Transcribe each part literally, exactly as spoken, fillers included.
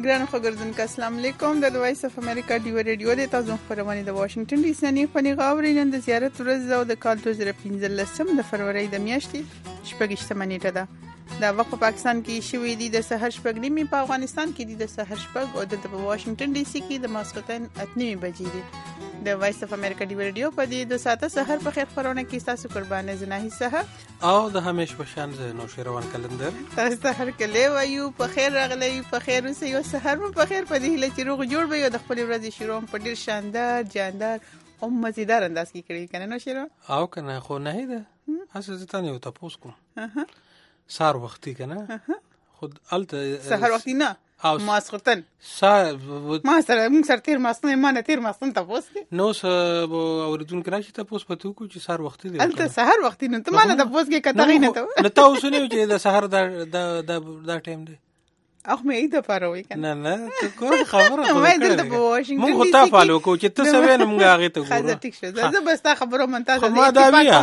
ګرانو خبردونکو السلام علیکم د وایس اف امریکا ډیو ریډیو د تاسو خبرونه د واشنگټن ډي سي نه په نیغاوري نن د زیارت ورځ او د کال دوه زره پنځلسم د فروری د میاشتې شپږشتمه نیټه ده د وخت په پاکستان کې شوې دي د سحر شپږ نیمې په افغانستان کې دي د سحر شپږ او د واشنگټن ډي سي کې د ماسخوتن اته نیمې بجې دي د وایس اف امریکا ډیو ریډیو په دې د ساعته سحر په خیر خبرونه کې تاسو قربانه زناهي سحر او د همیش په شان ز نو شیروان کلندر تاسو سحر کله وایو په خیر راغلی په خیر اوسئ او سحر مو په خیر په دې هله چې روغ جوړ وي او د خپل ورځې شروع په ډیر شاندار جاندار او مزیدار انداز کې کړی کنه نو شیرو او کنه خو نه ده اساس ته نه تاسو کوم سار وختي کنه خود الته سحر وختي نه او ماسختن سا ما سره موږ سره تیر ماسنه ما نه تیر ماسن تاسو نو س اوریدون کرا چې تاسو پته کو چې سار وختي دی الته سحر وختي نه ته ما نه تاسو کې کته نه ته نو تاسو نه چې د سحر د د د ټایم دی اخ مې ایده پاره وای کنه نه نه ته کوم خبره مې دلته په واشنگټن موږ خو تا فالو کو چې ته سوي نه موږ هغه ته ګورو خاطر ټیک شه زه بس تا خبرو منتظر دي ما دا بیا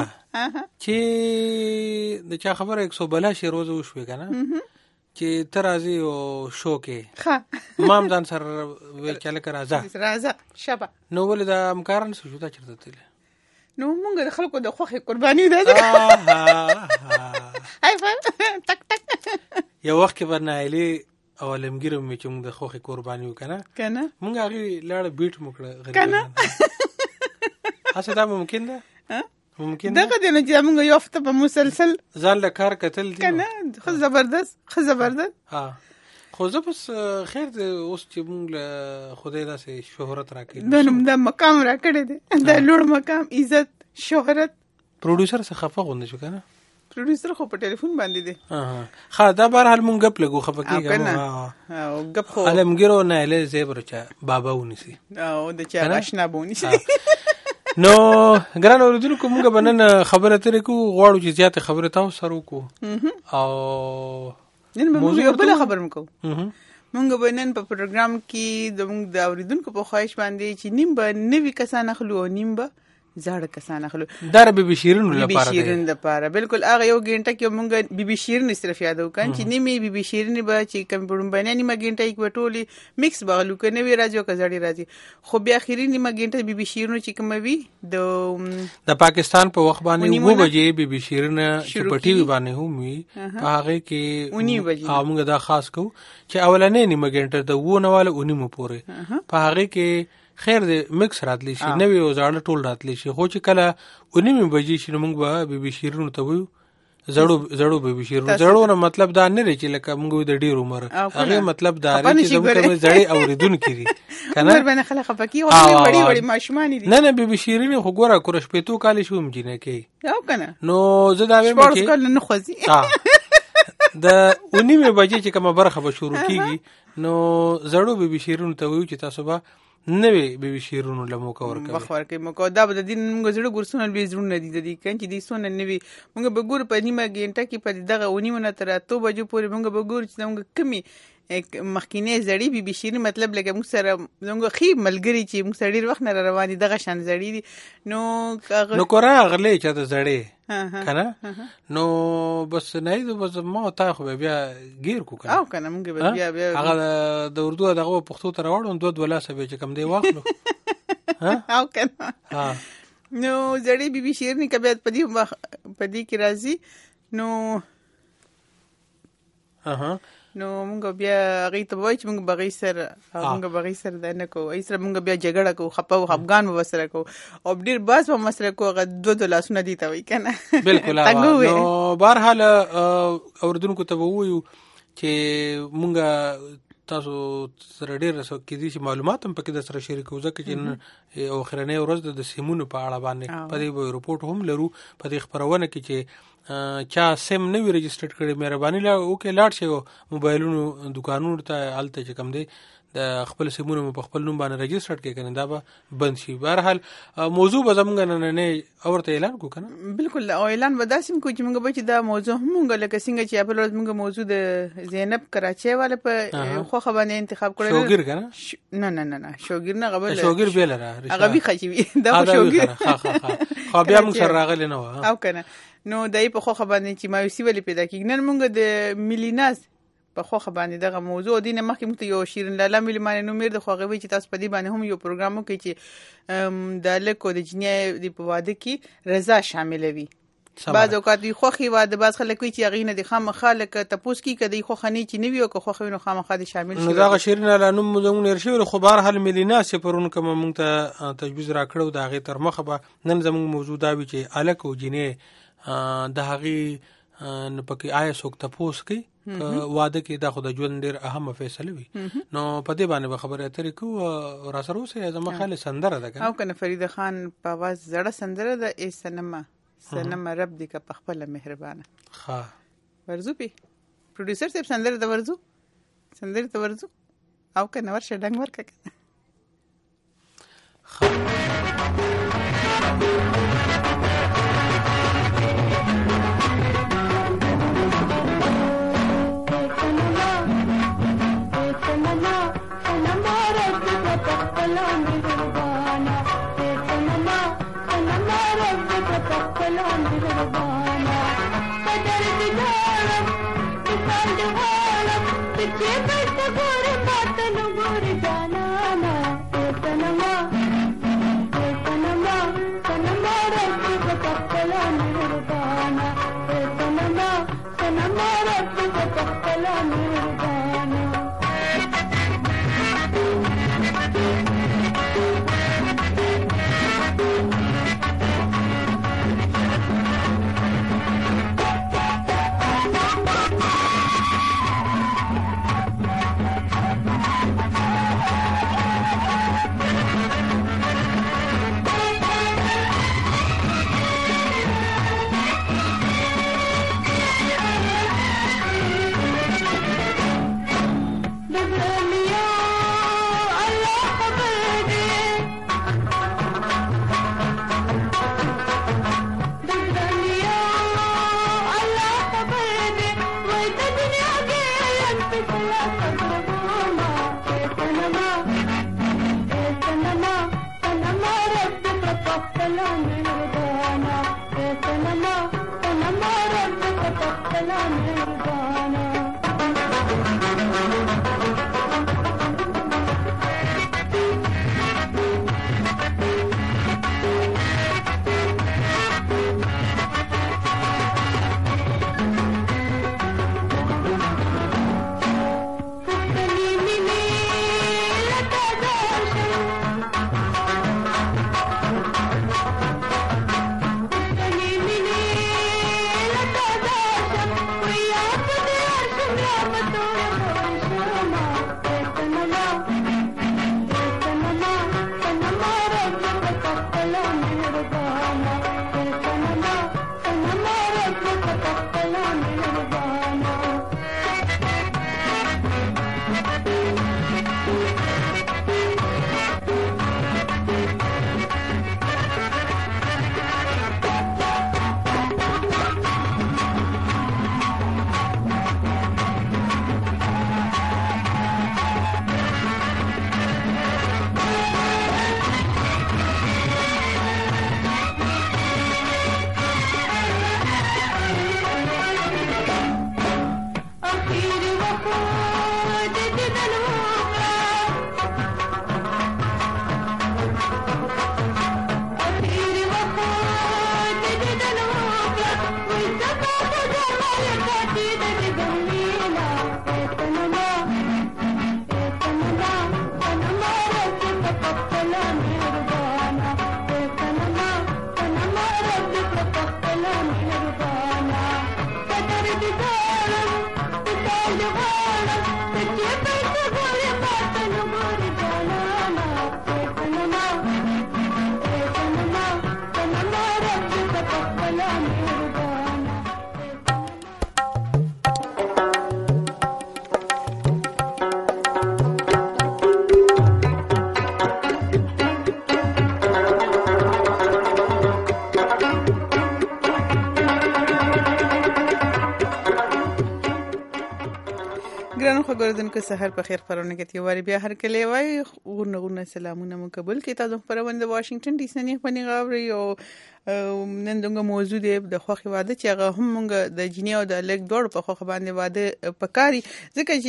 چې د چا خبره یک سو بلا شي روز وشوي کنه چې ترازی او شو کې ها مام ځان سره ویل چاله کرا راځه راځه شبا نو ول د امکارن څه شو دا چرته تل نو موږ د خلکو د خوخي قرباني ده هاي فهم تک تک یو وخت کې ورنایلی او لمګیرم می چې موږ د خوخي قرباني وکنه کنه موږ هغه لاړ بیٹ موکړه غریب کنه اسه دا ممکن ده ممکن دغه د نه چې موږ یو هفته په مسلسل ځان له کار کتل دي کنه خو زبردست خو زبردست ها خو زه بس خیر د اوس چې موږ له خدای داسې شهرت راکړي د نوم د مقام راکړي دي د لوړ مقام عزت شهرت پروډوسر څخه خفه غونډه شو کنه پروډوسر خو په ټلیفون باندې دي ها خا دا بهر حال مونږ غپ لګو خفه کیږي او غپ خو علمګیرو نه له زیبر چا بابا ونیسي او د چا آشنا بونیسي نو ګران اوریدونکو موږ بنن خبره ترې کو غواړو چې زیات خبره تاسو سره وکړو او نن موږ بل خبر مکو موږ بنن په پروګرام کې د موږ د اوریدونکو په خواهش باندې چې نیم به نوی کسان اخلو او نیم به زړه کسان اخلو در بي بي شیرین لپاره بي بي شیرین لپاره بالکل هغه یو غنټه کې مونږ بي بي شیرین صرف یادو کان چې نیمه بي بي شیرین به چې کوم پړم باندې نیمه غنټه کې وټولي میکس بغلو کنه وی راځو کزړی راځي خو بیا اخیری نیمه غنټه بي بي شیرین چې کوم وی د د پاکستان په وخت باندې وو بجې بي بي شیرین چې په ټي وي باندې هم وی په هغه کې اونی بجې موږ دا خاص کو چې اولنې نیمه غنټه د وو نواله اونی مو پوره په هغه کې خیر دې مکس راتلی شي نوې او زاړه ټول راتلی شي خو چې کله اونې بجې شي موږ به بي بي شیرین ته وایو زړو زړو بي بي شیرین زړو نه مطلب دا نه لري چې لکه موږ د ډیر عمر هغه مطلب دا لري چې موږ زړې اوریدون کړي کنه عمر باندې خلک خپکی او وړي وړي ماشومان دي نه نه بي بي شیرین خو ګوره کورش پېتو کال شو مجنه کې او کنه نو زه دا وایم چې کله نه خوځي د اونې بجې چې کومه برخه به شروع کیږي نو زړو بي بي شیرین ته وایو چې تاسو به نوې بي بي شیرونو لمو کور کوي بخور کوي مو کو دا د دین موږ زړه ګورسونه به زړونه دي د دې کان چې دې سونه نوې موږ به ګور په نیمه غنټه کې په دغه ونیونه تر اتو بجو پورې موږ به ګور چې موږ کمی مخکینه زړی بي بي شیرین مطلب لکه موږ سره موږ خې ملګری چې موږ سړی وخت نه رواني دغه شان زړی دي نو نو کورا غلې چې د زړی کنه نو بس نه دی بس ما تا خو بیا گیر کو کنه او کنه موږ بیا بیا هغه د اردو دغه پښتو تر وړو دوه ولا سبه چې کم دی واخلو ها او کنه ها نو زړی بي بي شیرین کبه پدی پدی کی راضی نو اها نو موږ بیا غي ته وای چې موږ بغي سره موږ بغي سره د نه کو ایسره موږ بیا جګړه کو خپو افغان وسره کو او ډیر باز په مسره کو غ دوه د لاسونه دي ته وای کنه بالکل نو بهر حال اوردونکو ته وایو چې موږ تاسو سره ډیر رسو کې دي چې معلومات هم پکې د سره شریکو ځکه چې او خرنه ورځ د سیمونو په اړه باندې په دې رپورت هم لرو په دې خبرونه کې چې چا سیم نه وی رجسټر کړي مهرباني لا اوکې لاړ شي موبایلونو دکانونو ته الته چې کم دی د خپل سیمونو په خپل نوم باندې رجسټر کړي کنه دا به بند شي بهر حال موضوع به زمونږ نه نه اورته اعلان کو کنه بالکل او اعلان وداسم کو چې موږ به چې دا موضوع موږ لکه څنګه چې خپل ورځ موږ موضوع د زینب کراچي والا په خو خبرونه انتخاب کړل شوګیر کنه نه نه نه نه شوګیر نه غبل شوګیر بیل را هغه به خچوي دا شوګیر ها ها خو بیا موږ سره راغلی نه او کنه نو دای په خو خبرونه چې مایوسی ولې پیدا کیږي نن موږ د ملیناز په خوخه باندې دغه موضوع دینه مخکې مت یو شیرین لاله ملمانه نو میر د خوغه وی چې تاسو په دې باندې هم یو پروګرام وکړي چې د لکو د جنې د په واده کې رضا شامل وي بعض اوقات دی خوخي واده باز خلک وی چې غینه د خامخا لکه تپوس کی کدی خوخنی چې نیو او خوخي نو خامخا د شامل شي نو دا شیرین لاله نو موږ نیر شي خو بهر حل ملینا سپرون کوم مونږ ته تجویز را کړو دا غي تر مخه به نن زموږ موجوده وی چې الک او جنې د هغه نو پکې آیا څوک تپوس کی واده کې دا خو د ژوند ډیر اهم فیصله وي نو په دې باندې خبره اترې کو را سره اوسه زما خیال سندره ده او کنه فرید خان په आवाज زړه سندره ده ای سنما سنما رب دې کا پخپل مهربانه ها ورزو پی پروډوسر صاحب سندره د ورزو سندره د ورزو او کنه ورشه ډنګ ورکه خوږ اردوونکو سحر په خیر خبرونه کې تیواري بیا هر کله وای غونه غونه سلامونه مو قبول کې تاسو خبرونه د واشنگټن ډي سي نه خپل غاوري او نن دغه موضوع دی د خوخي واده چې هغه هم موږ د جنی او د لیک دوړ په خوخه باندې واده پکاري ځکه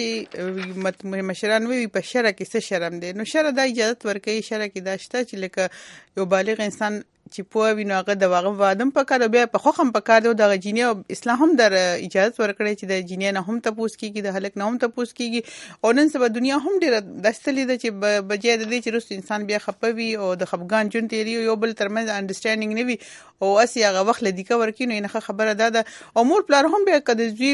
چې مشران وی په شرع کې څه شرم دی نو شرع د اجازه ورکړي شرع کې داشته چې لکه یو بالغ انسان چې په وینو هغه د واغه وادم په کار بیا په خوخم په کار دی د جنی او اسلام هم در اجازه ورکړي چې د جنی نه هم تپوس کیږي د هلک نه هم تپوس کیږي او نن سبا دنیا هم ډیره دستلې ده چې بجې د دې چې رست انسان بیا خپوي او د خپګان جون تیری یو بل ترمنځ انډرستانډینګ نه وي او اسی هغه وخت لدی کا ورکینو نه خبره ده ده او مور پلار هم بیا کده زوی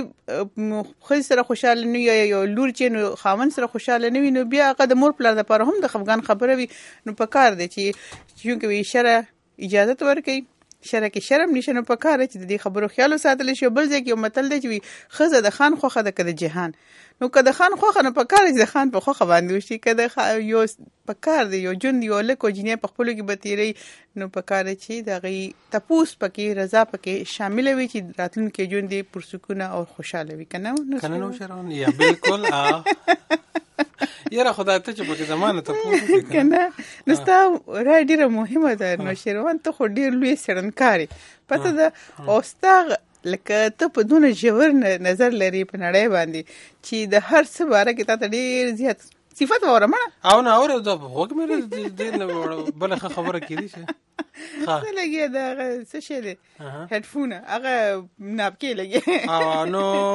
خو سره خوشاله نه یو لور چې نو خاون سره خوشاله نه وي نو بیا هغه د مور پلار لپاره هم د خپګان خبره وي نو په کار دی چې چې وی شرع اجازه ورکړي شرع کې شرم نشنه په کار چې د دې خبرو خیال ساتل شي بل ځکه یو متل دی چې خزه د خان خوخه د کده جهان نو کده خان خوخه نه په کار چې د خان په خوخه باندې وشي کده یو په کار دی یو جون یو لکه جنې په خپل کې بتیری نو په کار چې د غي تپوس پکې رضا پکې شامل وي چې راتلونکي جون دی پرسکونه او خوشاله وي کنه کنه نو شرون یا بالکل ا یاره خدای ته چې په زمانه ته پوه کنه نو ستا را ډیره مهمه ده نو شیروان ته خو ډیر لوی سړنکاري پته ده او ستا لکه ته په دونه ژور نظر لري په نړۍ باندې چې د هر څه باره کې تا ته ډیر زیات صفات وره مړه او نه اوره د هوګ مې دې بل خبره کړي شه ها څه لګي دا څه شه دي هډفون هغه ناپکې لګي او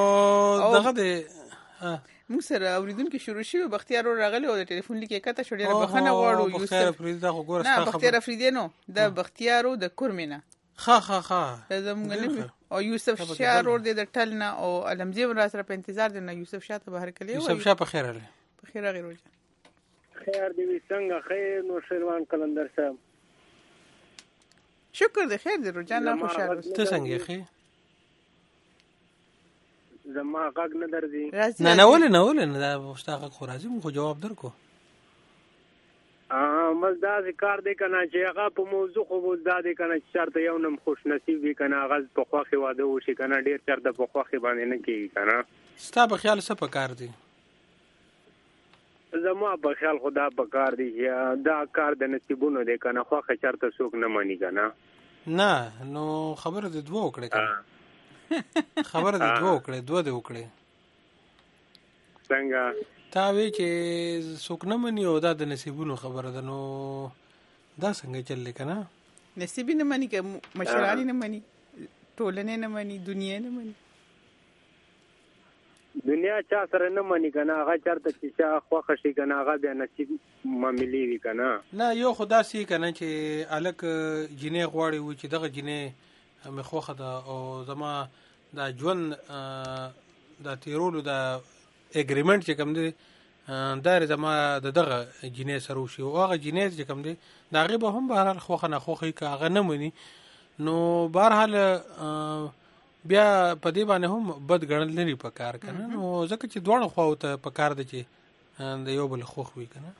نو دغه دې موږ سره اوریدونکو شروع شي بختیار راغلی او د ټلیفون لیکه کته شو ډیره بخنه غواړو بختیار افریدی دا خو ګوره نه بختیار افریدی نو د بختیارو د کورمینه خا خا خا زمونږ او یوسف شاه رور د ټلنه او علمزی را سره په انتظار دی نه یوسف شاه ته بهر کلی یوسف شاه په خیر اله په خیر غیر وجه خیر دی څنګه خیر نو شیروان کلندر صاحب شکر دی خیر دی روزانه خوشاله ته څنګه خیر زما غږ نه درځي نه نه ولې نه ولې نه دا مشتاق خو راځي مو جواب درکو ا مزدا ذکر دې کنه چې هغه په موضوع خو مزدا دې کنه چې چرته یو نم خوش نصیب وي کنه هغه په خوخي واده وشي کنه ډیر چرته په خوخي باندې نه کیږي کنه ستا په خیال څه پکار دي زما په خیال خدا پکار دي چې دا کار د نصیبونو دې کنه خوخه چرته څوک نه مانی کنه نه نو خبره دې دوه وکړه کنه خبره دې دوه وکړه دوه دې وکړه څنګه تا وی چې څوک نه مني او دا د نصیبونو خبره ده نو دا څنګه چلې کنه نصیب نه مني که مشران نه مني ټولنه نه مني دنیا نه مني دنیا چا سره نه مني کنه هغه چرته چې چا خوښ شي کنه هغه بیا نصیب معاملې وي کنه نه یو خدا سي کنه چې الک جنې غواړي و چې دغه جنې مې خوخه ده او زما دا ژوند دا تیرولو دا اګریمنت چې کوم دی دا زما د دغه جنې سره وشي او هغه جنې چې کوم دی دا هغه به هم بهرحال خوخه نه خوخه که هغه نه مني نو بهرحال بیا په دې باندې هم بد ګڼل لري په کار کنه نو ځکه چې دواړه خواو ته په کار دی چې د یو بل خوخ وي کنه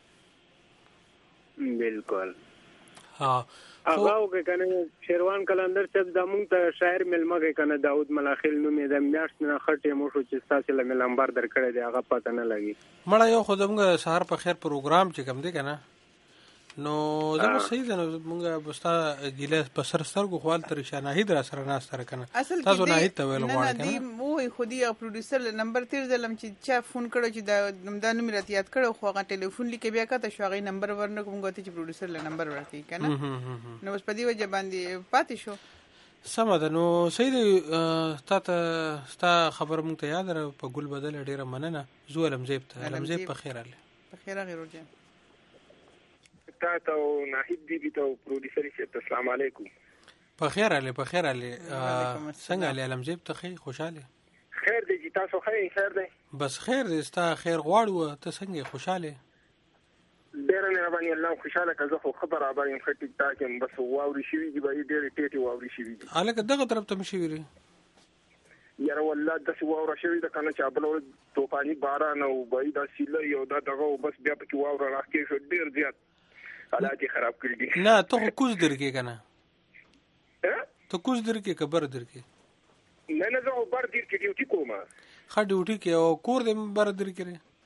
بالکل ها هغه وګ کنه شیروان کلندر صاحب د مونږ ته شاعر ملمه کنه داود ملاخیل نومې د میاشت نه خټه مو شو چې تاسو له ملامبر درکړې دی هغه پته نه لګي مړه یو خو زموږ سهار په خیر پروګرام چې کوم دی کنه نو زما صحیح ده نو مونږ بستا ګیله په سر سترګو خپل تر شناهید را سره ناس سره کنه تاسو نه هیته ویل غواړئ کنه نه مو خودي او پروډوسر نمبر تیر ځلم چې چا فون کړو چې دا د نوم رات یاد کړو خو هغه ټلیفون لیکي بیا کته شو هغه نمبر ورنه کوم غوته چې پروډوسر له نمبر ورکړي کنه نو بس په دې وجه باندې پاتې شو سم ده نو صحیح دی تا ته ستا خبر مونږ ته یاد را په ګل بدل ډیره مننه زو علمزیب ته علمزیب په خیر اله په خیر غیر وجه تا ته ناهید دی بي ته پروډوسر شه السلام علیکم په خیر اله په خیر اله څنګه اله علمزیب ته خیر خوشاله خیر دی چې تاسو خیر خیر دی بس خیر دی ستا خیر غواړو ته څنګه خوشاله ډیر نه باندې الله خوشاله کزه خو خبر ابایم خټی تا کې بس واوري شي دی به ډیر ټیټي واوري شي دی الکه دغه طرف ته مشي ویری یاره والله د څو واور شوی د کنه چې ابل توپانی باران او بای د سیله یو دا دغه بس بیا پکې واور راکې شو ډیر زیات حالات خراب کړی دي نه ته کوز درکې کنه ته کوز درکې کبر درکې نه نه زه بر دیر کې ډیوټي کوم خا ډیوټي کې او کور دې بر درکې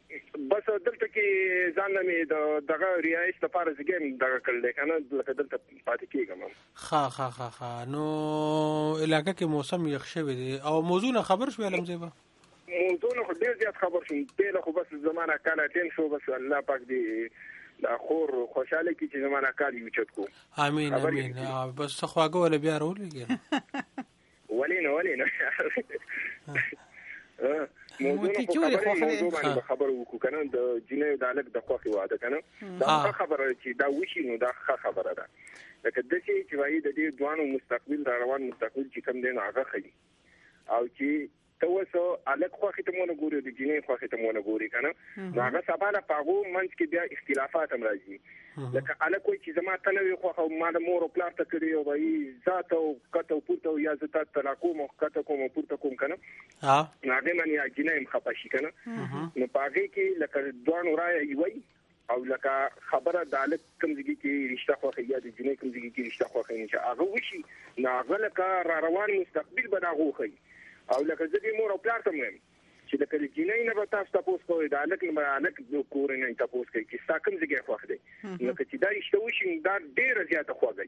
بس دلته کې ځان مې د دغه ریایش لپاره زګم دغه کړل کنه لکه دلته پاتې کېږم. ها ها ها ها نو علاقه کې موسم یخ شوی دی او موضوع نه خبر شو علم زیبا موضوع نه ډیر زیات خبر شوم په خو بس زمانہ کاله ټین شو بس الله پاک دې دا خور خوشاله کی چې زمانہ کال یو چت کو. امين امين. بس خواګه ولا بیا رولې ولینه ولینه موضوع خبره موضوع باندې خبر وکړو کنه د جنې د الګ د خوخي واده کنه دا خبره چې دا وشي نو دا خبره ده لکه د چې چې وايي د دې دوانو مستقبل دا روان مستقبل چې کوم دین هغه خلی او چې توسو الګ خوخي ته مونږ ګورو د جنې خوخي ته مونږ ګوري کنه دا هغه سباله پاغو منځ کې بیا اختلافات هم راځي لکه الګ کوئی چې زما تنوي خوخه ما د مور او پلار ته کړی او وايي ذات او کته او پورته یا زتا طلاقو مو کته کوم پورته کوم کنه ها هغه من یا جنې مخپشي کنه نو پاغي کې لکه دوانو راي وي او لکه خبره د الګ کمزګي کې رشتہ خوخه یا د جنې کمزګي کې رشتہ خوخه نه هغه وشي نو هغه لکه را روان مستقبل بناغو خي او لکه ځکه مور او پلار ته مهم چې د کلی جنې نه به تاسو تاسو کوی دا لکه نه الګ د کور نه تاسو کوي چې ساکم ځګه خوخه دی نو چې دا رشتہ وشي دا ډیر زیاته خوږی.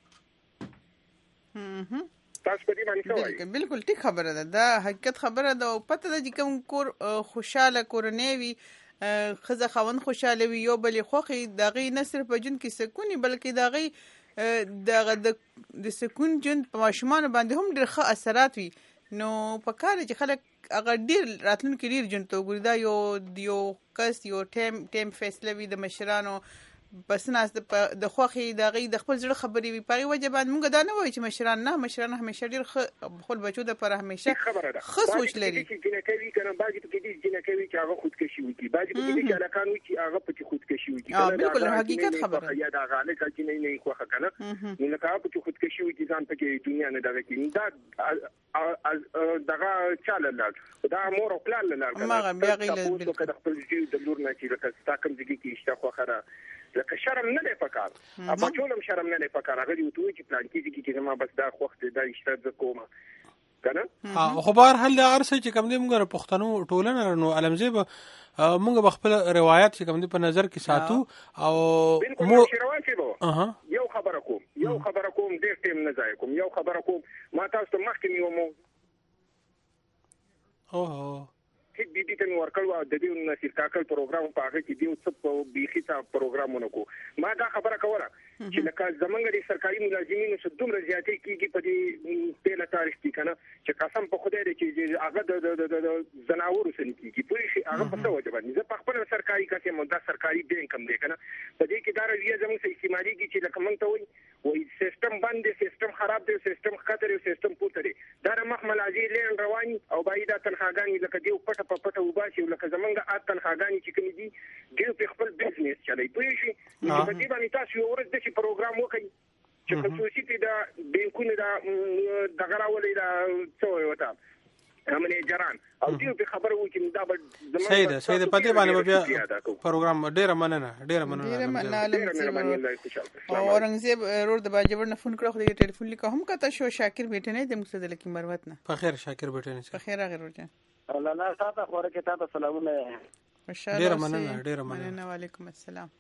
هم تاسو په دې باندې څه وایي؟ بالکل ټیک خبره ده دا حقیقت خبره ده او پته ده چې کوم کور خوشاله کورنۍ وي خزه خوند خوشاله وي یو بل خوخي دغه نه صرف په جون کې سکونی بلکې دغه دغه د سکون جون په ماشومان باندې هم ډېر ښه اثرات وي نو په کار چې خلک هغه ډېر راتلونکي ډېر جون ته ګوري دا یو یو کس یو ټیم ټیم فیصله وي د مشرانو بس ناس د خوخي دغه د خپل ځړ خبرې وي په وجه باندې موږ دا نه وایو چې مشران نه مشران همیشه ډېر خپل بچو د پر همیشه خصوص لري چې جنکوي کنه باجی په دې جنکوي چې هغه خودکشي وکړي باجی په دې چې علاقانو چې هغه په خودکشي وکړي اه بالکل حقیقت خبره یا دا غاله چې نه نه خوخه کنه نو لکه هغه په خودکشي وکړي ځان په کې دنیا نه دغه کې دا دغه چاله لاګ دا مور او پلان لاګ ما بیا غیله بالکل خپل ژوند د لور نه چې لکه تاکم ځګي کې اشته خوخره لکه شرم نه لې پکار اما ټولم شرم نه لې پکار هغه یو توي چې پلان کې چې چې ما بس دا خوخت دا اشته کومه کنه ها خو بهر حل ارسه چې کوم دې موږ پښتنو ټولنه نو علمزیب موږ بخپل روایت چې کوم دې په نظر کې ساتو او مو روایت به یو خبره کوم یو خبره کوم ډېر ټیم نه ځای کوم یو خبره کوم ما تاسو ته مخکې نیو مو اوه چې بي بي ته ورکړو د دې نصیر کاکل پروګرام په هغه کې دیو څه په بيخي تا پروګرامونه کو ما دا خبره کوله چې لکه زمونږ د سرکاري ملازمینو څخه دومره زیاتې کیږي په دې پیله تاریخ کې کنه چې قسم په خدای دې چې هغه د زناورو سن کیږي په شي هغه په څه وجه باندې زه په خپل سرکاري کسه مو دا سرکاري بینک هم دی کنه په دې کې دا رویه زموږ سه استعمالي کې چې لکه مونږ ته وایي وایي سیستم باندې سیستم خراب دی سیستم خطر دی سیستم پورته دی دا مخ ملازمي لین روان او باید تنخواګانی لکه دیو پټه په پټه وباسي لکه زمونږ ات تنخواګانی چې کوم دي دیو په خپل بزنس چلای په شي په دې باندې تاسو ورته د پروګرام وکړي چې خصوصي په دا بینکونه دا دغه راولې دا څه وتا همنه جران او دې په خبره و چې دا زمونږ سید سید په دې باندې بیا پروګرام ډېر مننه ډېر مننه او اورنګزیب رور د باجوړ نه فون کړو خو د ټلیفون لیکه هم کته شو شاکر بیٹه نه د مقصد لکی مروت نه په خیر شاکر بیٹه نه په خیر هغه ورته الله نه تاسو خوره کې تاسو سلامونه ډېر مننه ډېر مننه وعلیکم السلام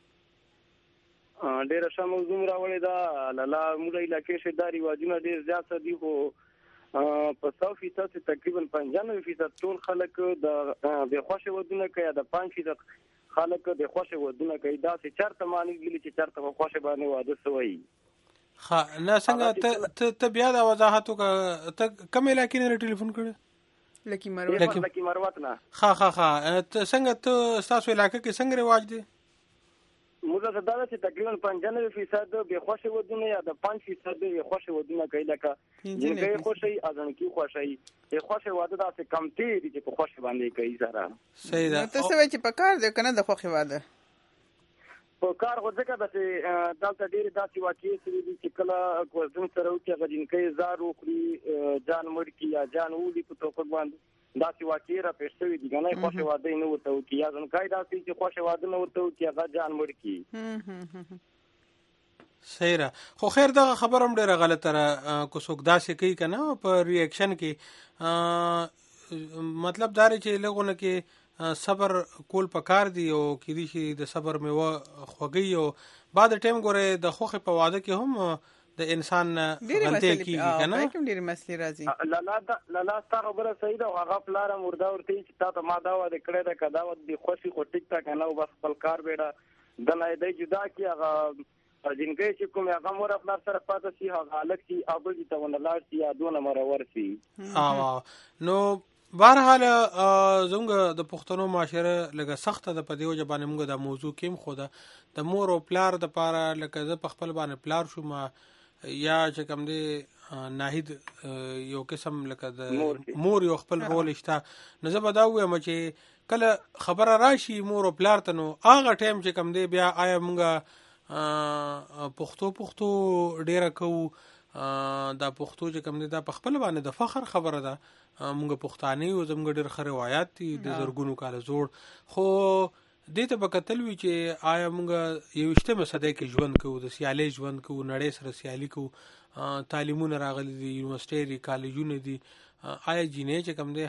ډېر ښه موضوع راولې دا لاله موږ علاقې شه داري واجونه ډېر زیات دي خو په سو فیصد تقریبا پنځانوي فیصد ټول خلک د بے خوښه ودونه کوي د پنځه فیصد خلک د خوښه ودونه کوي دا چې چرته معنی دي چې چرته خوښه باندې واده سوی ها نه څنګه ته ته بیا د وضاحت وکړه ته کوم علاقې نه ټلیفون کړې لکی مروت لکی مروت نه ها ها ها ته څنګه ته تاسو علاقې کې څنګه رواج دي موږ زه دا چې تقریبا پنځانوي فیصد به خوښه ودونه یا د پنځه فیصد به خوښه ودونه کوي لکه چې خوشي اذن کې خوشي به خوښه واده دا څه کم تي دي چې خوښه باندې کوي سره صحیح ده ته څه چې په کار دی کنه د خوښه واده په کار خو ځکه چې دلته ډېر داسې واقعي سوي دي چې کله کوزن سره وکړي غجنکې زار وکړي جان مړ کی یا جان ولي په توګه باندې داسې واقعي را پېښ شوي دي کنه خوښه واده نه وته او یا ځنکای داسې چې خوښه واده نه وته او چې هغه جان مړ کی صحیح را خو خیر دا خبر هم ډېره غلطه را کو څوک داسې کوي کنه په ریاکشن کې مطلب دا چې لغونه کې صبر کول پکار دی او کې دي چې د صبر میوه خوږی او بعد ټیم ګوره د خوخه په واده کې هم د انسان غلطي کیږي کنه کوم ډیر مسلې راځي لالا دا لالا تا خبره صحیح ده هغه پلار مردا ورته چې تا ته ما دا و د کړه د کدا و د خوشي خو ټیک تا کنه بس خپل کار بیړه د لای د جدا کی هغه جنګي چې کوم هغه مور خپل سره پاتې شي هغه الګ شي ابل چې ته ولر شي یادونه مرور شي اه نو بهرحال زموږ د پښتنو معاشره لږه سخته ده په دې وجه باندې موږ د موضوع کېم خو ده د مور او پلار د پاره لکه زه په خپل باندې پلار شوم یا چې کوم دی ناهید یو قسم لکه د مور یو خپل رول شته نو زه به دا وایم چې کله خبره راشي مور او پلار ته نو هغه ټایم چې کوم دی بیا آیا موږ پښتو پښتو ډیره کوو دا پښتو چې کوم دی دا په خپل باندې د فخر خبره ده موږ پښتانه یو زموږ ډېر ښه روایت دي د زرګونو کاله زوړ خو دې ته به کتل وي چې آیا موږ یویشتمه صدۍ کې ژوند کوو د سیالۍ ژوند کوو نړۍ سره سیالي کوو تعلیمونه راغلي دي یونیورسټۍ دي کالجونه دي آیا جینۍ چې کوم دی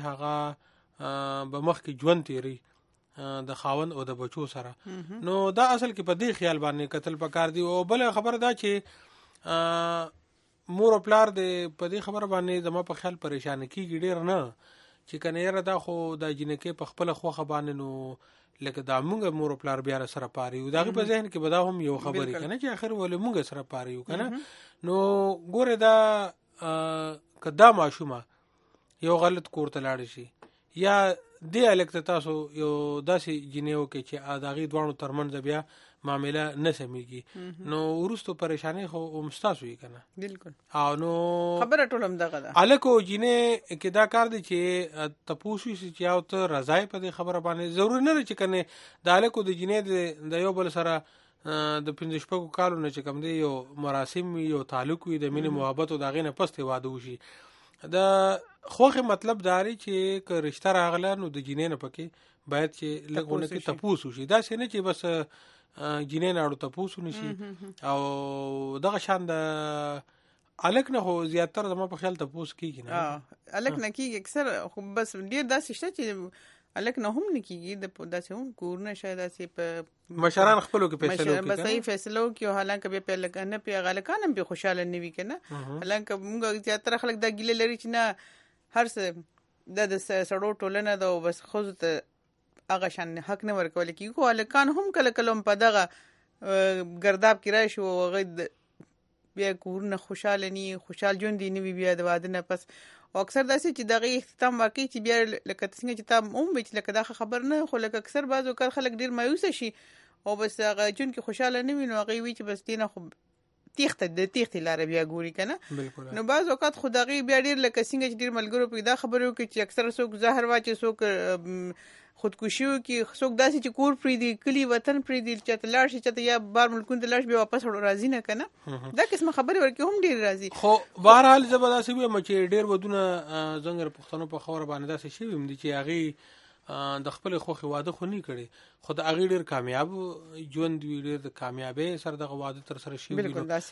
هغه به مخکې ژوند تیری د خاوند او د بچو سره نو دا اصل کې په دې خیال باندې کتل پکار دی او بل خبره دا چې مور او پلار دې په دې خبره باندې زما په خیال پریشان کیږي ډیر نه چې کنه یاره دا خو د جنکه په خپل خوخه باندې نو لکه دا مونږ مور او پلار بیا سره پاره یو دا په ذهن کې به دا هم یو خبرې کنه چې اخر ولې مونږ سره پاره یو کنه نو ګوره دا کدا ماشومه یو غلط کوړه لاړ شي یا د الکت تاسو یو داسې جنیو کې چې اداغي دوانو ترمنځ بیا معاملې نه سميږي نو ورستو پریشانی خو مستاسو یې کنه بالکل او نو خبره ټولم دغه ده الکو جنې کې دا کار دی چې تپوسو چې یاو ته رضای په دې خبره باندې ضروري نه چې کنه د الکو د جنې د یو بل سره د پنځه شپږو کالو نه چې کوم دی یو مراسم یو تعلق وي د مینې محبت او دغه نه پسته واده وشي د خوخه مطلب داري چې ک رشتہ راغله نو د جنې نه پکې باید چې لګونه کې تپوسو شي دا څنګه چې بس جنین اړو تاسو نشي او دغه شان د الک نه هو زیاتره زما په خیال تاسو کیږي نه اه الک نه کیږي اکثر خو بس ډیر داسې شته چې الک نه هم نه کیږي د داسې هم کورنه شاید داسې په مشران خپلو کې فیصلو کوي بس صحیح فیصلو کې حالانکه به په لګنه په غلکان هم به خوشاله نه وي کنه حالانکه موږ زیاتره خلک دا ګیله لري چې نه هر څه د سړو ټولنه دا بس خو ته هغه شان حق نه ورکول کیږي خو الکان هم کله کله په دغه ګرداب کې راشي او غد بیا کورنه خوشاله ني خوشحال ژوند دی نی بیا د واده نه پس او اکثر داسې چې دغه اختتام واقعي چې بیا لکه څنګه چې تاسو هم وچ لکه دا خبر نه خو لکه اکثر بعضو کار خلک ډیر مایوس شي او بس هغه جون کې خوشاله نه وي نو هغه وی چې بس دینه خو تیخته د تیختې لار بیا ګوري کنه نو بعض اوقات خدای بیا ډیر لکه څنګه چې ډیر ملګرو پیدا خبرو کې چې اکثر څوک زهر واچي څوک خودکشیو کې څوک داسې چې کور پری دی کلی وطن پری دی چې تلاش چې یا بار ملکون تلاش بیا واپس ورو راځي نه کنه دا قسمه خبره ورکی هم ډیر راځي خو بهرحال زبرداسي به مچې ډیر ودونه زنګر پښتنو په خبره باندې داسې شی ویم دي چې هغه د خپل خوخي واده خو نه کړي خو د هغه ډیر کامیاب ژوند وی ډیر د کامیابې سره د واده تر سره شي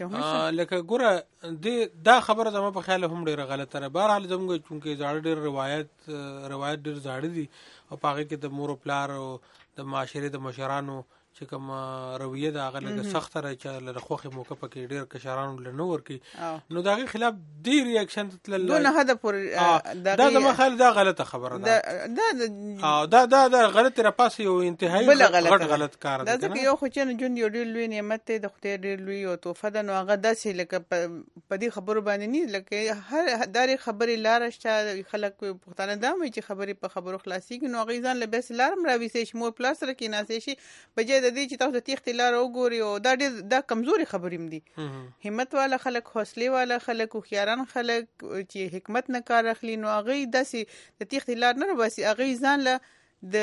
لکه ګوره د دا خبره زما په خیال هم ډیره غلطه ده بهرحال زموږ چونکه زاړه ډیر روایت روایت ډیر زاړه دي او پاره کې د مور او پلار او د معاشره د مشرانو چې کوم رویه دا غلطه سخت راځي له خوخه موقع پکې ډیر کشرانو لنور کې نو داغه خلاف ډیر ریاکشن تل دونه هدف پر دا د مخال دا غلطه خبره ده دا دا دا دا غلط را پاسه یو انتهایی غلط غلط کار ده دا یو خو چې جون یو ډیر لوی نعمت ته د خدای ډیر لوی او توفه ده نو هغه داسې لکه په دې خبرو باندې نه لکه هر داري خبرې لار شته خلک پښتانه دا مې چې خبرې په خبرو خلاصي نو هغه ځان له بس لارم راوي سي شمو پلاس سره کې ناسي شي بجې د دې چې تاسو تیخت لار وګوري او دا ډېر دا کمزوري خبرې دي همت والا خلک حوصله والا خلک او خياران خلک چې حکمت نه کار اخلي نو هغه داسې د تیخت لار نه باسي هغه ځان له د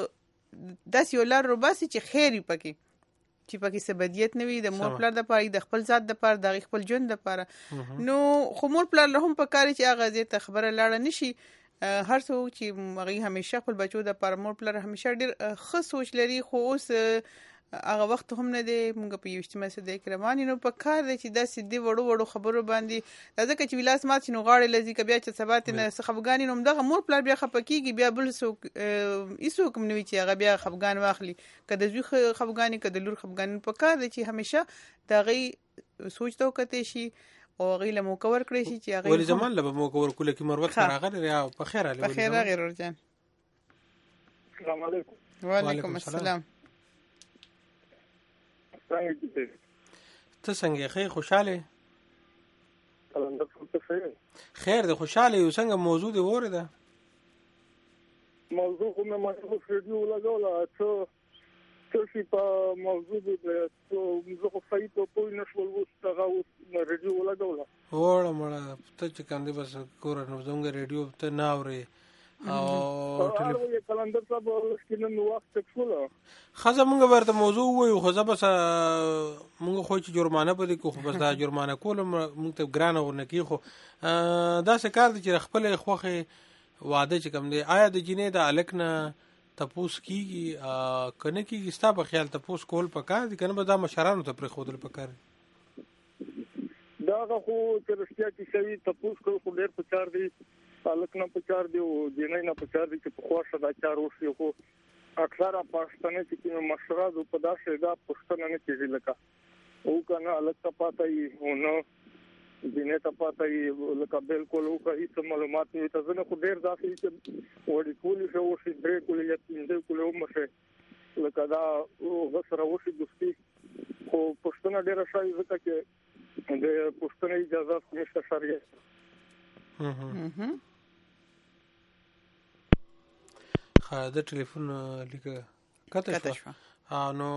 داسې یو لار روباسي چې خیری پکې چې پکې سبدیت نه وي د مور پلار د پاره د خپل ذات د پاره د خپل ژوند د پاره نو خو مور پلار له هم پکاري چې هغه زه ته خبره لاړه نشي هر څوک چې هغه همیشه خپل بچو د پاره مور پلار همیشه ډېر ښه سوچ لري خو اوس هغه وخت هم نه دی موږ په یوشتمه صدۍ کې روان یو. نو په کار دی چې داسې دې وړو وړو خبرو باندې دا ځکه چې ولاس مات شي نو غاړې لځي که بیا چې سبا ترې نه څه خفګان نو همدغه مور پلار بیا خفه کېږي بیا بل څوک هېڅوک هم نه وي چې هغه بیا خفګان واخلي که د زوی خفګان که د لور خفګان. په کار دی چې همیشه د هغې سوچ ته وکتی شي او هغې له موقع ورکړی شي چې هغې ولې زمان له به موقع ورکړو لکه مروت سره راغلی یا په خیر راغلی. په خیر راغلی ورور جان. السلام علیکم. وعلیکم السلام. ته څنګه یې ښې خوشحاله قلندر صاحب ته ښه خیر دی خوشحاله یو. څنګه موضوع دې واورېده؟ موضوع خو مې مجبور رادیو ولګوله څه څه شي په موضوع دې زه خو صحیح په پوه نه شول اوس هغه اوس رادیو ولګوله وړه مړه ته چې کوم دی بس کوره نو زموږ رادیو ته نه اورې او قلندر صاحب نن وخت شول ښځه مونږ ورته موضوع ووایو خو زه بس مونږ خو چې جرمانه پدې کو خو بس دا جرمانه کول مونږ ته ګرانه ورنه کي خو داسې کار دی چې خپلې خوښې واده چې کوم دی آیا د جینۍ د هلک نه تپوس کېږي که نه کېږي ستا په خیال تپوس کول پکار دي که نه به دا مشرانو ته پرېښودل پکار دي؟ دا خو چې رښتیا کیسه وي تپوس کول خو ډېر پکار دی هلک نه پکار دی او جینۍ نه پکار دی چې پخوا ښه دا کار وشي خو اکثره پښتانه چې کوم مشران په داسې دا پښتنه نه کېږي لکه او که نه هلک ته پاته وي او نه جینۍ ته پاته وي لکه بلکل او که هېڅ معلومات نه وي ته زه نه خو ډېر داسې وي چې وړي کولې ښه وشي درې کولې یا پنځه کولې ومشي لکه دا هغه سره وشي دوستي خو پښتنه ډېره ښه وي ځکه چې د پښتنې اجازه خو نشته شریعت. د ټلیفون لیکه کته شوه نو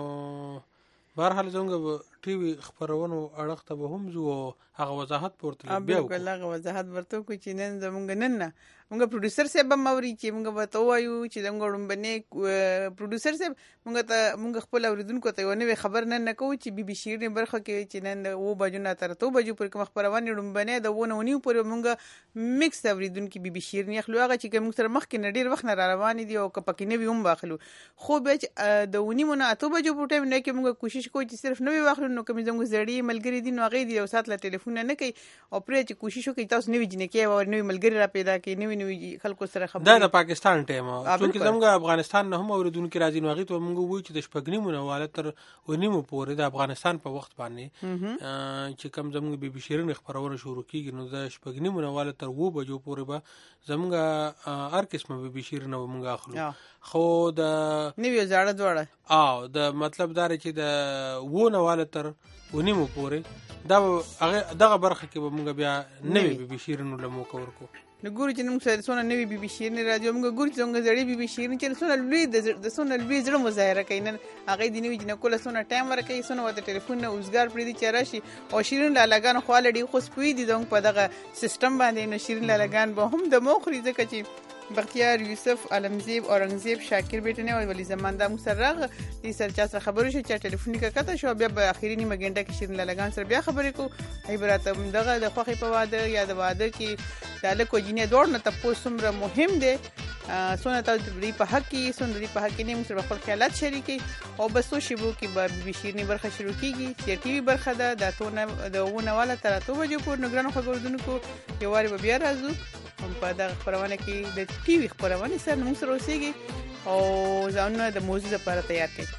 بهرحال زموږ ټي وي خپرونو اړخ ته به هم ځو او هغه وضاحت به ورته بیا وکړو. بالکل هغه وضاحت ورته وکړو چې نن زموږ نن نه موږ پروډوسر صاحب هم اوري چې موږ به ته ووایو چې زموږ ړومبنی پروډوسر صاحب موږ ته موږ خپل اوریدونکو ته یوه نوې خبر نن نه کوو چې بي بي شیرینې برخه کې چې نن د اوه بجو نه تر اتو بجو پورې کومه خپرونه ړومبنۍ د اوه نه اوه نیمو پورې موږ میکس اوریدونکي بي بي شیرینې اخلو هغه چې موږ سره مخکې نه ډېر وخت نه را روانې دي او که پکې نه وي هم به اخلو خو بیا چې د اوه نیمو نه اتو بجو په ټایم نه کې موږ کوشش کوو چې صرف نوې واخلو نو کومې زموږ زړې ملګري دي نو هغې دي یو ساعت له ټلیفون نه کوي او پرې چې کوشش وکړي تاسو نوې جینکۍ او نوې ملګري را پیدا کړي نوې نوې خلکو سره خبرې. دا د پاکستان ټایم چونکې زموږ افغانستان نه هم اورېدونکي راځي نو هغې ته به موږ ووایو چې د شپږ نیمو نه واله تر اوه نیمو پورې د افغانستان په وخت باندې چې کوم زموږ بي بي شیرینې خپرونه شروع کېږي نو د شپږ نیمو نه واله تر اوه بجو پورې به زموږ هر قسمه بي بي شیرینه به موږ اخلو خو د نوي زاړه دواړه او د مطلب دا چې د اوه نه واله تر اوه نیمو پورې دا دغه برخه کې به موږ بیا نوې بي بي شیرینو له موقع ورکو. نو ګورو چې موږ سره څونه نوې بي بي شیرینې راځي موږ ګورو چې زموږ زړې بي بي شیرینې چې څونه لوی د څونه لوی زړه مظاهره کوي نن هغې د نوي جینکو له څونه ټایم ورکوي څونه ورته ټلیفون نه اوزګار پرېږدي چې راشي او شیرین لالاګان خو الډي خو سپوي دي زموږ په دغه سیسټم باندې نو شیرین لالاګان به هم د مو خوري ځکه چې بختیار یوسف علمزیب اورنګزیب شاکر بیٹنه او ولی زمان دا موږ سره راغ دې سر چا سره خبرو شو چې ټلیفون کې کته شو بیا په اخیری نیمه ګنټه کې شیرین لالاګان سره بیا خبرې کو ای براته دغه د خوخي په واده یا د واده کې د الکو جینې دوړ نه تاسو سمره مهم دی سونه تاسو دې په حق کې سونه دې په حق کې نه موږ سره خپل خیالات شریکي او بس سو شیبو کې به بي شیرینې برخه شروع کیږي چې ټي وي برخه ده د تونه د ونه والا تر اتو بجو پورې نګرانو خبردونکو یو واری بیا راځو هم په دغه خبرونه کې د ټي وي خبرونه سره موږ سره اوسېږي او ځانونه د موضوع لپاره تیار کړئ.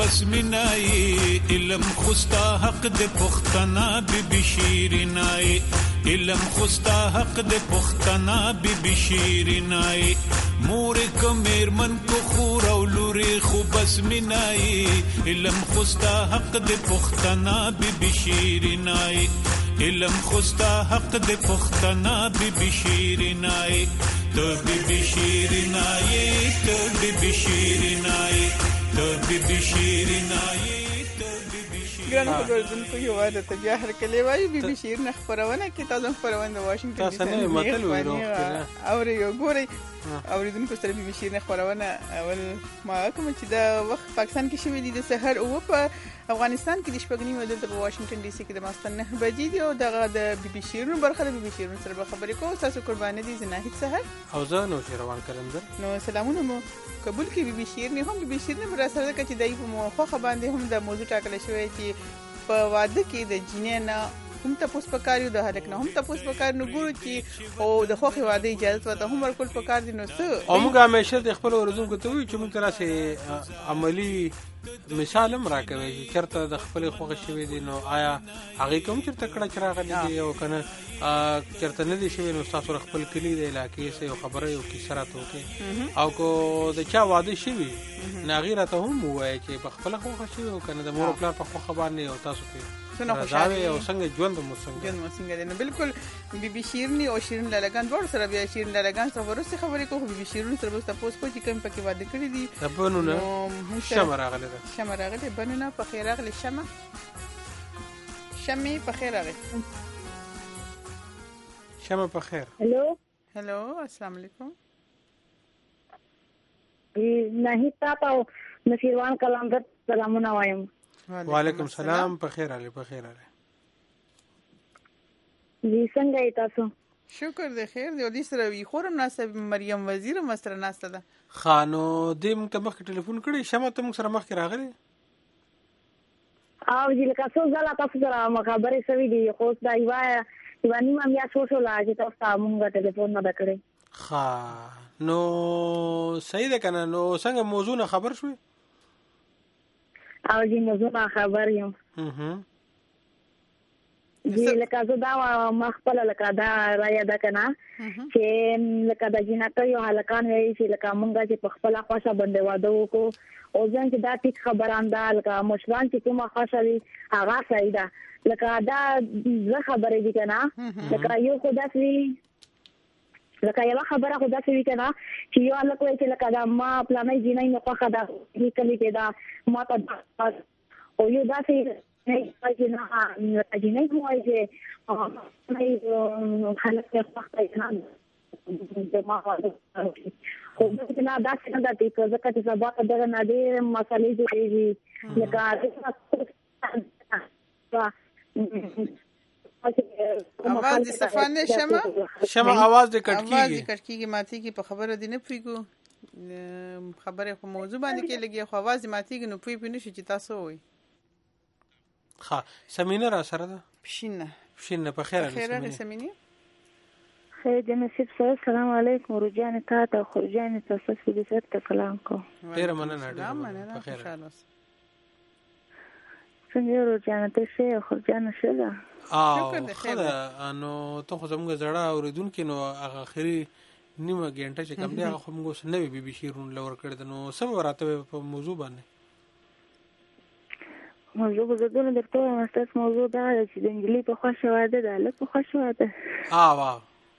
بس مینای علم خوستا حق د پختنا بی بی شیرینای علم خوستا حق د پختنا بی بی شیرینای مور کمر من کو خور او لوري خو بس مینای علم خوستا حق د پختنا بی بی شیرینای علم خوستا حق د پختنا بی بی شیرینای تو بی بی شیرینای تو بی بی شیرینای تو بی بی شیرینای ګرانو خبرونکو یو واده ته بیا هر کله وایي بي بي شیر نه خبرونه کې تاسو خبرونه د واشنگټن تاسو نه متل وایي او یو ګوري اوریدونکو سره بي بي شیر نه خبرونه اول ما کوم چې د وخت پاکستان کې شوې دي د سحر او په افغانستان کې د شپږنی مدل په واشنگټن ډي سي کې د ماستن نه بجې دی او دغه د بي بي شیر برخه د بي بي شیر سره خبرې کوو تاسو قرباني دي زناهید سحر او زه نو شروان کلندر نو سلامونه مو قبول کې بي بي شیر نه هم بي بي شیر نه مرسته کوي چې دای په موخه باندې هم د موضوع ټاکل شوی چې په واده کې د جینې نه هم تاسو پکار یو د هلک نه هم تاسو پکار نه ګورو چې او د خوخي واده اجازه ورته هم ورکول پکار دي نو څه او موږ همیشه د خپل ورزونکو ته وی چې موږ تراسه عملی مثال هم راکوي چې چرته د خپل خوخه شوی دي نو آیا هغه کوم چرته کړه چراغ دي او کنه چرته نه دي شوی نو تاسو خپل کلی د علاقې سه یو خبره یو کیسه راته وکي او کو د چا واده شوی نه غیرته هم وایي چې په خپل خوخه شوی او کنه د مور پلان په خوخه باندې او تاسو په څنګه خوشاله او څنګه ژوند مو څنګه ژوند مو څنګه نه بالکل بي بي شیرنی او شیرین لالګان ډور سره بیا شیرین لالګان سره ورسې خبرې کوو بي بي شیرین سره بس تاسو کو چې کوم پکې واده کړی دي بنونه شمه راغله شمه راغله بنونه په خیر راغله شمه شمه په خیر راغله شمه په خیر هلو هلو السلام علیکم نه تاسو نشیروان کلندر سلامونه وایم وعلیکم السلام په خیر علي په خیر علي جی څنګه یې تاسو شکر دې خیر دې ودي سره وی خورم ناسب مریم وزیر مستر ناسته ده خانو دې موږ ته مخ ټلیفون کړی شمه ته موږ سره مخ کې راغلی او جی لکه څو ځله تاسو سره مخابره شوې دي خو دا یو یو نیمه بیا شو لا چې تاسو موږ ټلیفون نه وکړي خا نو صحیح ده کنه نو څنګه موضوع نه خبر شوي او جی موضوع خبر یم جی لکه زه دا مخبل لکه دا رایا ده کنه چې لکه د جنته یو هلکان وی چې لکه مونږه چې په خپل خوښه باندې واده وکړو او ځان چې دا ټیک خبران ده لکه مشران چې کومه خوښه وي هغه صحیح ده لکه دا زه خبرې دي کنه لکه یو خدا سي لکه یو خبره خدا سي کنه چې یو هلک وی چې لکه دا ما پلانې جنې نه خوښه ده کلی کې دا ما ته او یو دا سي نه اجنه اجنه موای چې نه خلک ته خوښه نه د ما واده خو دا نه دا څنګه د دې په ځکه چې سبا ته دغه نه دې مسالې دي لکه आवाज صفانه شمه شمه आवाज دې کټ کیږي आवाज دې کټ کیږي ماتي کې په خبره دي نه پویګو خبره خو موضوع باندې کې لګي خو आवाज ماتي کې نو پوی پینې شي چې تاسو وي ها سمینه را سره ده پښینه پښینه په خیر خیر سمینه خیر د نصیب سره السلام علیکم ورجان ته ته خرجان تاسو دې سره ته کلام کو ډیر مننه ډیر په خیر څنګه ورجان ته شه خرجان شه او خدا انو ته خو زموږ زړه اوریدونکو نو هغه اخري نیمه غنټه چې کوم دی هغه خو موږ سره نوې بي بي شیرون لور کړی نو سم راته په موضوع باندې موضوع زدونه درته مستس موضوع دا چې د انګلیسي په خوښه واده ده له په خوښه واده اه واه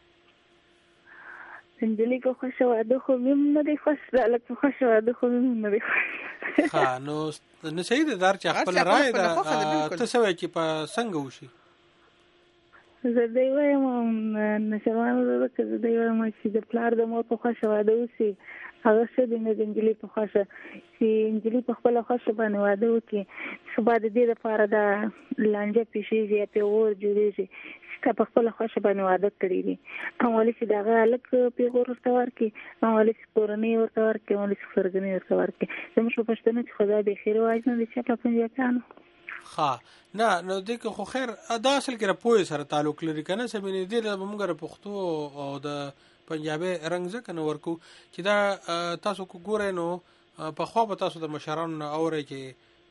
انګلیسي په خوښه واده خو مم نه دی خوښ ده له په خوښه واده خو مم نه دی خوښ ها نو نو سید دار چې خپل رائے ده ته سوي چې په څنګه وشي زه دی وایم نشوانه ده چې زه دی وایم چې د پلار د مور په خوښه واده وسی هغه څه د انګلیسي په خوښه چې انګلیسي په خپل خوښه باندې واده وکي چې بعد دې لپاره دا لانجه پیښیږي په ور جوړیږي چې په خپل خوښه باندې واده کړی دي اولی چې دا الک پیغور ورته ورکي اولی چې کورنۍ ورته ورکي اولی چې فرګنۍ ورته ورکي زموږ په پښتنه چې خدای به خیر وایي نو چې په پنځه ها نه نو دغه خو خیر ادا اصل کې راپوي سره تعلق لري کنه سمې دې د موږ پښتو او د پنجابي رنگ ځکه نو ورکو چې دا تاسو کو ګورئ نو په خو به تاسو د مشرانو اوري چې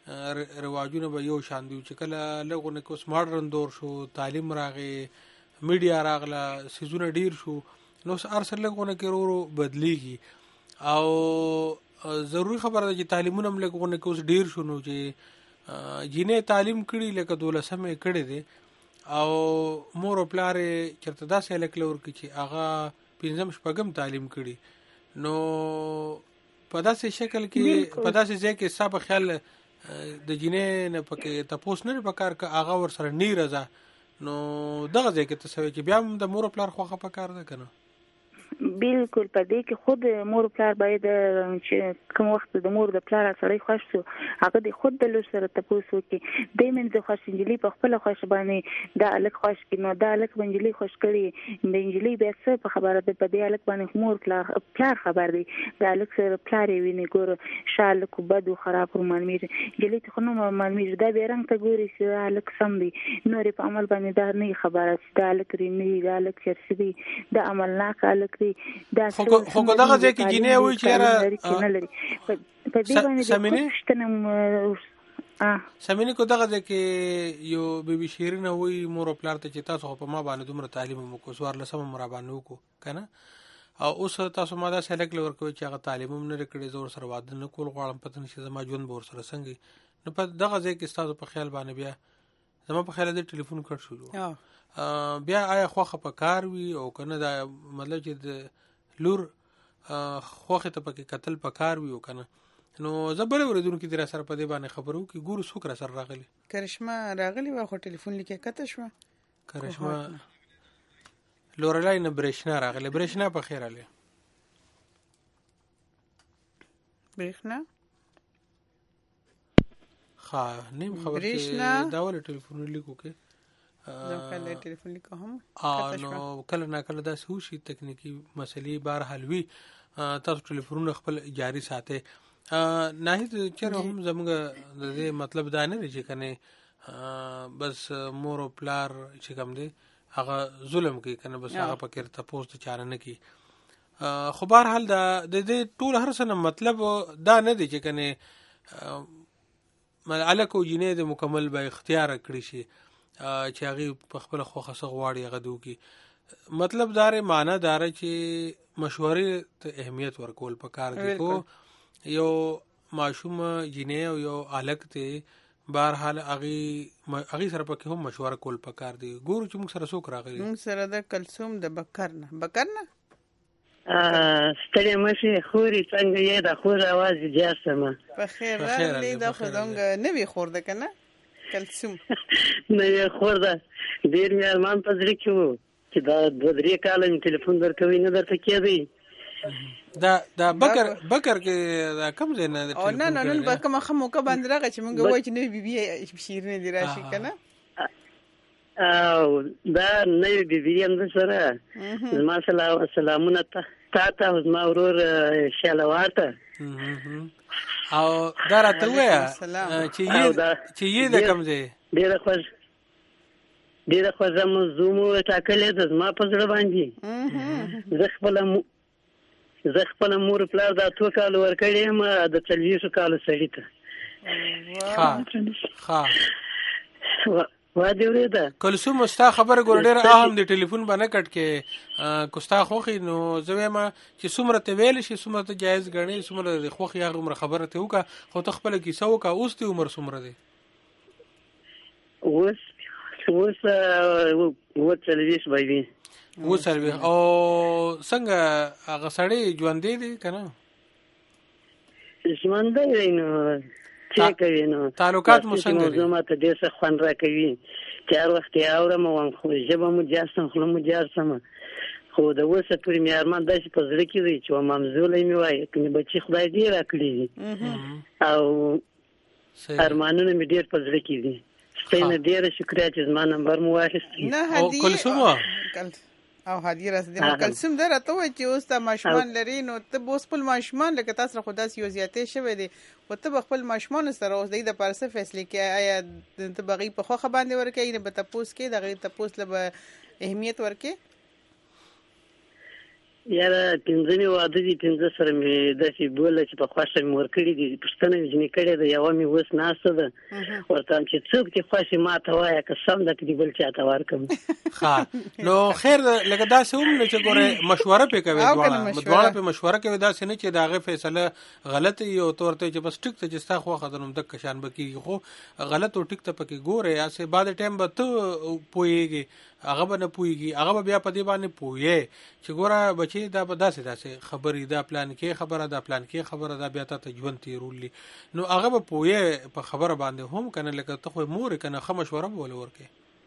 رواجونه به یو شان دي چې کله لغونه کوس ماډرن دور شو تعلیم راغی میډیا راغله سيزونه ډیر شو نو هر څه لغونه کې ورو بدليږي او ضروری خبره ده چې تعلیمونه هم لغونه کوس ډیر شو نو چې جینې تعلیم کړي لکه دولسمه کړي دي او مور او پلار چرته داسې لکه ورکه چې هغه پنځم شپږم تعلیم کړي نو په داسې شکل کې په داسې ځای کې صاحب خیال د جینې نه پکې تاسو نه پکار ک هغه ور سره نه راځه نو دغه ځای کې تاسو چې بیا د مور او پلار خوخه پکار ده کنه بالکل په دې کې خود مور پلار باید چې کوم وخت د مور د پلار سره خوښ شو هغه د خود د لور سره تاسو کې د من د خوشنجلي په خپل خوښ باندې د الک خوښ کې نو د الک منجلي خوښ کړي د انجلي بیا څه په خبره ده په دې الک باندې مور پلار پلار خبر دی د الک سره پلار ویني ګور شال کو بد او خراب ورمنمیر جلي ته خو نو منمیر دا به رنګ ته ګوري چې الک سم دی نو په عمل باندې دا نه خبره چې د الک ریني د الک چرسي د عمل نه الک دا خو خو دغه ځکه کې جنې وای چې را په دې باندې شتنم ا سمینه کو دغه ځکه یو بیبي شیرین وای مور پلار ته چې تاسو په ما باندې دومره تعلیم مو کو سوار لسم مر باندې وکړو کنه او اوس تاسو ما دا سلیکټ لور کوي چې هغه تعلیم هم نه کړی زور سره واده نه کول غواړم پته نشي زما ژوند به ور سره څنګه نو په دغه ځکه تاسو په خیال باندې بیا زما په خیال دې ټلیفون کټ شو بیا آیا خوخه په کار وی او کنه دا مطلب چې د لور خوخه ته پکې قتل په کار وی او کنه نو زبر ورځونو کې در سره په دې باندې خبرو کې ګورو څوک را سره راغلی کرشمه راغلی واخو ټلیفون لیکه کته شو کرشمه لورلای نه برېښنا راغلی برېښنا په خیر اله برېښنا ها نیم خبر چې دا ول ټلیفون لیکو کې نو کله ټلیفون لیکو هم نو کله نه کله دا سوشي تکنیکی مسلې بار حل وی تاسو ټلیفون خپل جاری ساتي نه چې هم زموږ د مطلب دا نه دی چې کنه بس مور او پلار چې کوم دی هغه ظلم کوي کنه بس هغه پکې تاسو ته چاره نه کوي خو بهر حال دا د دې ټول هر څه مطلب دا نه دی چې کنه ملعلک او جنې د مکمل به اختیار کړی شي چې هغه په خپل خوخه سغواړي هغه دوی مطلب دار معنی دار چې مشورې ته اهمیت ورکول پکار دي کو یو معشوم جنې او یو الک ته بهر حال هغه هغه سره پکې هم مشوره کول پکار دي ګورو چې موږ سره څوک راغلي موږ سره د کلثوم د بکرنه بکرنه ستړي مشه خوري څنګه یې د خور आवाज جاسمه په خیر راغلی دا خدانګ نه وی خورده کنه کلثوم نه یې خورده ډیر مې ارمان پزړی کیو چې دا د درې کال ټلیفون درکوي نه درته کېدی دا دا بکر بکر کې دا کم ځای نه او نه نه نن به کوم خمو کا باندې راغی چې موږ وای چې نه بي بي شیرینه دی راشي کنه او دا نه بي بي هم سره ما سلامونه ته تا ما ورور شالواته او دا راته وای چې یې چې یې د کم ځای ډیره خوښ ډیره خوښ زمو زمو ټاکلې د ما په ځړ باندې زه خپل زه خپل مور پلار دا تو کال ورکړې ما د تلويزیون کال سړی ته ها ها وا دی ورته کلثوم مستا خبر ګور ډېر اهم دی ټلیفون باندې کټ کې کوستا خوخي نو زوی ما چې څومره ته ویل شي څومره ته جایز غني څومره خوخي هغه عمر خبره ته وکا خو ته خپل کې سو کا اوس ته عمر څومره دی اوس اوس و تلويزیون باندې و سروي او څنګه هغه سړی ژوند دی کنه ژوند دی نو چې کوي نو تعلقات مو څنګه دي زما ته ډېر څه خوان راکوي چې هر وخت یې اورم او خو ژبه مو جاسم خو مو جاسم خو د وسه پورې مې ارمان داسې په زړه کې دی چې مامزولې مې وایي کني بچي خدای دې راکړي او ارمانونه مې ډېر په زړه کې دي ستنه ډېر شکریا چې زما نمبر مو واخیست نه هدیه کلثوم او هدیه راځي کلثوم درته وای چې اوس ته ماشومان لري نو ته بوس خپل ماشومان لکه تاسو خو داس یو زیاتې شوی دی او ته خپل ماشومان سره اوس د پارسه فیصله کې آیا ته بغي په خوخه باندې ورکې نه به تاسو کې دغه تاسو له اهمیت ورکې یاره پنځه مې واده دي، پنځه سره مې داسې بوله چې په خوښه مې ورکړي دي. پوښتنه مې ځینې کړې ده، یوه مې اوس ناسته ده، ورته وایم چې څوک چې خوښ یې ما ته وایه، که سم ده که دې بل چا ته ورکړم. ښه نو خیر ده. لکه داسې هم نه چې ګورې مشوره پرې کوي، دواړه دواړه پرې مشوره کوي، داسې نه چې د هغې فیصله غلط وي او ته ورته وایې چې بس ټیک ته چې ستا خوښه ده نو همدغه شان به کېږي. خو غلط او ټیک ته پکې ګورې، هسې بعد ټایم به ته پوهېږې، هغه به نه پوهېږي، هغه به بیا په دې باندې پوهې چې ګوره بچې دا به داسې داسې خبرې، دا پلان کې خبره، دا پلان کې خبره، دا بیا تا ته ژوند تېرولي. نو هغه به پوهې په خبره باندې هم که نه، لکه ته خو یې مور یې که نه، ښه مشوره به ولې ورکړې.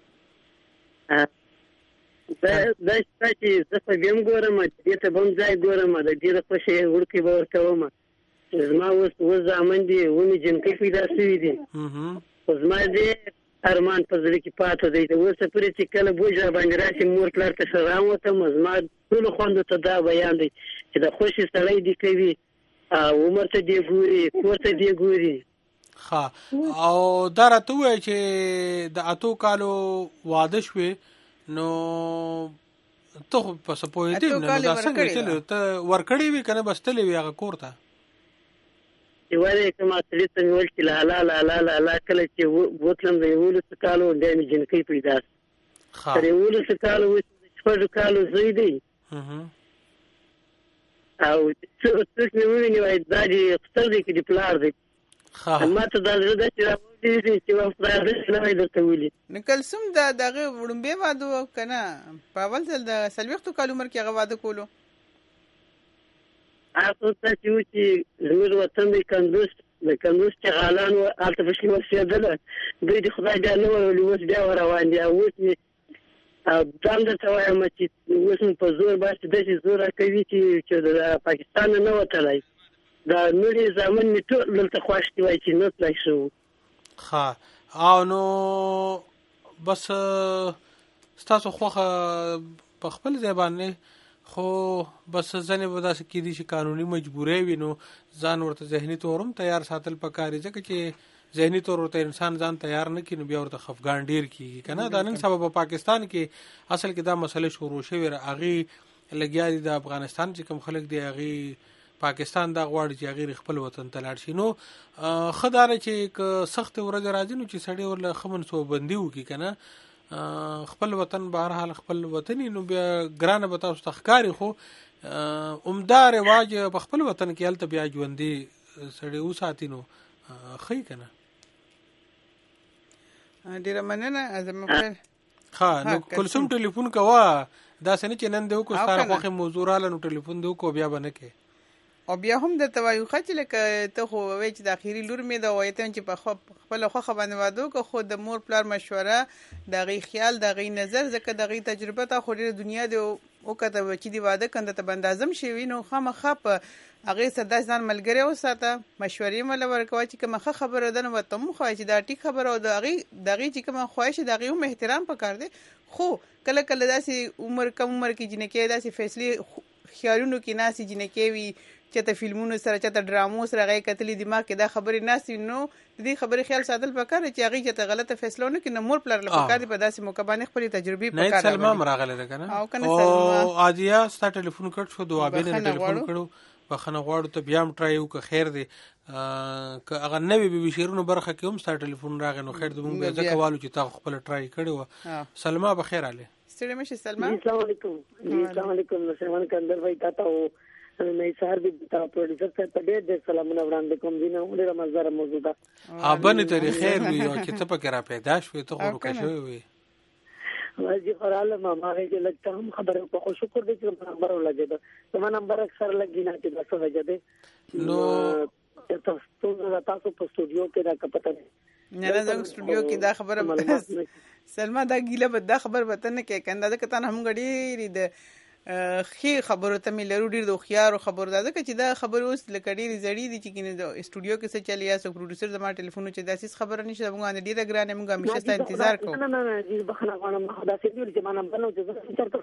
دا شته چې زه په دې هم ګورم، دې ته به هم ځای ګورم، د دې د خوښې وړکې به ورته وم. زما اوس اوس زامن دي، ومې جنکۍ پیدا شوي دي، خو زما دې ارمان په زړه کې پاته دی. د اوسه پورې چې کله بوج را باندې راشي مور پلار ته ښه راوتم، زما ټولو خویندو ته دا بیان دی چې د خوښې سړی دې کوي، عمر ته دې ګوري، کور ته دې ګوري. ښه او دا راته ووایه چې د اتو کالو واده شوې، نو ته خو په څه پوهېدې نه، نو دا څنګه چلو ته ورکړې وې که نه بس تلې وې هغه کور ته؟ چې ولې کومه سړي ته مې ویل چې لالا لالا لالا، کله چې بوتلم د یولسو کالو بیا مې جنکۍ پیدا شوه. تر یولسو کالو اوس د شپږو کالو زوی دی، او څوک مې وویني وایي دا دې خسر دی که دې پلار دی. ما ته دا زړه داسې راوړي دي چې وایم خدایه داسې نه وایي درته ولي. نو کلثوم د هغې وړومبی واده و که نه په اول ځل د څلوېښتو کالو عمر کې هغه واده کولو؟ هغه داسې و چې زموږ وطن دی کندوز، د کندوز چغالان وو، هلته پکې اوسېدله، دوی د خدای بیا نه ورولي، اوس بیا ورروان دي. او اوس مې دا هم درته وایم چې اوس مې په زور باسي، داسې زور راکوي چې د پاکستان نه نه وتلی. دا نورې زامن مې ټول دلته خوښ دي، وایي چې نه تلای شو. ښه او نو بس ستاسو خوښه په خپل ځای باندې، خو بس ځنې به داسې کېدي چې قانوني مجبورۍ وي، نو ځان ورته ذهني طور هم تیار ساتل پکار دي، ځکه چې ذهني طور ورته انسان ځان تیار نه کړي نو بیا ورته خفګان ډېر کېږي که نه. دا نن سبا په پاکستان کې اصل کې دا مسله شروع شوې، هغې لګیا دي د افغانستان چې کوم خلک دي هغې پاکستان دا غواړي چې هغې خپل وطن ته لاړ شي. نو ښه دا ده چې که سختې ورځې راځي نو چې سړی ورله ښه منصوبه‌بندي وکړي که نه، خپل وطن به هر حال خپل وطني، نو بیا ګرانه به تاسو ته ښکاري، خو عمده رواج په خپل وطن کې هلته بیا ژوندي سړی وساتي نو ښه یي که نه. ډېره مننه زموږ خیر. ښه نو کلثوم ټلیفون کوه، داسې نه چې نن دې وکړو ستا خوښې موضوع راله نو ټلیفون دې وکړو بیا به نه کوې. او بیا هم درته وایو ښه چې لکه ته خو وایې چې د اخري لور مې ده، وایې ته چې په خپله خوښه باندې واده وکړه، خو د مور پلار مشوره، د هغې خیال، د هغې نظر، ځکه د هغې تجربه ته خو ډېره دنیا دې وکته چې دې واده کنده ته به اندازه هم شوي، نو خامخا په هغې سره داسې ځان ملګری وساته، مشورې هم له ورکوه چې کومه ښه خبره ده نو ورته هم وښایه چې دا ټیک خبره، او د هغې د هغې چې کومه خواهش د هغې هم احترام پکار دی. خو کله کله داسې عمر کم عمر کې جنکۍ داسې فیصلې خیالونو کې ناستې جنکۍ وي، چېرته فلمونو سره، چېرته ډرامو سره هغې کتلي، دماغ کې دا خبرې ناستې، نو د دې خبرې خیال ساتل پکار دی چې هغې چېرته غلطه فیصله ونه کړي. نو مور پلار له پکار دی په داسې موقع باندې خپلې تجربې پکار راولي. سلما هم راغلی ده که نه؟ او که نه سلما. او عادیه ستا ټلیفون کټ شو، دوابې نه ټلیفون کړو، بخښنه غواړو، ته بیا هم ټرای وکړه، خیر دی. که هغه نوې بې بي شعرونو برخه کې هم ستا ټلیفون راغی نو خیر دی، موږ بیا ځکه والو چې تا خپله ټرای کړې وه. سلما بخیر علي. ستړې مه شې سلما. السلام علیکم. السلام علیکم. نصیرمن کندر بھائی تا ته نه سهار دې تا پروډوسر ته ته ډېر ډېر سلامونه وړاندې کوم. دینه ډېره مزدار موضوع ده. ابنه ترې خیر وي او چې ته پکې را پیدا شوې، ته خو روکه شوې وې. واجی خراله ما ما هغه لګته هم خبره په خو شکر دې چې نمبر ولګېده. زما نمبر اکثر لګی نه چې تاسو وجه ده نو تاسو تاسو په استودیو کې دا کپته نه نه زموږ استودیو کې دا خبره سلما دا ګیله به دا خبر وته نه کې کنده ده کته هم غړي د خې خبرو ته مې لرو ډېر د خيار خبر ده ځکه چې دا خبر اوس لکه ډېر زړی دي چې کینه د استودیو کې څه چلی یا سو پروډوسر زما ټلیفون چې داسې خبره نشته موږ نه ډېر ګرانه موږ همیشه ست انتظار کوو. نه نه نه جی بخنه غواړم خدا سي دې چې ما نمبر نو چې چرته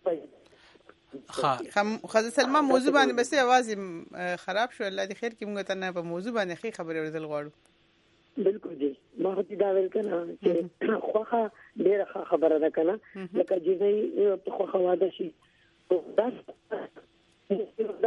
ها خزه سلمہ موضوع باندې بس आवाज خراب شو، الله دې خیر کې موږ ته نه په موضوع باندې خې خبره ورزل غواړو. بالکل جی ما هتی دا ویل کنه چې خوخه ډېر خبره ده کنه لکه چې په خوخه واده شي دا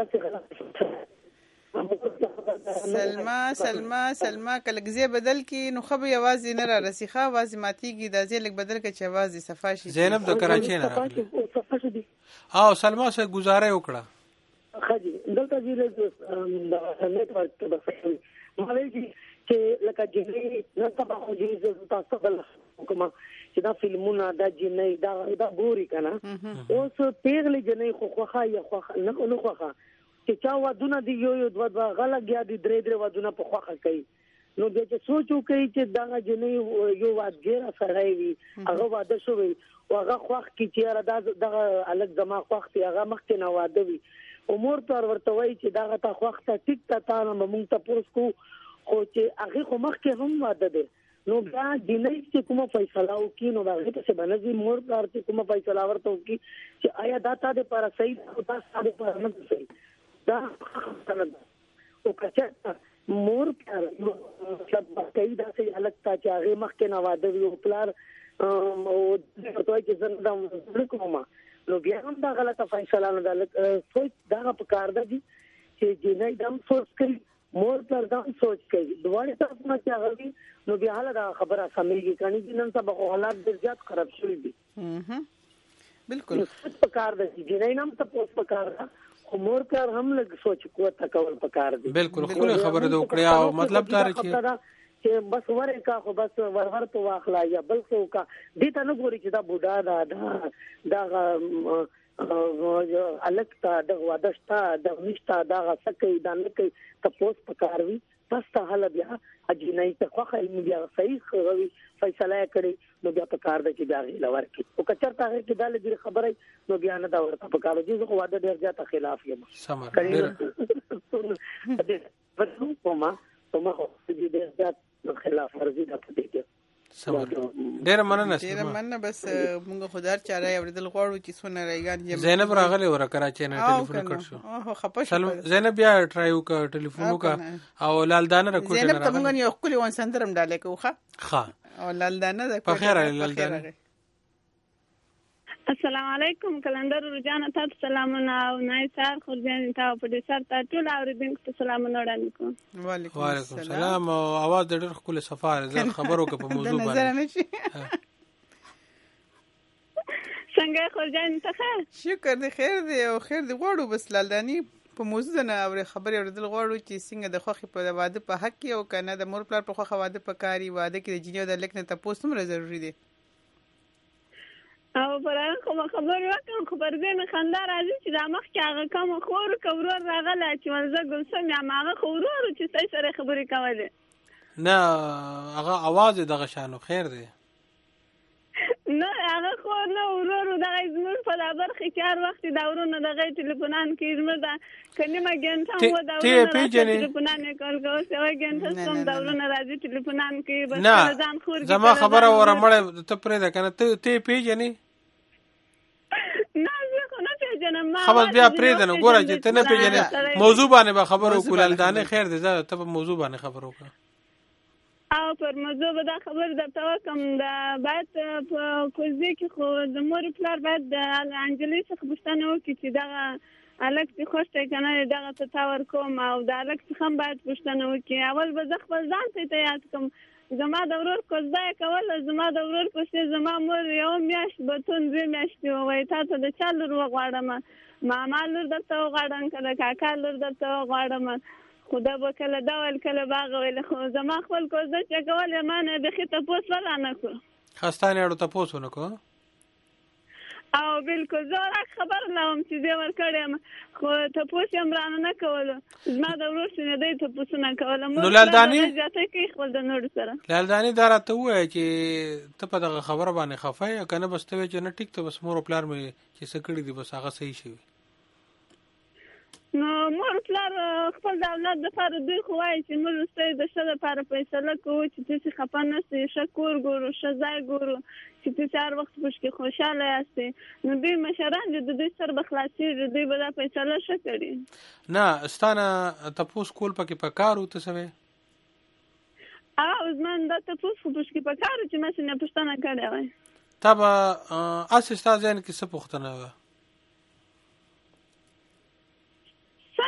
سلمہ سلمہ سلمہ کله ځای بدل کی نو خو به आवाज نه را رسیخه आवाज ماتیږي د ځای لک بدل کې چې आवाज صفا شي. زینب د کراچۍ نه راغله او سلمہ سره گزاره وکړه خاجي دلته دې له نت ورک په فهم ما ویل چې لکه جنې نن سبا خو دې تاسو بل کومه چې دا فلمونه دا جنې دا دا ګوري کنه اوس پیغلې جنې خو خوخه یا خوخه نه نو خوخه چې چا ودونه دی یو یو دوا دوا غلط یا دی درې درې ودونه په خوخه کوي نو بیا چې سوچو کوي چې دا جنې یو واده سره وي هغه واده شوی او هغه خوخ کی چې دا دغه الګ دما خوخ تی هغه مخکې نه واده وي امور پر ورته وای چې دا ته خوخ ته ټیک ته تا نه مونږ ته پوس کو خو چې هغه خو مخکې هم واده ده نو دا دیني چې کومه فیصله وکي نو هغه ته څه باندې مور کار چې کومه فیصله ورته وکي چې آیا دا تا د پر صحیح او تا ساده پر نه صحیح دا او کچا مور کار مطلب کوي دا چې الګ تا چې هغه مخکې نه واده وي پلار او ته چې زنده کومه نو بیا هم دا غلطه فیصله نه ده سوچ دا په کار ده چې جنې دم سوچ کوي مور پر دم سوچ کوي دوه طرف نه چاغوي نو بیا حاله دا خبره سمېږي کني چې نن سبا حالات ډېر زیات خراب شوي دي بالکل په کار ده جنې نام ته پوس په کار ده خو مور کار هم لږ سوچ کوه تکول په کار دي بالکل خو خبره ده وکړه او مطلب دا چې چې بس ورې کا خو بس ورور په واخلا یا بل څه کا دې ته نه ګوري چې دا بوډا دا دا الکتا د ودشتا د نشتا دا سکه دا نه کوي تاسو په کار وي بس ته حل بیا اجنای ته خو خل بیا صحیح غوي فیصله کړي نو بیا په کار د کې بیا لور کې او کچرته کې دا لږ خبره نو بیا نه دا ورته په کار دي خو واده ډیر ځاته خلاف یم سم ډیر ورته کومه کومه دې ډیر ځات خلاف ورزي ده په دې کې ډیر مننه ډیر مننه بس موږ خدای چاره اوریدل غواړو چې سونه رايګان زینب راغله ور کراچۍ نه ټلیفون کړ شو اوه خپه سلام زینب بیا ټرایو کا ټلیفون کا او لالدانه راکوټ نه زینب ته موږ یو خپل ون سندرم ډاله کوخه ها او لالدانه ده په خیر لالدانه السلام علیکم کلندر رجانه تاسو سلامونه او نایسار خورجان تاسو په دې سره تاسو ټول اوریدونکو ته سلامونه وړاندې کوم وعلیکم السلام او आवाज ډېر خپل صفاره زه خبرو کې په موضوع باندې څنګه خورجان ته شکر دې خیر دې او خیر دې غواړو بس لالدانی په موضوع نه اور خبرې اوریدل غواړو چې څنګه د خوخي په واده په حق کې او کنه د مور پلار په خوخه واده په کاری واده کې د جنیو د لیکنه تاسو هم ضروری دي او پران کوم خبر وکم خبر دې نه خندار راځي چې دا مخ کې هغه کوم خور کورور راغله چې ولزه ګلسم یا ماغه خورور چې څه سره خبرې کوله نه هغه आवाज دغه شانو خیر دی نه هغه خو نه ورور دغه زمون په لابر خکار وخت دا ورونه دغه ټلیفونان کې زموږ دا کلمه ګنټه و دا ټلیفونان کول کوي چې ګنټه کوم دا ورونه راځي ټلیفونان کې بس ځان خور زما خبره وره مړ ته پرې ده کنه ته ته پیژنې نه زه خو نه پیژنم خبر بیا پرې ده نو ګوره چې ته نه پیژنې موضوع باندې به خبرو کولل دانه خیر دی زه ته په موضوع باندې خبرو وکړه او پر موضوع به دا خبر درته وکم دا باید په کوزي کې خو د مور پلار باید د انجلۍ څخه پوښتنه وکړي چې دغه الګ څه خوشته کنه دغه ته تاور کوم او دا الګ څخه باید پوښتنه وکړي اول به ځ خپل ځان ته یاد کوم زما د ورور کوزدا کول زما د ورور پسې زما مور یو میاش بتون زی میاشتې وای تا ته د چا لور وغواړم ماما لور درته وغواړم کله کاکا لور درته وغواړم خدا به کله دا ول کله باغ ویل خو زما خپل کوزدا چې کول مانه به خته پوس ولا نه کو خستانه اړو ته پوس ونه کو او بالکل زه خبر لوم چې دې ور کړم خو ته پوس هم رانه نه کول زما د ورور څخه دې ته پوس نه کول نو لالدانی ځاته کې خپل د نور سره لالدانی دراته وای چې ته په دغه خبره باندې خفای کنه بس ته چې نه ټیک ته بس مور پلار مې چې سکړی دی بس هغه صحیح شي نو مور پلار خپل د اولاد لپاره دوی خو وایي چې موږ ستاسو د ښه لپاره فیصله کوو چې تاسو خپه نه شئ ښه کور ګورو ښه ځای ګورو چې تاسو هر وخت پوښ کې خوشاله یاستئ نو دوی مشران د دوی سره به خلاصېږي دوی به دا فیصله ښه کړي نه ستانه تاسو کول پکې پکارو ته سوي او زمون دا تاسو پوښ کې پکارو چې مې نه پښتنه کړې وای تبا اساس ځان کې څه پښتنه و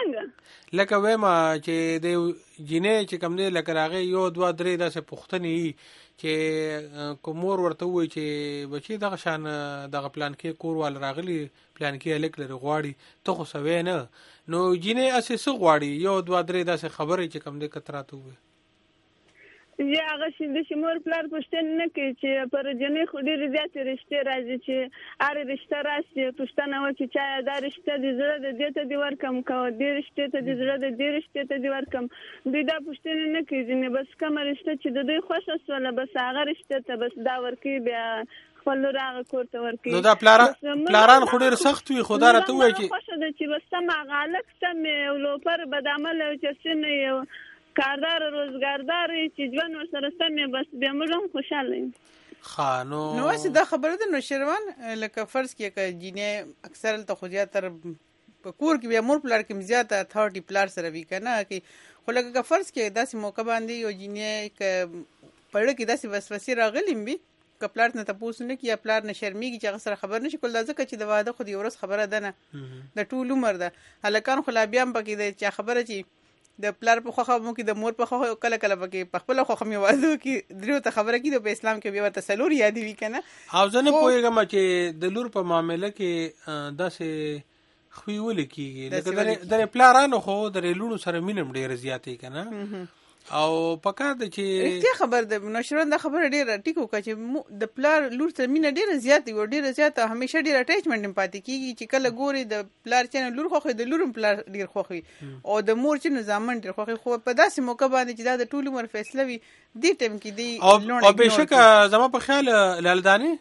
څنګه لکه وایم چې د جینې چې کوم دی لکه راغی یو دوه درې داسې پوښتنې چې کومور ورته وایي چې بچي دغه شان دغه پلان کې کوروال راغلی پلان کې الک لري غواړي ته خو سوي نه نو جینې اسې څه غواړي یو دوه درې داسې خبرې چې کوم دی کتراته وي یا هغه چې د شمور پلار پوښتنه نه کوي چې پر جنې خو ډېرې زیاتې رشتې راځي چې هرې رشته راشي پوښتنه وکړي چې دا رشته د زړه د دې ته دې ورکړم که دې رشتې ته د زړه د دې رشتې ته دې ورکړم دوی دا پوښتنې نه کوي ځینې بس کومه رشته چې د دوی خوښه شوله بس هغه رشته ته بس دا ورکوي بیا خپل لور هغه کور ته ورکوي نو دا پلاران پلاران خو ډېر سخت وي خو دا راته ووایي چې خوښه ده چې بس سم هغه هلک سم یو لوپر بدعمله چې څه یو کاردار روزګاردار چې ژوند ورسره سم بس بیا موږ هم خوشحاله یو ښه نو نو اوس دا خبره ده نو شیروان لکه فرض کړه که جینۍ اکثر هلته خو زیاتره په کور کې بیا مور پلار کې زیاته اتھارټي پلار سره وي که نه کې خو لکه که فرض کړه داسې موقع باندې یو جینۍ که پړه کې داسې وسوسې راغلي وي که پلار نه تپوس نه کړي یا پلار نه شرمېږي چې هغه سره خبر نه شي کول دا ځکه چې د واده خو د یو ورځ خبره ده نه د ټول عمر ده هلکان خو لا بیا هم پکې دی چې خبره چې د پلار په خوښه مو کې د مور په خوښه کله کله پکې په خپله خوښه مې واده کې دریو ته خبره کېږي په اسلام کې بیا ورته څلور یادې وي که نه او زه نه پوهېږم چې د لور په معامله کې داسې خوی ولې کېږي لکه د پلارانو خو د لوڼو سره مینه هم ډېره زیاتې که نه او پکار ده چې رښتیا خبر ده نوشیروان دا خبره ډېره ټیک وکړه چې د پلار لور سره مینه ډېره زیاته وي ډېره زیاته همیشه ډېر اټیچمنټ هم پاتې کېږي چې کله ګوري د پلار چې نه لور خوښ وي د لور هم پلار ډېر خوښ وي او د مور چې نه زامن ډېر خوښ وي خو په داسې موقع باندې چې دا د ټول عمر فیصله وي دې ټایم کې دی او بېشکه زما په خیال لالدانې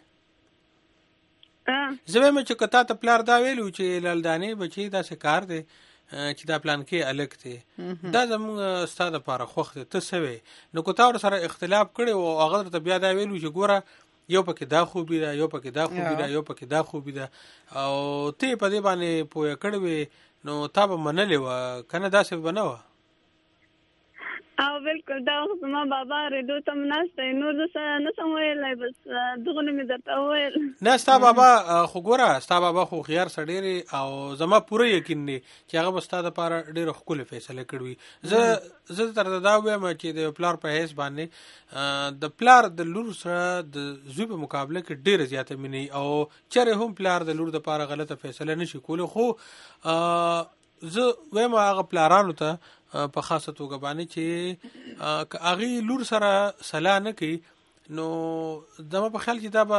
زه وایم چې که تا ته پلار دا ویلو چې لالدانې بچي داسې کار دی چې دا پلان کې الک دی دا زموږ ستا دپاره خوښ دی ته څه وی نو که تا ور سره اختلاف کړی او هغه درته بیا دا ویلو چې ګوره یو پکې دا خوبي ده یو پکې دا خوبي ده یو پکې دا خوبي ده او ته په دې باندې پوهه کړې وې نو تا به منلې وه که نه داسې به نه وه او بالکل دا زما بابا ریډیو ته ناسته نور زه نشم ویلی بس دغونه مې درته وویل نه ستا بابا خو ګوره ستا بابا خو هوښیار سړی دی او زما پوره یقین دی چې هغه به ستا دپاره ډېره ښکلې فیصله کړې وي زه زه درته دا ووایم چې د پلار په حیث باندې د پلار د لور سره د زوی په مقابله کې ډېره زیاته مینه او چېرې هم پلار د لور دپاره غلطه فیصله نشي کولی خو زه وایم هغه پلارانو ته په خاصه توګه باندې چې که هغې لور سره صلاح نه کوي نو زما په خیال چې دا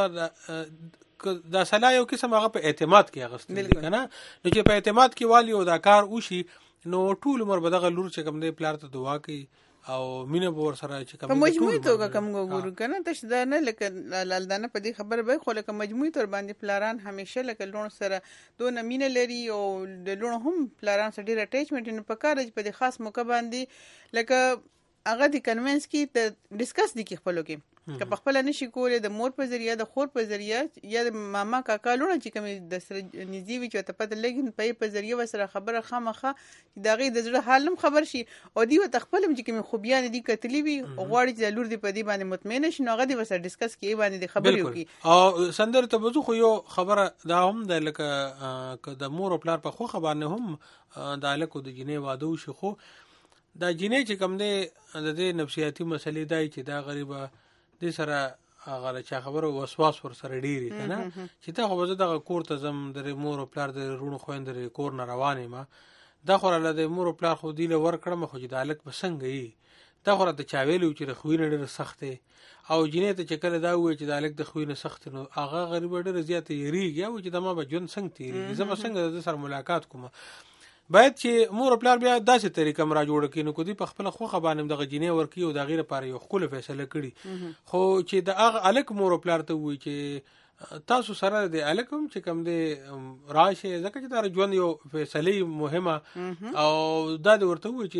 به دا صلاح یو قسم هغه په اعتماد کې اخیستل دي که نه نو چې په اعتماد کې والي او دا کار وشي نو ټول عمر به دغه لور چې کوم دی پلار ته دعا کوي او مینه به ورسره چې کوم په مجموعي توګه کوم ګورو که نه تش دا نه لکه لالدانه په دې خبره به خو لکه مجموعي طور باندې پلاران همیشه لکه لوڼو سره دونه مینه لري او د لوڼو هم پلاران سره ډېر اټیچمنټ نه پکار دی په دې خاص موقع باندې لکه هغه د کنوینس کې د ډسکس دي کې خپلو کې که په خپله نشي کولی د مور په ذریعه د خور په ذریعه یا د ماما کاکا لوڼه چې کومې د سره نږدې وي چې ورته پته لګي په یې په ذریعه ورسره خبره خامخا چې د هغې د زړه حال هم خبر شي او دوی ورته خپل هم چې کومې خوبیانې دي کتلي وي غواړي چې د لور دې په دې باندې مطمئنه شي نو هغه دې ورسره ډسکس کړي باندې د خبرې وکړي او سندرې ته به ځو خو یو خبره دا هم ده لکه که د مور او پلار په خوښه باندې هم د هلک او د جینۍ واده وشي خو دا جینۍ چې کوم دی د دې نفسیاتي مسلې دا چې دا غریبه دې سره هغه چا خبره وسواس ور سره ډېرې که نه چې ته خو به زه دغه کور ته ځم د مور او پلار د وروڼو خویندې کور نه روان یم دا خو راله د مور او پلار خو دوی له ورکړم خو چې د هلک به څنګه یي دا خو راته چا ویلي وو چې د خوی نه ډېره سخت دی او جینۍ ته چې کله دا ووایي چې د هلک د خوی نه سخت نو هغه غریبه ډېره زیاته یېرېږي او چې زما به ژوند څنګه تېرېږي زه به څنګه د ده سره ملاقات کوم باید چې مور او پلار بیا داسې طریقه م را جوړه کړي نو که دوی په خپله خوښه باندې دغه جینۍ ورکړي او د هغې لپاره یو ښکله فیصله کړي خو چې د هغه هلک مور او پلار ته ووایي چې تاسو سره د هلک هم چې کوم دی راشئ ځکه چې دا ژوند یو فیصلې مهمه او دا دې ورته ووایي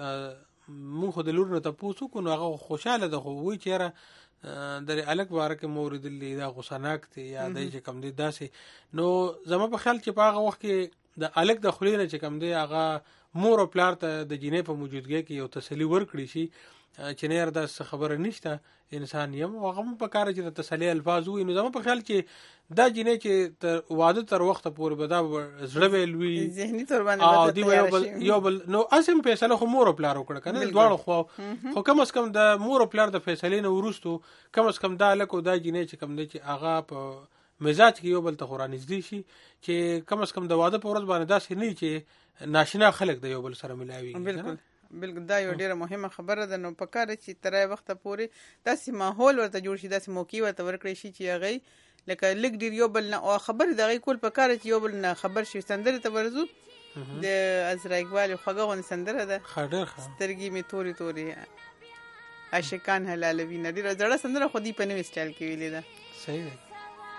چې مونږ خو د لور نه تپوس وکړو نو هغه خوشحاله ده خو وایي چې یاره د هلک باره کې مو اورېدلي دا غوسناک دی یا دی چې کوم دی داسې نو زما په خیال چې په هغه وخت کې د هلک د خولې نه چې کوم دی هغه مور او پلار ته د جینۍ په موجودګۍ کې یو تسلي ورکړي شي چې نه یاره دا خبره نشته انسان یم او هغه په کار چې د تسلی الفاظ وي. نو زما په خیال کې دا جنې چې تر واده تر وخت پورې به دا زړه به لوي ذهني تور باندې یو بل یو بل نو اسیم فیصله خو مور او پلار وکړه کنه دواړو خو خو کم از کم د مور او پلار د فیصلې نه ورستو کم از کم دا لکه دا جنې چې کم دی چې هغه په مزاج کې یو بل ته خورانې دي شي چې کم از کم د واده په ورځ باندې داسې نه چې ناشنا خلک د یو بل سره ملاوي. بالکل بالکل دا یو ډیره مهمه خبره ده. نو په کار چې ترای وخت پورې داسې ماحول ورته جوړ شي داسې موقع ورته ورکړي شي چې هغه لکه لګ ډیر یو بل نه او خبر دغه کول په کار چې یو بل نه خبر شي. سندره ته ورزو د عزرا اقبال خوګه غون سندره ده خډر سترګې می توري توري عاشقان حلالوي نه ډیره زړه سندره خو دې په نوې سټایل کې ویلې ده. صحیح ده.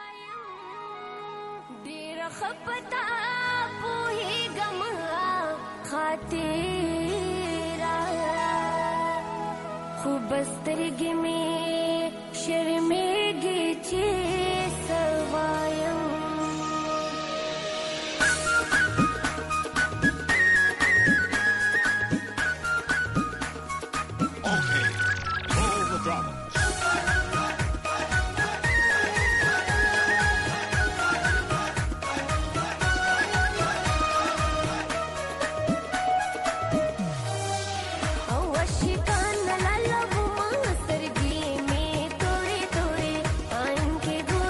ډیر خپتا پوهی ګم خاطر خوبسترګې مې شرمېږي چې سوایم سترګې مې تورې تورې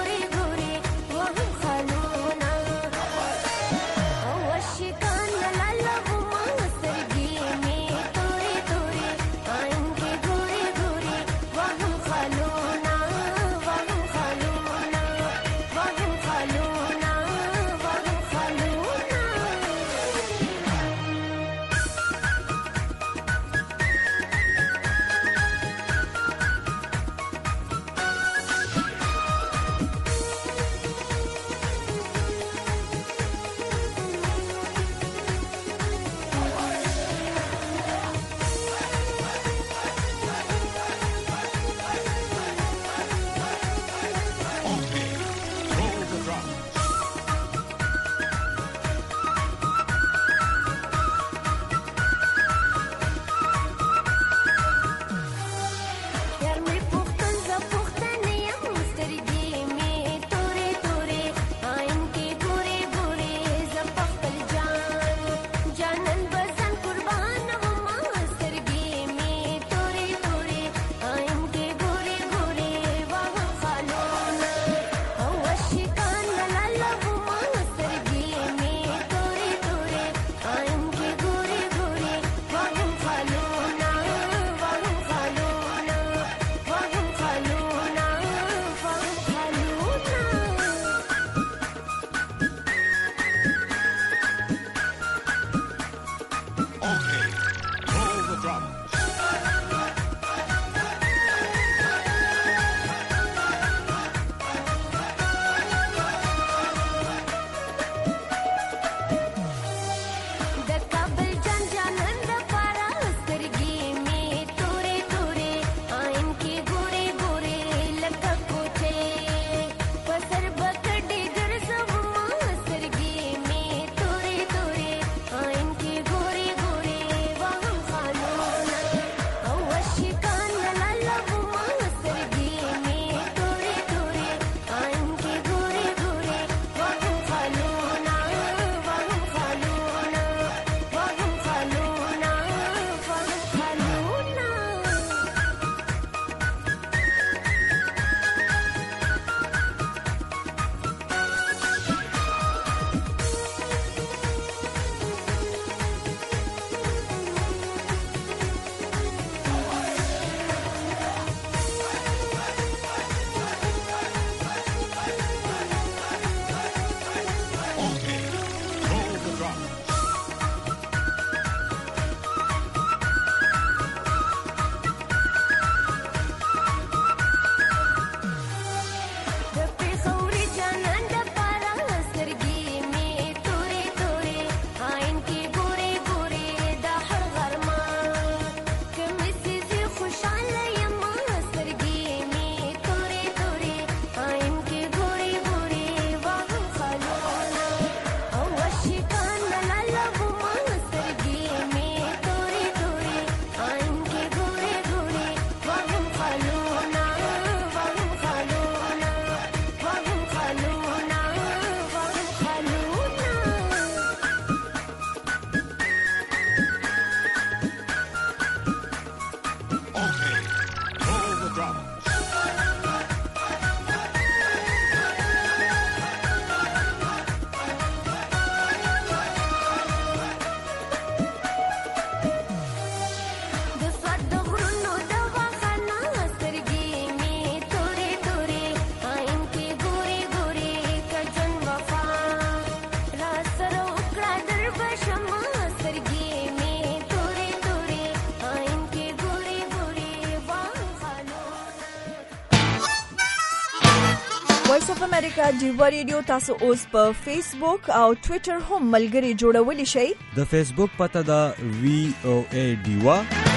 وایس اف امریکا ډیوا ریډیو تاسو اوس په فیسبوک او ټوئیټر هم ملګري جوړولی شئ. د فیسبوک پته دا وی او ای ډیوا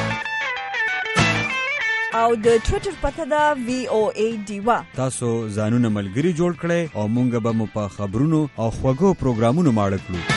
او د ټوئیټر پته دا وی او ای ډیوا. تاسو ځانونه ملګري جوړ کړئ او مونږ به مو په خبرونو او خوږو پروګرامونو ماړه کړو.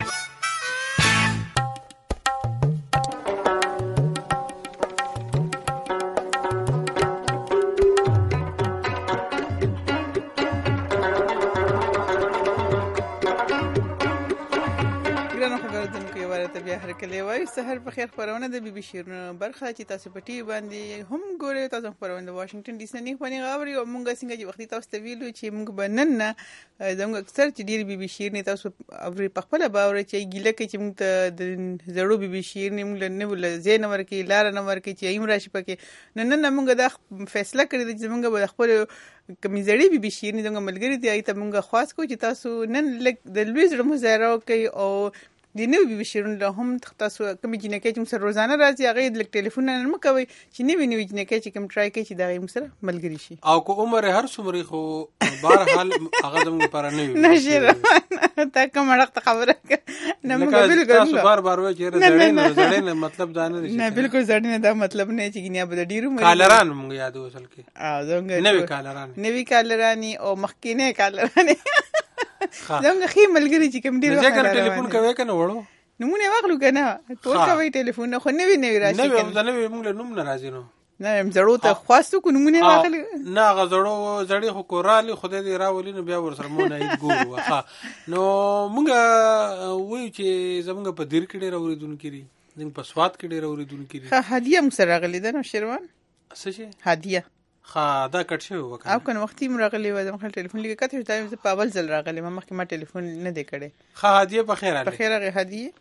سحر په خیر خبرونه د بي بي شیرونو برخه چې تاسو په ټي باندې هم ګورئ. تاسو خبرونه د واشنگټن ډي سي نه خوني غاوري او مونږ څنګه چې وختي تاسو ته ویلو چې مونږ بنن نه زموږ اکثر چې ډیر بي بي شیرني تاسو اوري په خپل باور چې ګیله کې چې مونږ ته د زړو بي بي شیرني مونږ نه ول زین ورکی لار نه ورکی چې ایم راشي پکې نن نه مونږ دا فیصله کړی چې مونږ به خپل کمیزړي بي بي شیرني څنګه ملګری دی ایته مونږ خاص کو چې تاسو نن لک د لویز رمزارو کوي او د نو بي بي شیرون له هم تاسو کوم جنکه چې موږ روزانه راځي هغه د ټلیفون نه مکوي چې نو نو جنکه چې کوم ټرای کوي چې دا موږ سره ملګری شي او کو عمر هر څومره خو بهر حال هغه زموږ لپاره نه وي نشي تا کوم وخت خبره نه موږ بالکل تاسو بار بار وایي چې زړې زړې نه مطلب دا نه نه بالکل زړې نه دا مطلب نه چې ګنیا بده ډیرو کالران موږ یاد وصل کې ا زنګ نوې کالران نوې کالرانی او مخکینه کالرانی زنګ خې ملګری چې کوم ډیرو ځکه ټلیفون کوي کنه وړو نمونه واخلو کنه ټول کوي ټلیفون خو نوی نوی راشي کنه نوی نوی موږ له نوم ناراضی نو نه هم زړو ته خواستو کو نمونه واخلو نه غزړو زړی خو کورالي خدای دې راولي نو بیا ور سره مونږ نه ګورو ها نو موږ وایو چې زمونږ په دیر کې ډېر اوریدون کړي زموږ په سواد کې ډېر اوریدون کړي ها هدیه موږ سره غلي ده نو شیروان څه شي هدیه خا دا کټ شو وکړه او کنه وختي مرغلي و زموږ ټلیفون لګه کته ټایم په اول ځل راغلی ما مخکې ما ټلیفون نه دی کړی خا هدیه په خیر په خیر غي هدیه.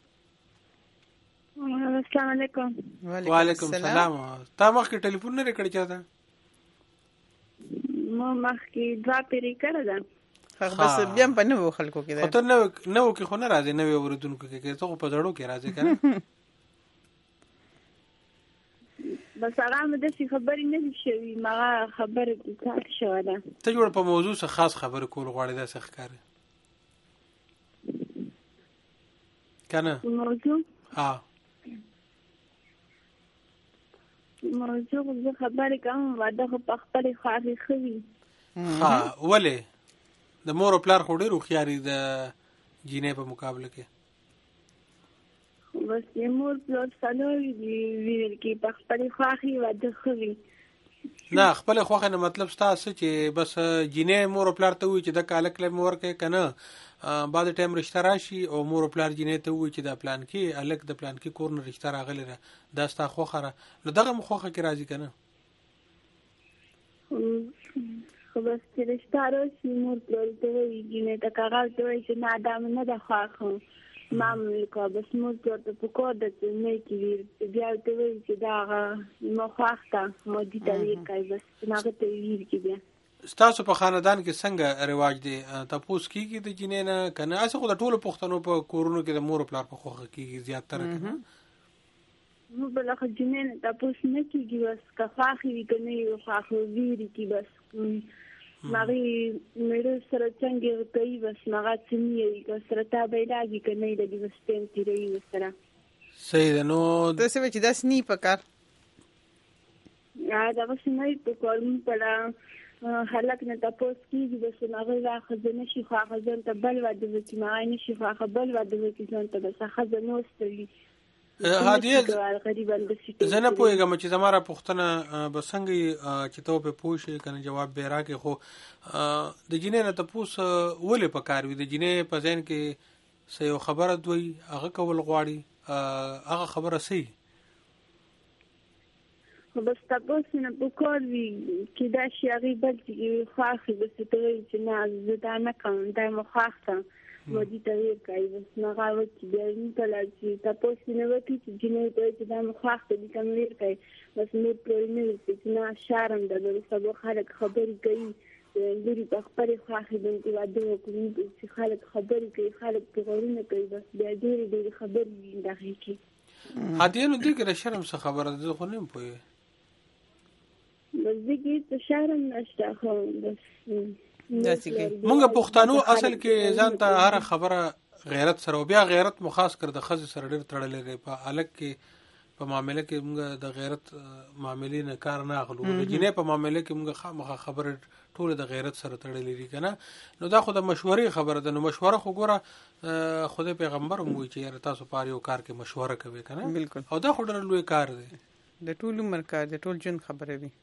السلام علیکم. وعلیکم السلام. تا مخکې ټلیفون نه کړی چاته؟ ما مخکې دا پیری کړه ده. خو بس بیا په نو خلکو کې ده. ته نو نو کې خو نه راځي نو اوریدونکو کې ته په زړو کې راځي کنه. بس هغه مده شي خبرې نه دي شوي ما خبره تاسو شو ده. ته جوړ په موضوع څخه خاص خبره کول غواړې دا څه ښکاري. کنه موضوع ها موضوع زه خبرې کوم واده خو په خپل خاري خوي ها ولې د مور پلار خو ډېر خواري د جینې په مقابله کې بس یې مور پلار سالوي دی ویل کې په خپل خاري واده خوي نه خپل خوخه نه مطلب ستاسو چې بس جینې مور پلار ته وي چې د کالک له مور کې کنه بعد ټایم رشتہ راشي او مور پلار جینې ته وي چې د پلان کې الک د پلان کې کور نه رشتہ راغلی را دا ستا خوخه را نو دغه مخوخه کې راځي کنه خو بس چې رشتہ راشي مور پلار ته وي جینې ته کاغذ ته وي چې نه دا نه د خوخه مام کو بس مور ته په کو د نه کې بیا ته وی چې دا مو خوښه مو دي ته وی کوي بس نه ته وی کې بیا ستاسو په خاندان کې څنګه رواج دی تاسو کیږي د جنې نه کنه اسه خو د ټولو پښتنو په کورونو کې د مور پلار په خوخه کیږي زیاتره کنه نو بل خو جنې نه تاسو نه کیږي بس کفاخي وی کنه یو خوخه ویری کی بس ماری مېره سره څنګه کوي بس ماغه څنګه یې سره تا به لاګي کنه دې بس ټیم تیری وسره صحیح ده نو ته څه چې داس نی پکار یا دا بس نه په کوم په هلاک نه تاسو کیږي بس ماغه راخذ نه شي خو غزن ته بل ود چې ما نه شي خو بل ود چې ځان ته بس خزه نو ستړي هدیه زه نه پوهېږم چې زما را پوښتنه به څنګه چې ته په پوه شې کنه جواب به راکې خو د جینې نه تپوس ولې پکار وي د جینې په ذهن کې څه یو خبره دوی هغه کول غواړي هغه خبره صحیح خو بس تاسو نه پکار وي چې دا شي هغه بل چې خاصه بس ته وي چې نه زه دا نه کوم دا مو خاصه مو دي ته وی کوي بس نه غواړي چې بیا نه کله چې تاسو نه وتی چې جنې ته چې دا مو خاصه دي کوم وی کوي بس نو پرې نه چې نه شارم د سبو خلک خبرې کوي لري په خپل خاصه د واده کوي چې خلک خبرې کوي خلک پیغورونه کوي بس بیا ډېر ډېر خبرې دغه کوي هدیه نو دې کې شرم څه خبره ده خو نه پوهه بس دې کې شرم نشته خو بس مونږ پښتنو اصل کې ځان ته هر خبره غیرت سره بیا غیرت مخاص کړ د خزې سره ډېر تړلې دی په الګ کې په معاملې کې موږ د غیرت معاملې نه کار نه اخلو د جنې په معاملې کې موږ خامخا خبره ټول د غیرت سره تړلې دي کنه نو دا خو د مشورې خبره ده نو مشوره خو ګوره خدای پیغمبر مو چې یاره تاسو پاره یو کار کې مشوره کوي کنه بالکل او دا خو ډېر لوی کار دی د ټول عمر کار د ټول جن خبره وي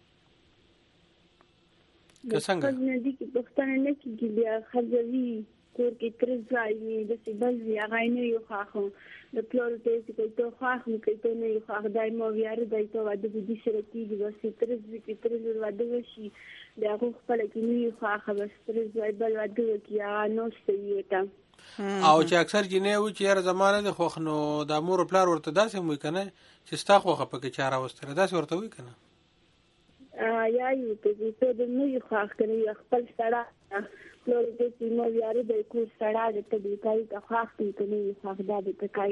که څنګه نه دي چې پښتانه نه کیږي بیا خځوي کور کې تر ځای د سیبل یا غاینه یو خاخو د پلور ته چې ته خاخ مو کې ته نه یو خاخ دای مو یاره دای ته واده د دې سره کیږي بس تر ځای کې تر ځای واده وشي دا خو خپل کې نه یو خاخ بس تر ځای بل واده کیه نو ستوي تا او چې اکثر جنې و چې هر زمانه د خوخ نو د امور پلار ورته داسې مو کنه چې ستا خو خپه کې چاره وستره داسې ورته وي کنه یا یو ته ته د نو یو خاخ کنه خپل سره پلور دې چې مو یاره د کور سره د تبلیغای د خاخ ته نه یو خاخ د تکای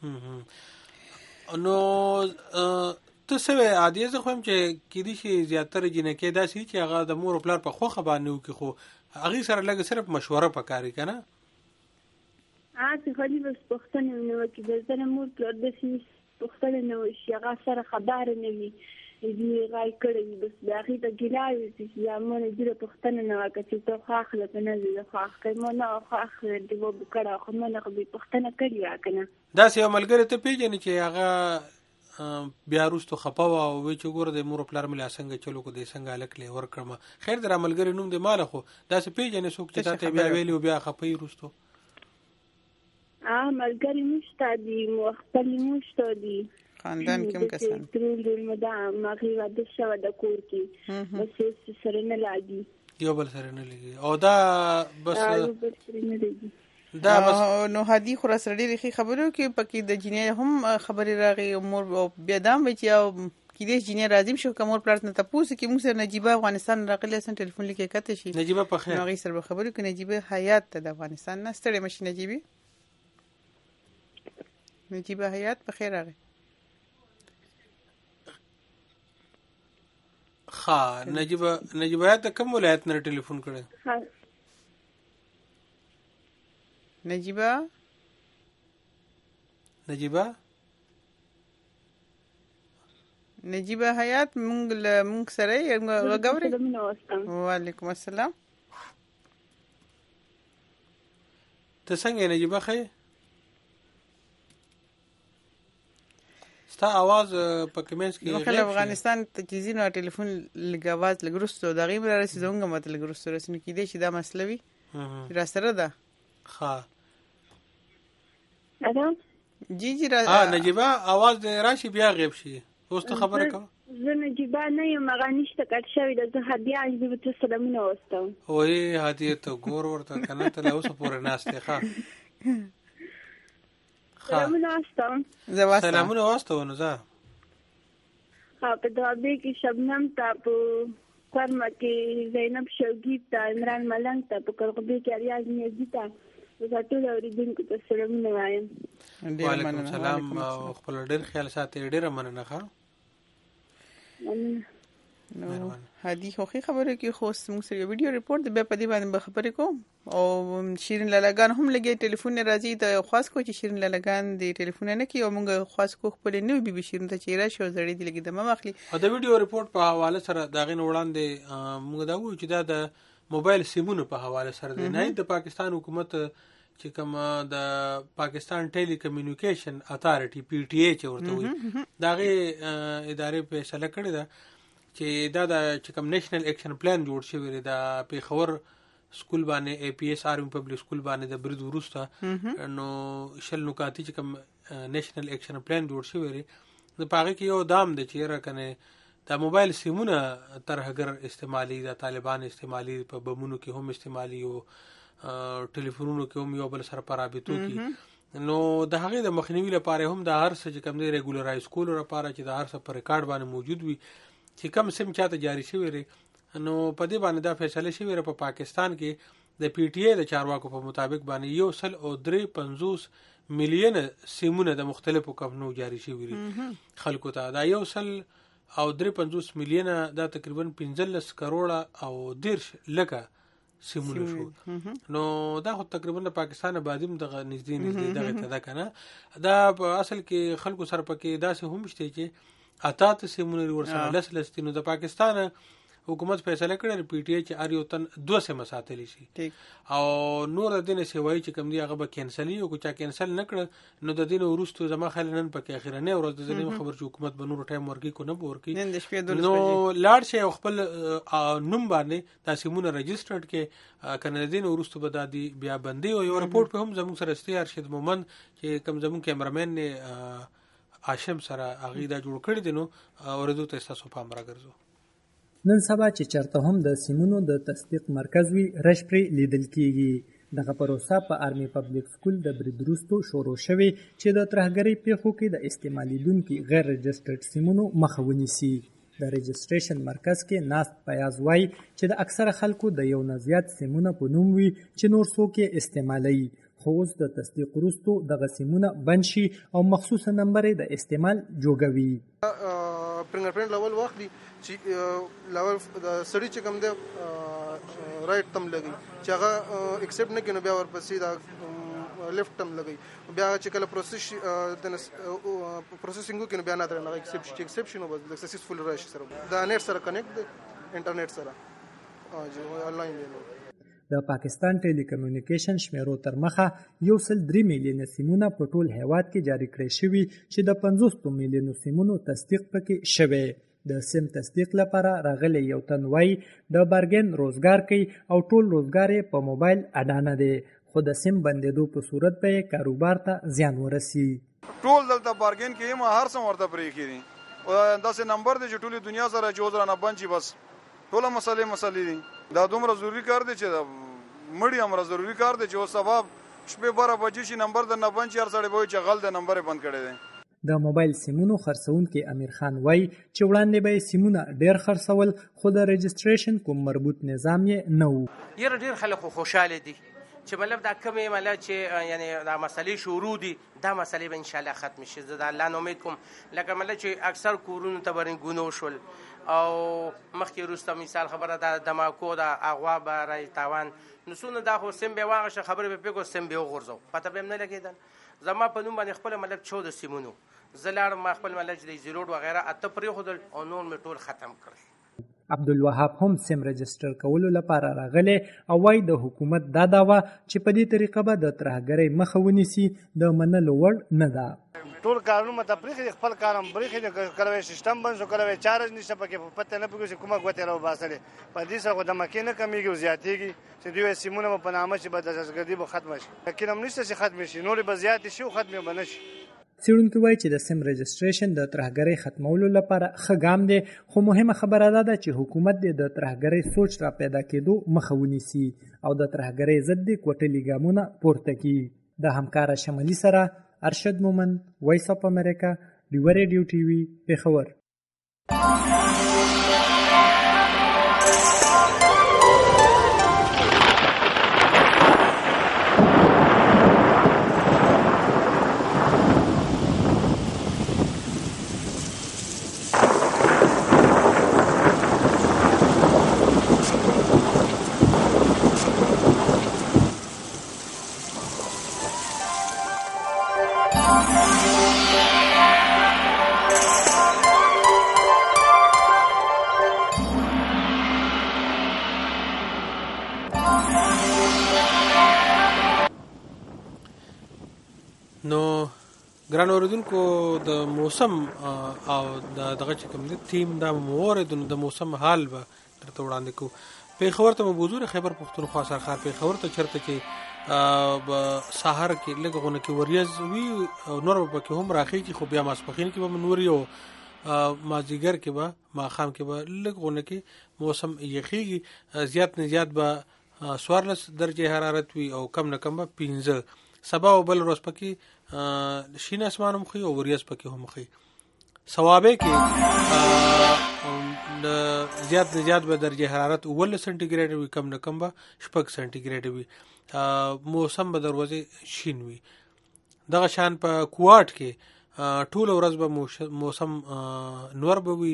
نو ته څه عادي زه خو هم چې کېدی شي زیاتره جنکې داسې چې هغه د مور پلار په خوخه باندې وکي خو هغه سره لږ صرف مشوره پکاري کنه ا څه خالي بس پښتنه نو کې د زنه مور پلار د سیس پښتنه نو شي هغه سره خبر نه وي دې راي کړی بس دا غي د ګلاوي چې یا مونږ دې پښتنه نو چې ته خاخله کنه دې خاخ کمه نو خاخ دې وب کړه خو مونږ خو پښتنه کړی کنه دا سه ملګری ته پیژنې چې هغه بیا وروسته خپاو او وی چې ګور د مور پلار مله څنګه چلو کو دې څنګه الکلې ور کړم خیر در ملګری نوم دې مال خو دا سه پیژنې څوک چې ته بیا ویلی بیا خپي وروسته ا ملګری مشته دي مخبل مشته دي خاندان کوم کسان ترول دل مدا ماغي واده شو د کور کې بس سره نه لاګي یو بل سره نه لګي او دا بس دا بس نو هدي خو سره ډېری خبرو کې پکې د جنې هم خبرې راغی امور بیا دام وچ یو کې دې جنې راځم شو کوم پلان ته پوسه کې موږ سره نجيبه افغانستان راغلی سن ټلیفون لیکه کته شي نجيبه په خیر نو غي سره خبرو کې نجيبه حیات ته د افغانستان نه ستړي مشي نجيبه نجيبه حیات په خیر راغی خا نجيبه نجيبه ته کوم ولایت نه ټلیفون کړي نجيبه نجيبه نجيبه حیات مونږ مونږ سره یو غوړې وعلیکم السلام ته څنګه نجيبه خې تا आवाज په کمنټس کې خلک افغانستان ته چې زینو ټلیفون لګ आवाज لګرستو دا غیم را رسیدونګه مت لګرستو رسنه کې دي چې دا مسله وي را سره ده ها ادا جی جی را ها نجيبه आवाज راشي بیا غیب شي اوس ته خبره کوم زه نجيبه نه یم غانشته کټ شوی د زه هدیه دې ته سلامونه واستم وې هدیه ته ګور ورته کنه ته له اوسه پورې ناشته ښه سلامونه واستم سلامونه واستم نو زه ها په دوابه کې شبنم ته په کرما کې زینب شوګی ته عمران ملنګ ته په قرغبي کې ریاض نیازی ته زه ټول اوریدونکو ته سلامونه وایم وعلیکم السلام او خپل ډېر خیال ساتي ډېر مننه ښه نو هدي خو خبره کې خو موږ سره ویډیو ریپورت به په دې باندې خبرې کوم او شیرین لالاګان هم لګي ټلیفون راځي ته خاص کو چې شیرین لالاګان دی ټلیفون نه کوي او موږ خاص کو خپل نو بي بي شیرین ته چیرې شو زړې دی لګي د مخلي او د ویډیو ریپورت په حواله سره دا غن وړاندې موږ دا وایو چې دا د موبایل سیمونو په حواله سره دی نه د پاکستان حکومت چې کوم د پاکستان ټیلی کمیونیکیشن اتارټي پی ټی ای چې ورته وایي دا غي ادارې فیصله کړې ده چې دا د چې کوم نېشنل اکشن پلان جوړ شوی دی دا پیښور سکول باندې ای پی ایس آرمی پبلک سکول باندې د برید ورسته نو شل نکاتی چې کوم نېشنل اکشن پلان جوړ شوی دی د پاګه کې یو دام د چیرې کنه د موبایل سیمونه ترهګر استعمالي د طالبان استعمالي په بمونو کې هم استعمالي او ټلیفونونو کې هم یو بل سره پرابطو کې نو د هغه د مخنیوي لپاره هم د هر څه چې کوم دی ریګولرایز کول لپاره چې د هر څه پر ریکارډ باندې موجود وي چې کم سم چاته جاری شوی لري نو په دې باندې دا فیصله شوی لري په پاکستان کې د پی ټی ای د چارواکو په مطابق باندې یو سل او درې پنځوس میلیون سیمونه د مختلفو کمپنیو جاری شوی لري خلکو ته دا یو سل او درې پنځوس میلیون دا تقریبا پنځلس کروڑه او دیرش لکه سیمونه شو. نو دا خو تقریبا د پاکستان بعدیم دغه نږدې نږدې دغه ته ده کنه. دا په اصل کې خلکو سره پکې داسې هم شته چې اته سیمونه ورسره لس لس نو د پاکستان حکومت فیصله کړې پی ټی آی چې ار یو تن دوه سیمه ساتلی شي او نور د دین سیوای چې کم دی هغه به کینسل یو کو چا کینسل نکړه نو د دین ورستو زما خل نن پکې اخیرنه ورځ د زنیم خبر چې حکومت به نور ټایم ورکی کو نه ورکی نو لاړ شي خپل نوم باندې تاسیمونه رجسترډ کې کنه د دین ورستو به د بیا بندي او یو رپورت په هم زموږ سره استي ارشد مومن چې کم زموږ کیمرمن نه هاشم سره هغه دا جوړ کړی دي نو اورېدو ته تاسو پام راګرځو. نن سبا چې چرته هم د سیمونو د تصدیق مرکز وي رش پرې لیدل کیږي. دغه پروسه په آرمي پبلک سکول د بریدروستو شروع شوې چې د ترهګرۍ پیښو کې د استعمالیدونکو غیر رجسټرډ سیمونو مخه ونیسي. د رجسټریشن مرکز کې ناست پیاز وایي چې د اکثره خلکو د یو نه زیات سیمونه په نوم وي چې نور څوک یې استعمالوي، خو اوس د تصدیق وروسته دغه سیمونه بند شي او مخصوصه نمبر د استعمال جوګوي. پرنګر پرنټ لیول وخت دی چې لیول د سړی چې کوم دی رائټ تم لګي چې هغه ایکسپټ نه کینو بیا ورپسې دا لیفټ تم لګي بیا چې کله پروسس د پروسسینګ کینو بیا نه درنه ایکسپټ ایکسپشن او سکسسفل راشي سره دا نیټ سره کنیکټ دی انټرنیټ سره او آنلاین دی. د پاکستان ټیلیکومونیکیشن شمیرو تر مخه یو سل درې میلیونه سیمونه په ټول هیواد کې جاری کړی شوي چې د پنځوس میلیونو سیمونو تصدیق پکې شوی. د سیم تصدیق لپاره راغلی یو تن وایي د بارګین روزګار کوي او ټول روزګار یې په موبایل اډانه دی، خو د سیم بندېدو په صورت به یې کاروبار ته زیان ورسي. ټول دلته بارګین کې ما هر څه ورته پرې کړي او داسې نمبر دی چې ټولې دنیا سره چې وزرانه بند شي بس ټوله مسلې مسلې دي. دا دومره ضروري کار دی چې مړی امر ضروري کار دی چې او سبب شپې بره بجې شي نمبر د نه بند شي هر سړی به چې غل د نمبر بند کړی دی. د موبایل سیمونو خرڅونکي امیر خان وایي چې وړاندې به سیمونه ډېر خرڅول خو د رجسټریشن کوم مربوط نظام یې نه و. یاره ډېر خلک خوشحاله دي چې مطلب دا کمې مطلب چې یعنی دا مسلې شروع دي دا مسلې به انشاءالله ختم شي. زه د الله نه امید کوم لکه مطلب چې اکثر کورونو ته برنګونو شول او مخکې وروسته مثال خبره دا دماکو دا اغوا به رای تاوان نو څونه دا خو سیم به واغشه خبرې به پکې سیم به وغورځو پته به هم نه لګېدل. زما په نوم باندې خپل مطلب چودہ سیمونو زه لاړم ما خپل مطلب د زیروډ وغیره اته پرېښودل او نور مې ټول ختم کړل. عبدالوهاب هم سیم رجسټر کولو لپاره راغلی او وایي د حکومت دا دعوه چې په دې طریقه به د ترهګرۍ مخه ونیسي د منلو وړ نه ده. ټول کارونه مته پرېښي خپل کار هم پرېښي کله وایي سیسټم بند شو کله وایي چارج نشته پکې پته نه پوهېږي چې کومه ګوتې راوباسلې په دې سره خو د مکې نه کمیږي او زیاتېږي چې دوی وایي سیمونه به په نامه شي به دهشتګردي به ختمه شي یقین هم نشته چې ختمې شي نورې به زیاتې شي او ختمې به نه شي. څېړونکي وایي چې د سیم رجسټریشن د ترهګرۍ ختمولو لپاره ښه ګام دی خو مهمه خبره دا ده چې حکومت دې د ترهګرۍ سوچ را پیدا کېدو مخه ونیسي او د ترهګرۍ ضد دې کوټلي ګامونه پورته کړي. د همکاره شمالي سره ارشد مومن، وایس اف امریکا، ډیوه ریډیو ټي وي، پېښور. نو ګران اوریدونکو د موسم او د دغه چې کوم دی تیم دا موردونو د موسم حال به درته وړاندې کوو. پېښور ته مو بزرګ خیبر پښتونخوا سرخار پېښور ته چېرته چې به سهار کې لږ غونه کې وریځ وي او نور به پکې هم راخېږي خو بیا ماسپښین کې به نور یو مازدیګر کې به ماښام کې به لږ غونه کې موسم یخېږي. زیات نه زیات به څوارلس درجې حرارت وي او کم نه کم به پنځه. سبا او بل ورځ پکې شین اسمان هم ښي او وریځ پکې هم ښي. صوابه کې زیات نه زیات به درجه حرارت اوولس سانتي ګریډ وي کم نه کم به شپږ سانتي ګریډ وي. موسم به دروازې شین وي. دغه شان په کوواټ کې ټول ورځ به موسم نور به وي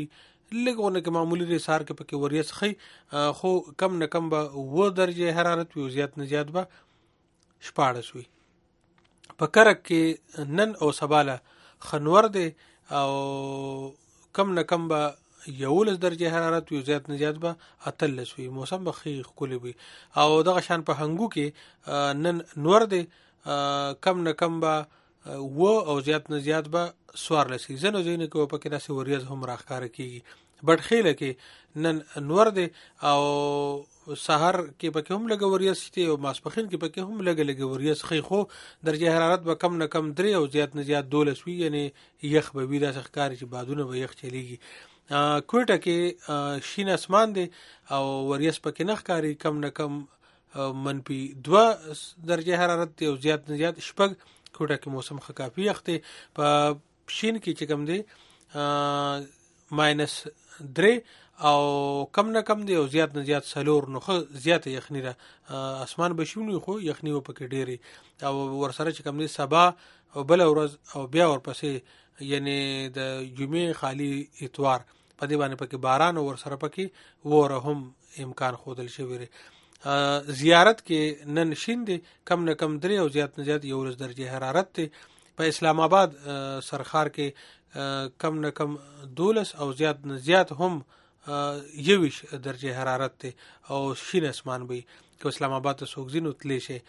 لګونه کې معمولی ری سار کې پکې وریځ خي خو کم نه کم به و درجه حرارت وي زیات نه زیات به شپاړس وي. په کرک کې نن او سباله خنور دی او کم نه کم به یولس درجه حرارت وي زیات نه زیات به اتلس وي. موسم به خي ښکلی وي. او دغه شان په هنګو کې نن نور دی کم نه کم به و او زیات نه زیات به سوارلس وي. ځینو ځایونو کې به پکې داسې وریځ هم راښکاره کېږي. بټخیله کې نن نور دی او سحر کې پکې هم لږه وریځ شته او ماسپښین کې پکې هم لږه لږه وریځ خي خو درجه حرارت به کم نه کم درې او زیات نه زیات دولس وي. یعنی یخ به وي داسې ښکاري چې بادونه به یخ چلیږي. کوټه کې شین اسمان دی او وریځ پکې نه ښکاري. کم نه کم منفي دوه درجه حرارت دی او زیات نه زیات شپږ. کوټه کې موسم ښه کافي یخ دی. په شین کې چې کم دی ماینس درې او کم نه کم دی او زیات نه زیات څلور. نو ښه زیاته یخني ده. اسمان به شین وي خو یخني به پکې ډېرې او ورسره چې کم دی سبا او بله ورځ او بیا ورپسې یعنی د جمعې خالی اتوار په دې باندې پکې باران او ورسره پکې وره هم امکان ښودل شوی دی. زیارت کې نن شین دی کم نه کم درې او زیات نه زیات یولس درجه حرارت دی. په اسلام آباد سرخار کې کم نه کم دولس او زیات نه زیات هم یویش درجه حرارت دی او شین اسمان وي. که اسلام آباد ته څوک ځي نو تللی شي.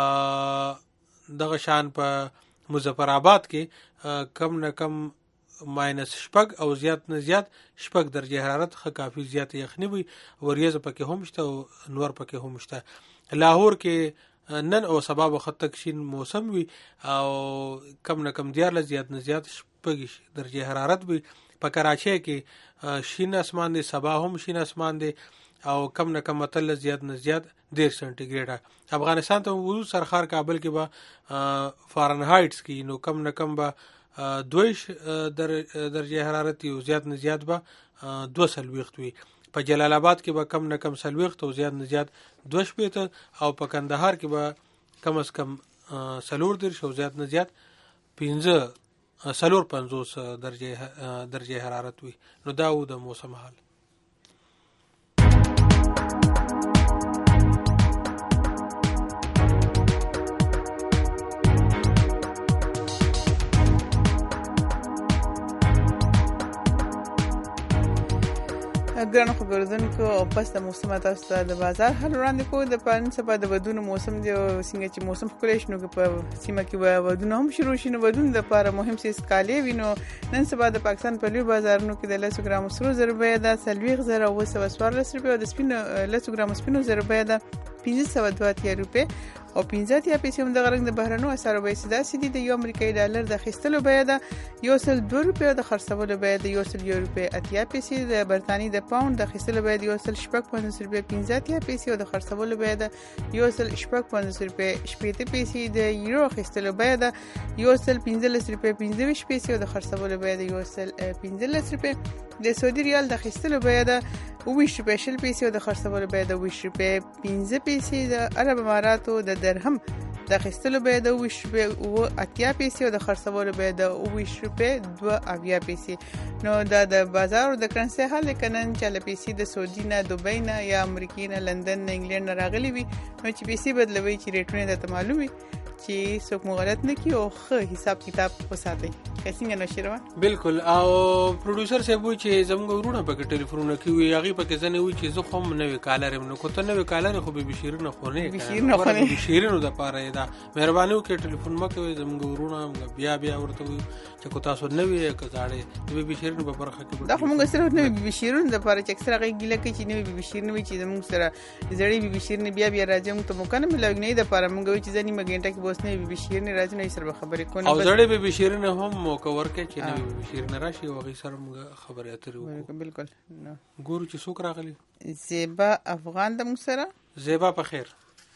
دغه شان په مظفر آباد کې کم نه کم ماینس شپږ او زیات نه زیات شپږ درجه حرارت ښه کافي زیات یخني وي. وریځ پکې هم شته او نور پکې هم شته. لاهور کې نن او سبا به ښه تک شین موسم وي او کم نه کم دیارلس زیات نه زیات شپږ درجه حرارت وي. په کراچۍ کې شین اسمان دی سبا هم شین اسمان دی او کم نه کم اتلس زیات نه زیات ډېر سنټیګریډه. افغانستان ته وو سرخار کابل کې به فارنهایټس کې نو کم نه کم به دویش درجه حرارت او زیات نه زیات به دوه څلوېښت وي. په جلال آباد کې به کم نه کم څلوېښت او زیات نه زیات دوه شپېته او په کندهار کې به کم از کم څلور دېرش او زیات نه زیات پنځه څلور پنځوس درجه درجه حرارت وي. نو دا و د موسم حال. ګرانو خبردونکو او پس د موسم تاسو ته د بازار حال وړاندې کوو. د پرون سبا د ودونو موسم دی او څنګه چې موسم ښکلی شي نو په سیمه کې به ودونه هم شروع شي. نو ودونو دپاره مهم څیز کالي وي. نو نن سبا د پاکستان په لوی بازارونو کې د لسو ګرامو سرو زرو بیه ده څلوېښت زره اوه سوه څوارلس روپۍ او د سپینو لسو ګرامو سپینو زرو بیه ده پنځه سوه دوه اتیا روپۍ او پنځه اتیا پیسې هم دغه رنګ د بهرنیو اسعارو بیې چې داسې دي. د یو امریکایي ډالر د اخیستلو بیه ده یو سل دوه روپۍ او د خرڅولو بیه ده یو سل یو روپۍ اتیا پیسې. د برطانیې د پاونډ د اخیستلو بیه ده یو سل شپږ پنځوس روپۍ پنځه اتیا پیسې او د خرڅولو بیه ده یو سل شپږ پنځوس روپۍ شپېته پیسې. د یورو اخیستلو بیه ده یو سل پنځلس روپۍ پنځه ویشت پیسې او د خرڅولو بیه ده یو سل پنځلس روپۍ. د سعودي ریال د اخیستلو بیه ده اوه ویشت روپۍ شل پیسې او د خرڅولو بیه ده اوه ویشت روپۍ پنځه پیسې. د عرب اماراتو د درهم د اخیستلو بیه ده اوه ویشت روپۍ اوه اتیا پیسې او د خرڅولو بیه ده اوه ویشت روپۍ دوه اویا پیسې. نو دا د بازار او د کرنسۍ حال دی که نن چا له پیسې د سعودي نه دوبۍ نه یا امریکې نه لندن نه انګلینډ نه راغلي وي نو چې پیسې بدلوي چې ریټونه درته معلوم وي چې څوک مو غلط نه کړي او ښه حساب کتاب وساتئ. څنګه نشیروان بالکل. او پروډوسر صاحب وایي چې زموږ ورونه پکې ټلیفونونه کوي هغې پکې ځنې وایي چې زه خو هم نوې کالر یم. نو که ته نوې کالر خو بې بشیرینه خو نه یې بشیرینو دپاره یې دا مهرباني وکړئ ټلیفون مه کوئ. زموږ ورونه بیا بیا ورته وایو چې که تاسو نوې یې که زاړه د بې بشیرینو په برخه کې دا خو موږ صرف نوې بې بشیرینو دپاره چې اکثر هغې ګیله کوي چې نوې بې بشیرینې وایي چې زموږ سره زړې بې بشیرینې بیا بیا راځي موږ ته موقع نه میلاوي. نه یې دپاره موږ وایو چې زه نیمه ګنټه کې به اوس نوې بې بشیرینې راځي نو یې سره به خبرې کوو او زړې بې بشیرینې هم موقع ورکړئ چې نوې بې بشیرینې راشي او هغې سره موږ خبرې اترې وکړو. بالکل. ګورو چې څوک راغلي. زیبا افغان د موږ سره. زیبا په خیر.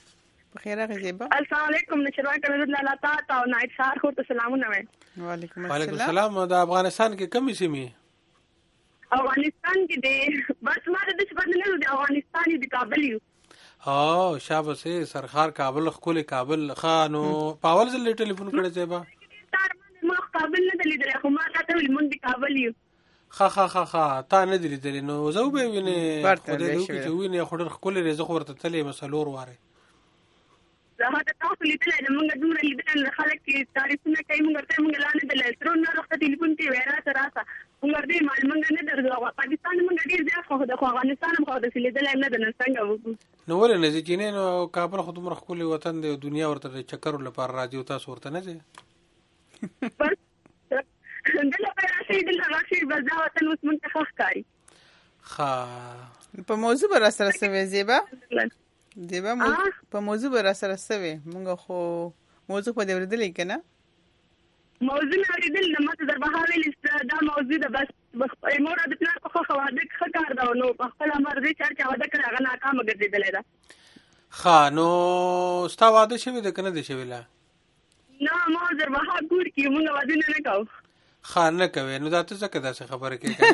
په خیر راغلی زیبا. السلام علیکم نشروان کمیرود لالا تا تا او نایت سار خو ته سلامونه وایم. وعلیکم السلام. وعلیکم السلام. د افغانستان کې کومې سیمې؟ افغانستان کې دی بس ما د څه بدل نه دی افغانستان دی کابل یو. او شابه سه سرخار کابل خپل کابل خانو پاول زل ټلیفون کړی زیبا. ما کابل نه لیدل خو ما ته ویل مونږ دی کابل یو. خا خا خا خا تا نه دی لیدلې نو زه به وینې خدای دې وکړي چې وینې خو ډېر ښکلې دی، زه خو ورته تللی یم څلور وارې. زه هغه تاسو لیدلی ده، موږ دومره لیدلی خلک چې تعریفونه کوي، موږ ورته موږ لا نه دی لیدلی. ترور نه وخته ټلیفون کې وایي راسه راسه، موږ ورته وایي موږ نه درځو. پاکستان موږ ډېر زیات خوښ ده، خو افغانستان هم خو داسې لیدلی نه ده. نو څنګه وکړو؟ نو ولې نه ځې جینۍ؟ نو کابل خو دومره ښکلی وطن دی، دنیا ورته د چکرو لپاره راځي او تاسو ورته نه ځئ؟ دلته راشئ، دلته راشئ، بس دا وطن اوس موږ ته ښه ښکاري. ښه، په موضوع به را سره څه وی زیبا؟ زیبا په موضوع به را سره څه وی؟ موږ خو موضوع په دې اورېدلی که نه؟ موضوع مې اورېدلې ده، ما ته دربها ویلې دا موضوع ده. بس مور د پلار په خوښه واده ښه کار ده، نو په خپله مرضۍ چې هر چا واده کړی هغه ناکامه ګرځېدلی ده. ښه، نو ستا واده شوی ده که نه دی شوی لا؟ نه، ما دربها کور کې موږ وادونه نه کوو. ښه، نه کوې؟ نو دا ته ځکه داسې خبره کوې که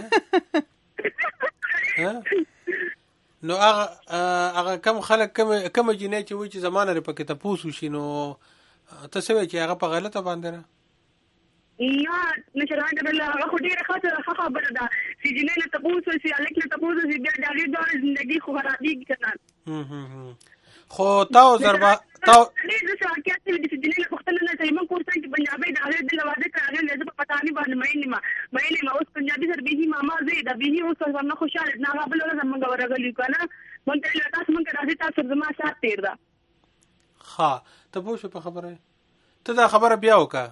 نه؟ نو هغه هغه کم خلک کومه جینۍ چې وایي چې زما نه پکې تپوس وشي، نو ته څه وایې چې هغه په غلطه باندې ده؟ نه، نشران ډېره هغه خو ډېره ښه خبره ده چې جینۍ نه تپوس وشي، هلک نه تپوس وشي، بیا د هغې دواړه زندګي خو خرابېږي که نه؟ خو تا او ضربه تا ډېر داسې واقعات شوي دي چې جینۍ نه پوښتنه نه کوي. موږ کورسان کې پنجابۍ د هغې دله واده کړی، هغې زه په پټاني باندې مین یم مین یم اوس پنجابي سره بیخي ماما زه یې ده بیخي اوس سره نه خوشحاله نه. هغه بله ورځ موږ ورغلي که نه، موږ ته ویل تاسو موږ ته راځئ، تاسو سره زما سات تېر ده. ښه، ته پوه شوې په خبره؟ ته دا خبره بیا وکړه.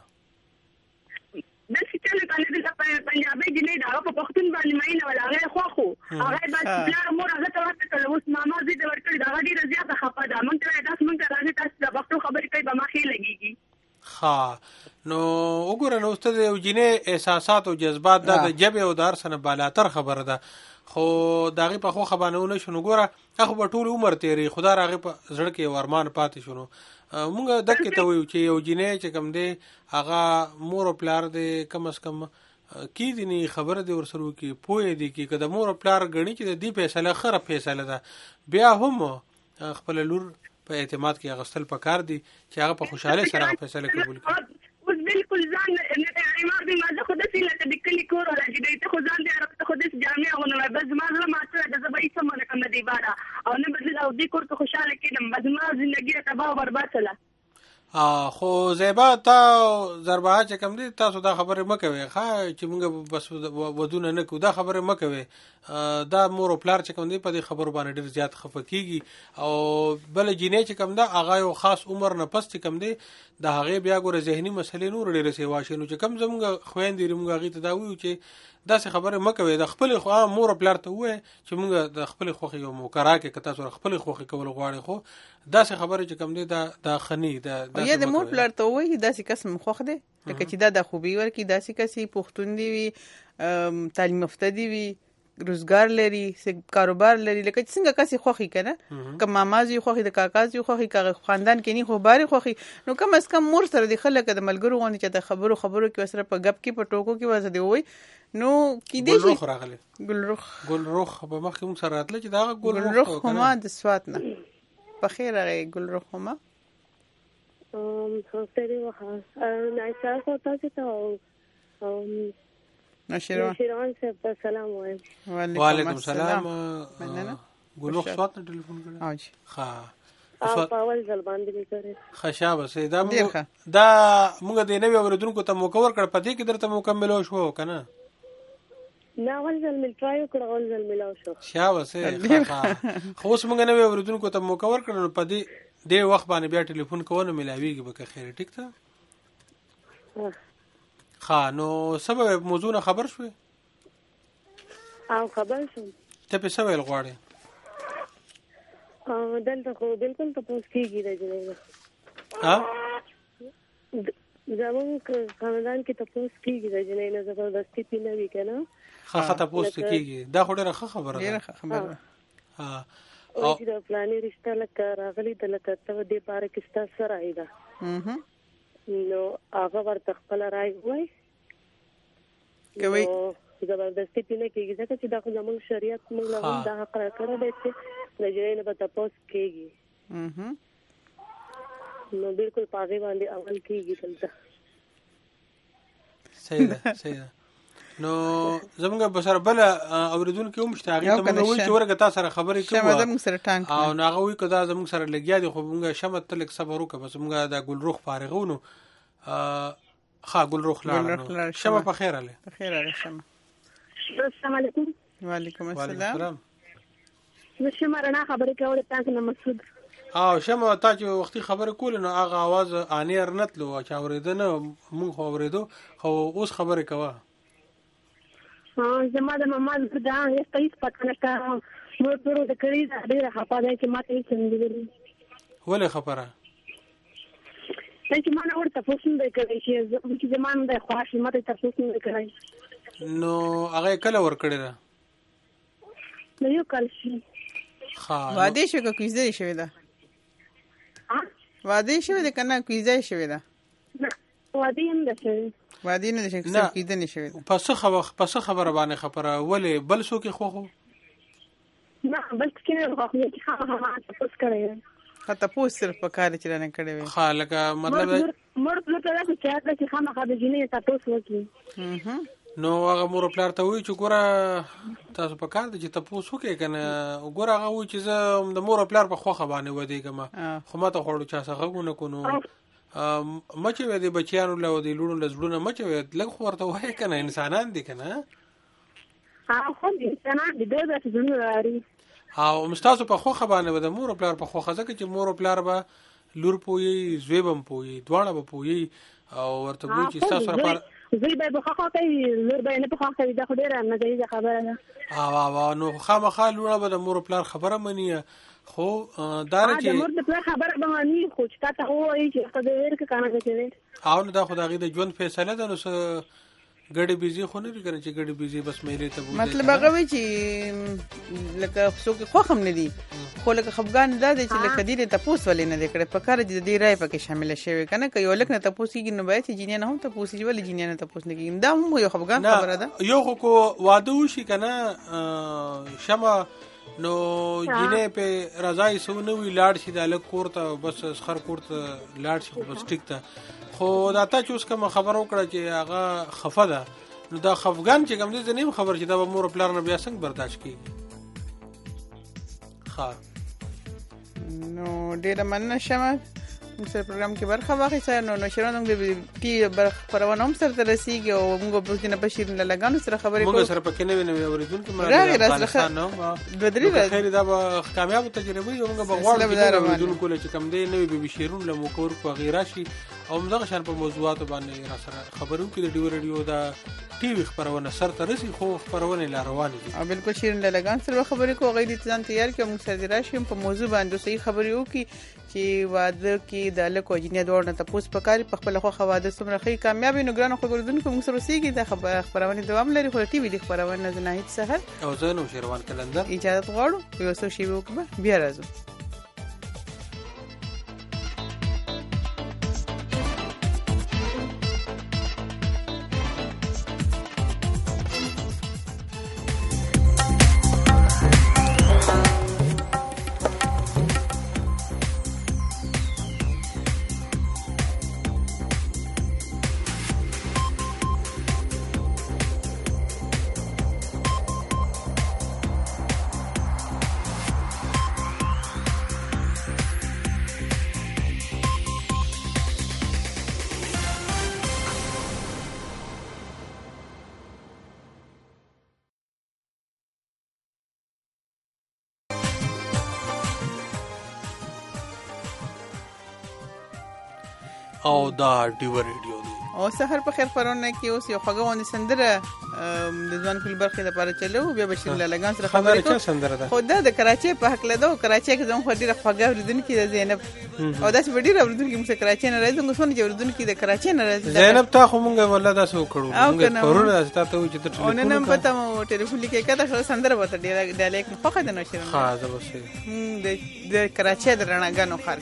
داسې چلې کالې دلته پنجابۍ جینۍ ده، هغه په پښتون باندې مینه وله، هغه یې خوښ وو، هغه یې بس پلار مور هغه ته ورته کړل. اوس ماما زوی ته ورکړې ده، هغه ډېره زیاته خفه ده. موږ ته وایي تاسو موږ ته راځئ، تاسو د پښتو خبرې کوئ، به ما ښې لګېږي. ښه، نو وګوره نو اوس ته د یو جینۍ احساسات او جذبات دا د ژبې او د هر څه نه بالاتر خبره ده، خو د هغې په خوښه باندې ونه شو. نو ګوره هغه به ټول عمر تېري، خو دا د هغې په زړه کې یو ارمان پاتې شو. نو مونږ دقې ته وایو چې یو جینۍ چې کوم دی هغه مور او پلار دی کم از کم کېدي نه خبره دې ورسره وکړي، پوه دې کړي. که د مور او پلار ګڼي چې د دې فیصله ښه فیصله ده، بیا هم خپله لور په اعتماد کې اخیستل پکار دي چې هغه په خوشحالۍ سره هغه فیصله قبول کړي. اوس بالکل ځان اعتماد دی، ما زه خو داسې لکه د کلي کور ولا چې دی ته خو ځان دی ته خو داسې جامې اغوندم، بس زما زړه ماته ده، زه به هېڅ هم ونه کړم د دې باره، او نه به زه او دې کور کې خوشحاله کېدم، بس زما زندګي راته تباه او برباد شوله. خو زیبا تا ضربه چې کوم دی تاسو دا خبرې مه کوئ ښه چې موږ بس ودونه نه کوو، دا خبرې مه کوئ. دا مور او پلار چې کوم دی په دې خبرو باندې ډېر زیات خفه کېږي. او بله جینۍ چې کوم ده هغه یو خاص عمر نه پس چې کوم دی د هغې بیا ګوره ذهني مسلې نور ډېرې سیوا شي. نو چې کوم زموږ خویندې دي موږ هغې ته دا وایو چې داسې خبرې مه کوئ، د خپلې مور او پلار ته ووایئ چې موږ د خپلې خوښې یو موقع راکړئ، که تاسو خپلې خوښې کول غواړئ، خو داسې خبرې چې کوم دی دا دا ښه نه دي. یا د مور پلار ته ووایي داسې کس مې خوښ دی، لکه چې دا د خوبي ورکړي، داسې کس یې پښتون دی وي، تعلیم یافته دی وي، روزګار لري، کاروبار لري، لکه چې څنګه کس یې خوښي که نه، که ماما زوی خوښي، د کاکا زوی خوښي، که خاندان کې نه خو بارې خوښي، نو کم از کم مور سره د ښه لکه د ملګرو غوندې چې د خبرو خبرو کې ورسره په ګپ کې په ټوکو کې ورسره دې ووایي. نو کیدای شي ګلرخ راغلی، ګلرخ ګلرخ په مخکې موږ سره راتله چې دا هغه ګلرخ هما د سوات نه په خیر راغی. ګلرخ هما خسته وخه نایسا خو تاسو ته نشیروان نشیروان صاحب سلام وایم. وعلیکم السلام. ګلرخ سوات نه ټلیفون کړی؟ اوجی ښه او په اول ځل باندې مې کړی. ښه شابه سي دا دا موږ د نوي اوریدونکو ته موقع ورکړه، په دې کې درته مکملو شو که نه؟ نه اول ځل مې ټرای وکړه، اول ځل ملاو شو. شابه سي خو اوس موږ نوي اوریدونکو ته موقع ورکړه، نو په دې دې وخت باندې بیا ټلیفون کوونه ملاویږي به که خیر ټیک ته. ښه نو سبب موضوع نه خبر شوې؟ او خبر شوم. ته په څه ویل غواړې؟ دلته خو بالکل تپوس کېږي د جنۍ نه، زمونږ خاندان کې تپوس کېږي د جنۍ نه، زبردستي پې نه وي که نه. ښه ښه تپوس ته کېږي، دا خو ډېره ښه خبره ده. ډېره ښه خبره ده. وایي چې د فلاني رشته لکه راغلې ده، لکه ته دې باره کې ستا څه رایې ده، نو هغه ورته خپله رایې ووایي، نو زبردستي پې نه کېږي، ځکه چې دا خو زمونږ شریعت موږ له هم دا حق راکړی دی چې د جنۍ نه به تپوس کېږي، نو بالکل په هغې باندې عمل کېږي دلته. صحیح ده صحیح ده. نو زمونږ بسره بل اوریدونکو هم شته هغه ته موږ وایو چې ورګه تاسو سره خبرې کوو شمه زموږ سره ټانک او هغه وایي کدا زموږ سره لګیا دي خو موږ شمه تلک صبر وکړو بس موږ د ګلروخ فارغونو ها ګلروخ لاړو شمه په خیر اله په خیر اله شمه السلام علیکم وعلیکم السلام زه شمه رڼا خبرې کول تاسو نه مسعود او شمه تا چې وختي خبرې کول نو هغه आवाज انیر نتلو چې اوریدنه موږ اوریدو خو اوس خبرې کوه ها زما د ماما دا یې تاسو پاتنه کا مو ټول د کړي دا ډیره خپه ده چې ماته یې څنګه ویلي ولې خبره چې ما نه ورته پوښتنه وکړې چې زمانه د خواش ماته تاسو څنګه کړی نو هغه کله ور کړی دا نو یو کال شي ها واده شو که کوزه شوی دا واده شوی دا کنه کوزه شوی دا واده هم ده شوی واده نه ده شوی څه کیده نه شوی پس خبر پس خبره باندې خبره ولې بل څوک خو خو نه بل څه نه خو چې ها ها تاسو کړی خاطر پوس صرف په کار چې نه کړی وي خالګه مطلب مور په لاره کې چې خامخا د جنې تاسو وکړي نو هغه مور پلار ته وی چې ګوره تاسو په کار دي چې تاسو وکړئ کنه ګوره هغه وی چې زه د مور پلار په خوخه باندې ودیګم خو ماته خوړو چا څنګه غوونه کونو مچ وې د بچیانو له د لونو لزړونه مچ وې لږ خورته وای کنه انسانان دي کنه ها خو انسانان دي د زړونو لري او مستاسو په خوخه باندې د مور پلار په خوخه ځکه چې مور پلار به لور پوي زویبم پوي دواړه به پوي او ورته وی چې تاسو لپاره زوی به بخښه کوي لور به نه بخښه کوي دا خو ډیره نه دی خبره ده او او نو خامخا لونه به د مور پلار خبره مني خو دار چې د مور پلار خبره به مني خو چې تاسو وایي چې خدای ورکه کنه کوي او نو دا خدای د ژوند فیصله ده نو ګړې بيزي خو نه لري چې ګړې بيزي بس مېلې ته بوزي مطلب هغه وی چې لکه څوک خو هم نه دي خو لکه خفغان دا دی چې لکه دې ته پوس ولې نه دکړه په کار دې دې راي پکې شامل شوی کنه که یو لکه نه ته پوسیږي نو باید چې جنیا نه هم ته پوسیږي ولې جنیا نه ته پوس نه کیږي دا هم یو خفغان خبره ده یو خو واده وشي کنه شمه نو جنې په رضای سو نو وی لاړ شي د الک کوړه بس خر کوړه لاړ شي بس ټیک ته خو دا ته چې اوس کوم خبر وکړه چې هغه خفه ده نو دا خفغان چې کوم دې نه خبر چې دا مور پلار نه بیا څنګه برداشت کیږي ها نو ډېر مننه شمه موږ سره پروګرام کې برخه واخیسته نو نو شرونه موږ د ټي برخه پرونه هم سره رسیږي او موږ په دې نه بشیر نه لګانو سره خبرې کوو موږ سره پکې نه وینم اوریدونکو مې افغانستان نو بدري خیر دا به کامیاب تجربه یو موږ به غواړو چې اوریدونکو له کم دی نه به بشیرون له موکور په غیره شي او موږ شان په موضوعات باندې را سره خبرو کې د ډیو ریډیو دا ټي وی خبرونه سر ته رسي خو خبرونه لا روانه دي او بالکل شیرین لګان سره خبرې کوو غیر ځان تیار کې موږ سره راشي په موضوع باندې صحیح خبرې وکړي چې واده کې د لکو جنې دوړ نه تاسو په کاری په خپل خو خواده سمره خې کامیابی نو ګرانو خبردونکو موږ سره سیږي د خبرونه دوام لري خو ټي وی د خبرونه نه هیڅ سهل او زه نو شیروان کلندر اجازه غواړو یو څه شی وکړه بیا راځو او دا ډیو ریډیو دی او سحر په خیر پرونه کې اوس یو خګونه سندره د ځوان کل برخه لپاره چلو بیا بشیر لګان سره خبرې کوي سندره ده خو دا د کراچي په حق له دوه کراچي کې زموږ ډیره خګه وردونکو د زینب او دا چې ډیره وردونکو موږ کراچي نه راځو موږ څنګه وردونکو د کراچي نه راځو زینب تا خو موږ ولا دا سو کړو موږ پرونه تاسو ته چې ټلیفون او نن پته مو ټلیفون لیکه کده سندره وته ډیره ډایلکټ خو خدای نو شرم ها زه بس د کراچي د رڼاګانو خار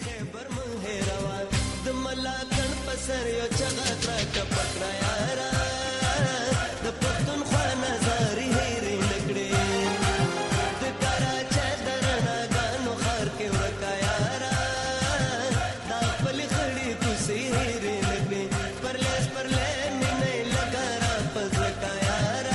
سر یو چغا ترک پکړه یارا د پښتونخوا نظاری هېرې نکړې د کراچۍ درناګانو خار کې ورکا یارا دا خپل خړې کوسې هېرې نکړې پرلیس پرلې مینې لګا را پزکا یارا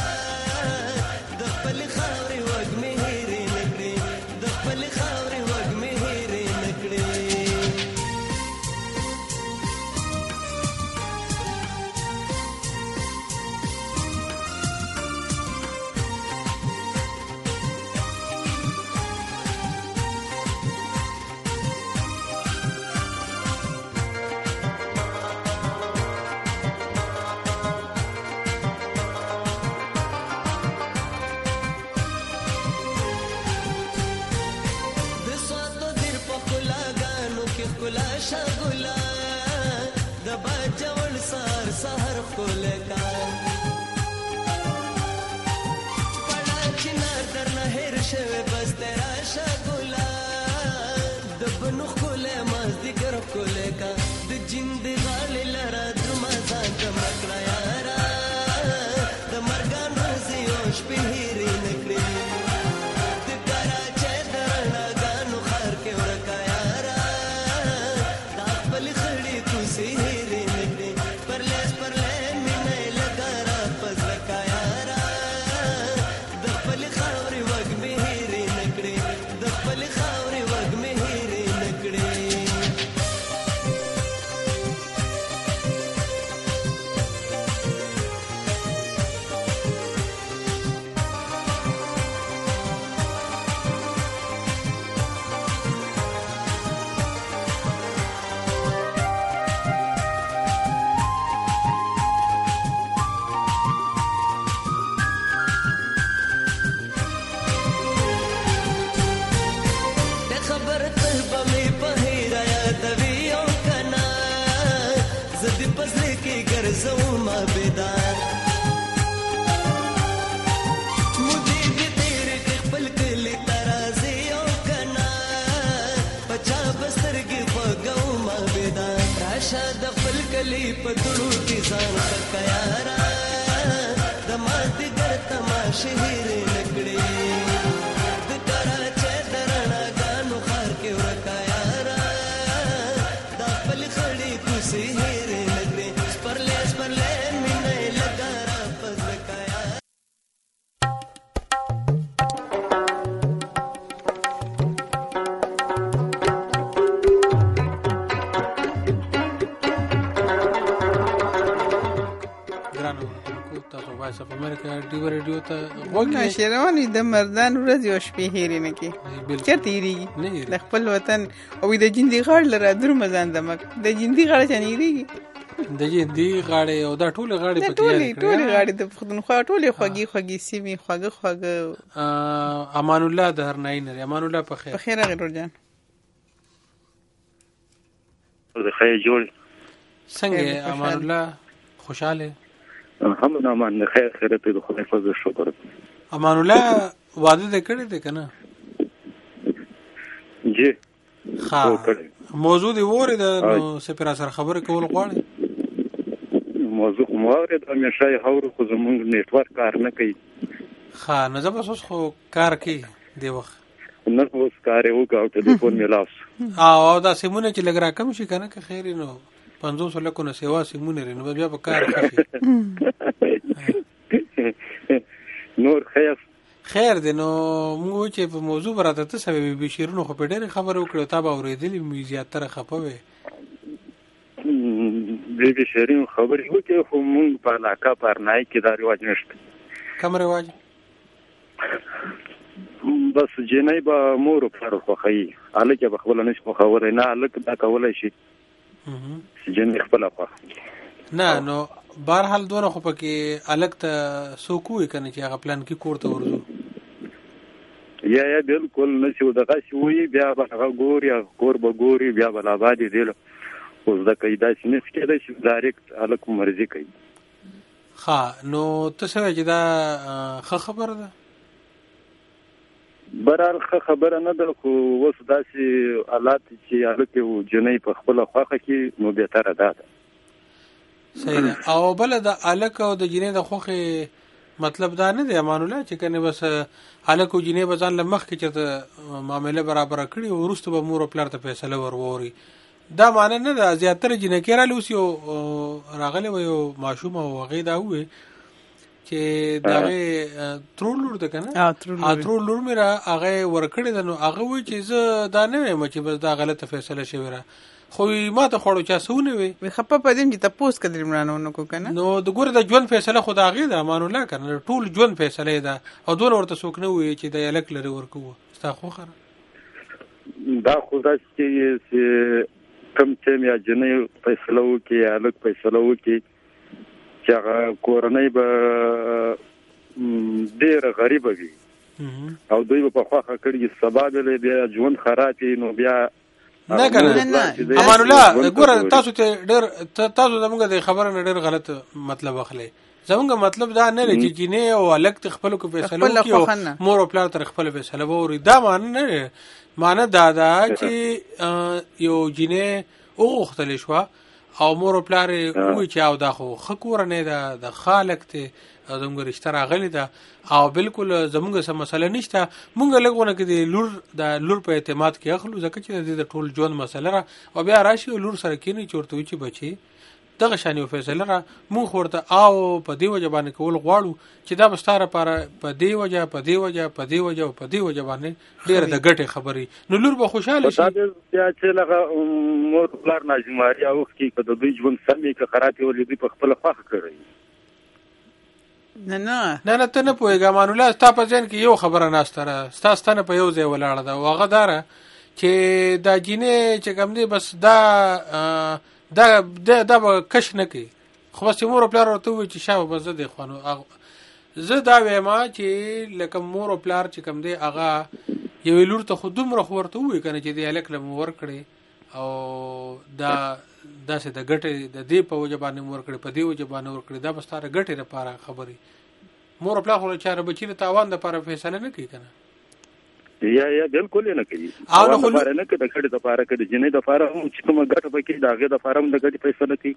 شوه بس تراشه ګلان د بنو خله مازدیګر کوله کا د جند غال لرا درما ځان کمکړه یارا د مرګان روزي او شپې هېرې نکړې د کراچۍ درنا غانو خار کې ورکا یارا د خپل خړې کوسي هېرې نکړې پرلیس پرلې مینه لګا را پزکا یارا د خپل خاورې وګ مې هېرې نکړې د خپل خاورې وګ مې هېرې نکړې د خپل کلی په دړو کې ځان کيارا د ماته ګر تماشه هېرې نکړې د کراچۍ درنا غانو خار کې ورکا یارا د خپل خړې کوسي هېرې نکړې پرلې پرلې مینه لګا را پزکا وایس اف امریکا ډیو ریډیو ته وګورئ شیروانی د مردان ورځ او شپې هېرې نه کی چرته هېریږي د خپل وطن او د جندي غاړ لره در مزان دمک د جندي غاړ چنه هېریږي د جندي غاړې او دا ټول غاړې پکې ټول ټول غاړې د پښتونخوا ټول خوږی خوږی سیمې خوږه خوږه امان الله د هرنای نه امان الله په خیر په خیر غیر جان د خیر جوړ څنګه امان الله خوشاله الحمد امان خیر خیرت د خدای فضل شکر امان الله وعده دې کړی دی کنه جی ها موضوع دی وره د سپیرا سره خبره کول غواړي موضوع مواره د همیشه هاور خو زمونږ نیټ ورک کار نه کوي ها نه زه بس خو کار کوي دی وخت نه اوس کار یو کاو ټلیفون ملاس او دا سیمونه چې لګ را کم شي کنه که خیر نو پنځوس لکه نو سیوا سیمونه رنو بیا په کار کوي نور خیر خیر دی نو موږ چې په موضوع براته ته سبب به شیرونو خو په ډېر خبرو کړو تا به اورېدلې مې زیاتره خپوي به به شیرین خبرې وکړو خو موږ په علاقه پر نه کې دا رواج نشته کوم رواج بس جنای به مور پر خو خي الکه به خپل نش خو خبره نه الک دا کولای شي جن خپل خو نه نو بهرحال دوه خو پکې الګ ته سوکوي کنه چې هغه پلان کې کوړته ورزو یا یا بالکل نشو دغه شوی بیا به هغه ګور یا کور به ګوري بیا به آباد دي له اوس د قاعده شنه کېده چې ډایرکټ الګ مرزي کوي ها نو تاسو چې دا خبره ده برال خبره نه ده خو وس داسې حالات چې الګ جنې په خپل خوخه کې نو به تر ده صحیح ده او بل د الګ او د جنې د خوخه مطلب دا نه دی امان الله چې کنه بس الګ او جنې بزان لمخ کې چې معاملې برابر کړي او ورسته به مور پلار ته فیصله وروري دا معنی نه ده زیاتره جنې کېرا لوسی او راغله و ماشوم او غي دا وې چې دغه ترولور ده کنه ا ترولور میرا هغه ورکړی ده نو هغه وی چې زه دا نه وایم چې بس دا غلطه فیصله شوی را خو ما ته خوړو چا سونه وي وي خپه پدیم چې تاسو کډیر مرانو نو کو کنه نو د ګوره د ژوند فیصله خو دا غي ده امان الله کنه ټول ژوند فیصله ده او دوه ورته څوک نه وي چې د الک لري ورکو ستا خو خره دا خو دا چې کم چې میا جنې فیصله وکي الک فیصله وکي چې هغه کورنۍ به ډېر غریب وي او دوی په خواخه کړي سبب له بیا ژوند خراب نو بیا نه کنه امان الله ګوره تاسو ته ډېر تاسو زموږ د خبره نه ډېر غلط مطلب اخلي زمونږ مطلب دا نه دی چې جینې او هلک د خپلو کې فیصله وکړي او مور او پلار تر خپله فیصله واوري. دا معنی نه دی. معنی دا ده چې یو جینې وغوښتلی شوه او مور او پلار یې ووایي چې او دا خو ښه کورنۍ ده، د ښه هلک دی، زموږ رشته راغلې ده او بالکل زموږ څه مسله نشته. مونږ لږ ونه کې د لور د لور په اعتماد کې اخلو ځکه چې د دې د ټول ژوند مسله را او بیا راشي لور سره کینی چې ورته وایي چې بچي دغه شان یو فیصله را مونږ ورته او په دې وجه باندې کول غواړو چې دا به ستا لپاره په دې وجه په دې وجه په دې وجه او په دې وجه باندې ډېره د ګټې خبرې نو لور به خوشحاله شي. بیا چې لغه مور پلار ناجماري اوښکي که د دوی ژوند سم وي که خراب وي ولې دوی په خپله خوښه کړی. نه نه نه نه ته نه پوهېږه امان الله، ستا په ذهن کې یو خبره ناسته ده، ستا ستنه په یو ځای ولاړه ده او هغه دا ده چې دا جینۍ چې کوم دی بس دا دا دا به کش نه کوي، خو بس چې مور او پلار ورته ووایي چې شابه بس زه دې خوانو. زه دا وایم چې لکه مور او پلار چې کوم دی هغه یوې لور ته خو دومره خو ورته ووایي که نه چې دې هلک له مو ورکړې او دا داسې د ګټې د دې په وجه باندې مو ورکړې په دې وجه باندې ورکړې، دا به ستا د ګټې لپاره خبرې. مور او پلار خو له چاره بچي د تاوان دپاره فیصله نه کوي که نه. یا یا بالکل نه کوي. او نه خو نه کوي د ګټې دپاره که د جینۍ دپاره هم چې کومه ګټه پکې د هغې دپاره هم د ګټې فیصله کوي.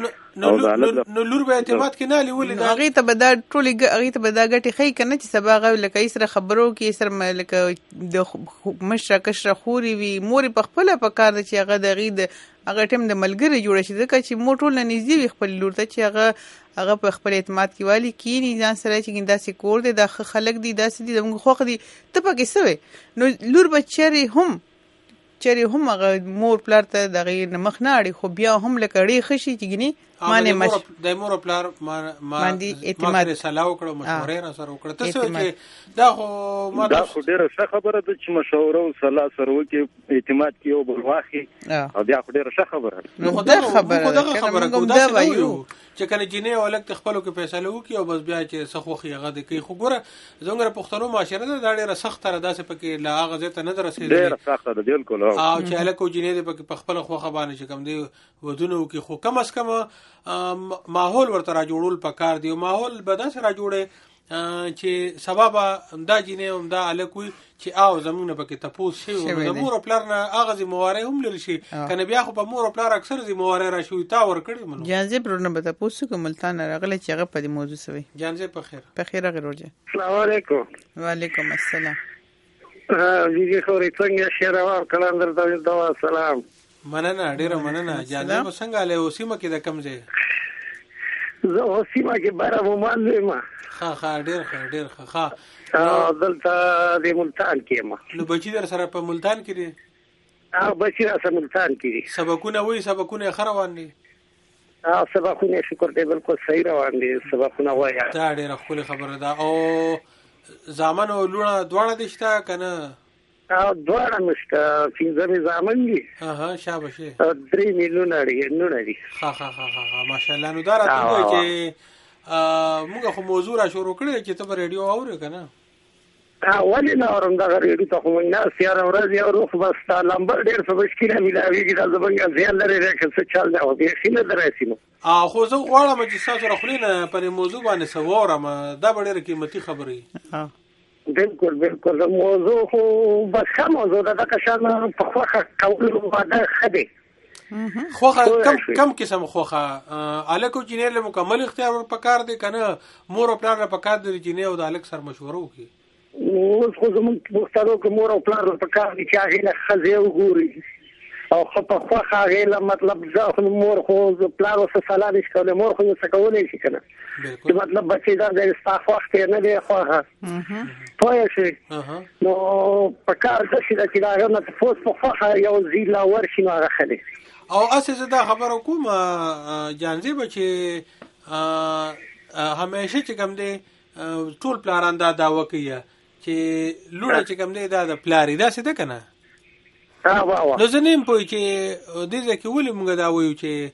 او نو لور به اعتماد کې نه هلې ولې هغې ته به دا ټولې هغې ته به دا ګټې ښیي که نه چې سبا هغه لکه یې سره خبرو کې یې سره لکه د مشره کشره خورې وي، مور یې په خپله په کار ده چې هغه د هغې د هغه ټیم د ملګري جوړه شي ځکه چې مور ټول نه نږدې وي خپل لور ته چې هغه هغه په خپل اعتماد کې والي کینی ځان سره چې داسې کور دی دا ښه خلک دي داسې دي زموږ خوښ دي ته پکې څه وې. نو لور به چېرې هم چېرې هم هغه مور پلار ته د هغې نه مخ نه اړي خو بیا هم لکه ډېر ښه شي چې ګینې د مور او پلار باندې اعتماد سلا وکړه مشورې را سره وکړه. ته څه چې دا خو ما دا خو ډېره ښه خبره ده چې مشوره او سلا سره وکړي اعتماد کې یو بل واخلي او بیا خو ډېره ښه خبره ده. نو خو دغه خبره کوو داسې نه وایو چې کله جینۍ او هلک د خپلو کې فیصله وکړي او بس بیا چې څه خوښي هغه دې کوي. خو ګوره زموږ د پښتنو معاشره ده دا ډېره سخته ده، داسې پکې له هغه ځای ته نه ده رسېدلې، ډېره سخته ده بالکل. او چې هلک او جینۍ دې پکې په خپله خوښه باندې چې کوم دی ودونه وکړي خو کم از کم ماحول ورته را جوړول پکار دی او ماحول به داسې را جوړی چې سبا به همدا جینۍ او همدا هلک وي چې او زموږ نه پکې تپوس شوي د مور او پلار نه هغه ذمهوارۍ هم لرې شي که نه بیا خو په مور او پلار اکثر ذمهوارۍ را شوي تا ورکړې منو. جانزیب ورونه به تپوس وکړو ملتان نه راغلی چې هغه په دې موضوع سوی. جانزیب په خیر په خیر هغې روژه. السلام علیکم. وعلیکم السلام. جیجي خورې څنګه شیروان کلام درته دوا سلام. مننه ډېره مننه. جانزیب څنګه هلی او سیمه کې د کوم ځای؟ زه اوس سیمه کې بره مومند یم. ښه ښه ډېر ښه ډېر ښه ښه. دلته د ملتان کې یم. نو بچي در سره په ملتان کې دي؟ هغه بچي را سره ملتان کې دي. سبقونه وایي سبقونه یې ښه روان دي؟ سبقونه یې شکر دی بالکل صحیح روان دي سبقونه وایي. دا ډېره ښکلې خبره ده. او زامن او لوڼه دواړه دې شته که نه؟ دواړه مې شته، پنځه مې زامن دي. ها شاباش. درې مې لوڼه دي لوڼه دي. ښه ښه ښه ښه ماشاءالله. نو دا راته ووایي چې موږ خو موضوع را شروع کړې چې ته به ریډیو اورې که نه؟ ولې نه اورم دغه ریډیو ته خو موږ ناست هره ورځ اورو خو بس ستا لمبر ډېر په مشکله میلاوېږي دا زموږ زیان لرې دی که څه چل دی خو بیخي نه در راسي نو. خو زه غواړم چې ستاسو له خولې نه په دې موضوع باندې څه واورم، دا به ډېره قیمتي خبرې وي. بالکل بالکل موضوع خو بس ښه موضوع ده دغه شان په خوښه کولو واده ښه دی. خوخه کم کم قسم خوخه الکو جینې له مکمل اختیار ور پکار دی کنه مور او پلار له پکار دی جینې او د الک سر مشوره وکي. اوس خو زموږ پښتنو کې مور او پلار له پکار دي چې هغه له خزه وګوري او خو په خوخه هغه له مطلب ځکه مور خو پلار او سلام نشي کولای، مور خو څه کولای شي کنه چې مطلب بچی دا د استاف وخت نه دی خوخه پوه شي نو پکار د شي چې دا نه تفوس په خوخه یو زیلا ورشي نو هغه خلک او اساسه دا خبره کوم جانزی بچي همیشه چې کوم دی ټول پلان دا دا وکي چې لوړه چې کوم دی دا د پلاری دا څه ده کنه نو زنیم پوي چې دې ځکه ولې موږ دا وایو چې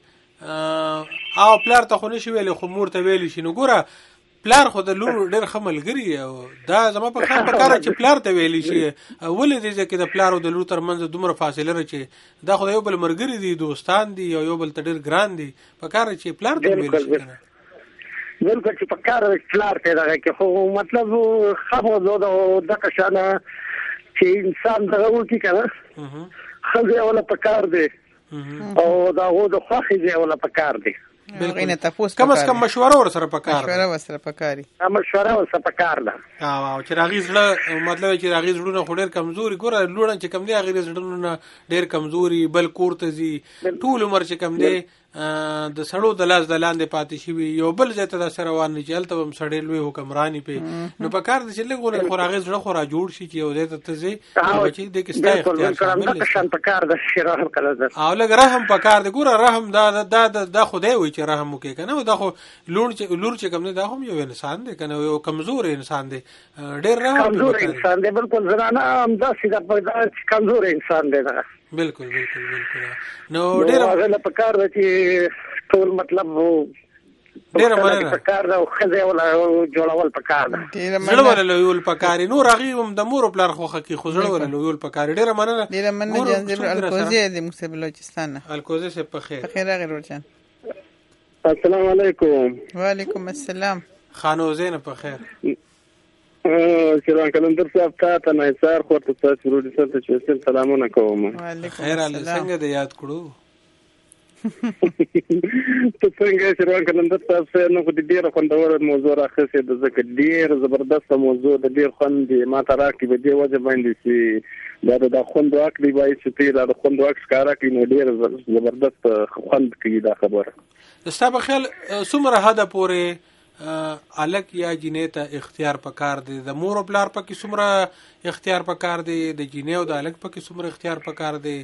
او پلار ته خو نشي ویل خو مور ته ویل شي نو ګوره پلار خو د لور ډېر خملګری او دا زما په خاطر کار چې پلار ته ویل شي ولې دې ځکه د پلار او د لور ترمنځ دومره فاصله لري چې دا خو یو بل مرګري دي دوستان دي او یو بل ته ډېر ګران دي په کار چې پلار ته ویل شي بالکل چې په کار پلار ته دغه کې خو مطلب خو زه د دغه شانه چې انسان دغه وکړي کنه خزه ولا په کار دی او دا هو د خوخي دی ولا په کار دی بالکل تاسو کم از کم مشوره ور سره پکار مشوره ور سره پکاري مشوره ور سره پکار ده او چې راغی زړه مطلب چې راغی زړه خو ډېر کمزوري ګوره لوړ چې کم دی هغه زړه ډېر کمزوري بل کوړته زی ټول عمر چې کم دی د سړو د لاس د لاندې پاتې شي یو بل ځای ته د سره روان نه چلته هم سړې لوی حکمرانی په نو پکار دي چې لګول خو راغی زړه خو را جوړ شي چې یو ځای ته تزي چې د کستا اختیار شامل شي پکار د شرح کله او لګ رحم پکار دی ګوره رحم دا دا د خدای وي چې رحم وکي کنه دا خو لور چې لور چې کم نه دا هم یو انسان دی کنه یو کمزور انسان دی ډېر رحم کمزور انسان دی بالکل زنانه هم دا سیده پیدا کمزور انسان دی بالکل بالکل بالکل نو ډېر هغه په کار دی چې ټول مطلب ډېر مننه په کار دا خزه ولا جوړول په کار ده زړه ولا لویول په کار نو راغي هم د مور پلار خوخه کې خو زړه ولا لویول په کار ډېر مننه ډېر مننه جنزیب الکوزی د مکتب بلوچستان الکوزی سے په خیر په خیر غیر ورچن السلام علیکم وعلیکم السلام خانو زین په خیر شیران کلندر صاحب تا ته نه سار خو ته تاسو ورو دي سره چې سلامونه کوم خیر الله څنګه دې یاد کړو ته څنګه شیران کلندر صاحب سره نو د ډیره خوندور موضوع راخصه د زکه ډیر زبردست موضوع د ډیر خوند ما ته راکې به دی وجه باندې چې دا د خوند واک دی وایي چې ته د خوند واک ښکارا کوي نو ډیر زبردست خوند کوي دا خبره ستاسو خیال څومره حد پورې الک یا جنې ته اختیار پکار دی د مور او پلار پکې څومره اختیار پکار دی د جنې او د الک پکې څومره اختیار پکار دی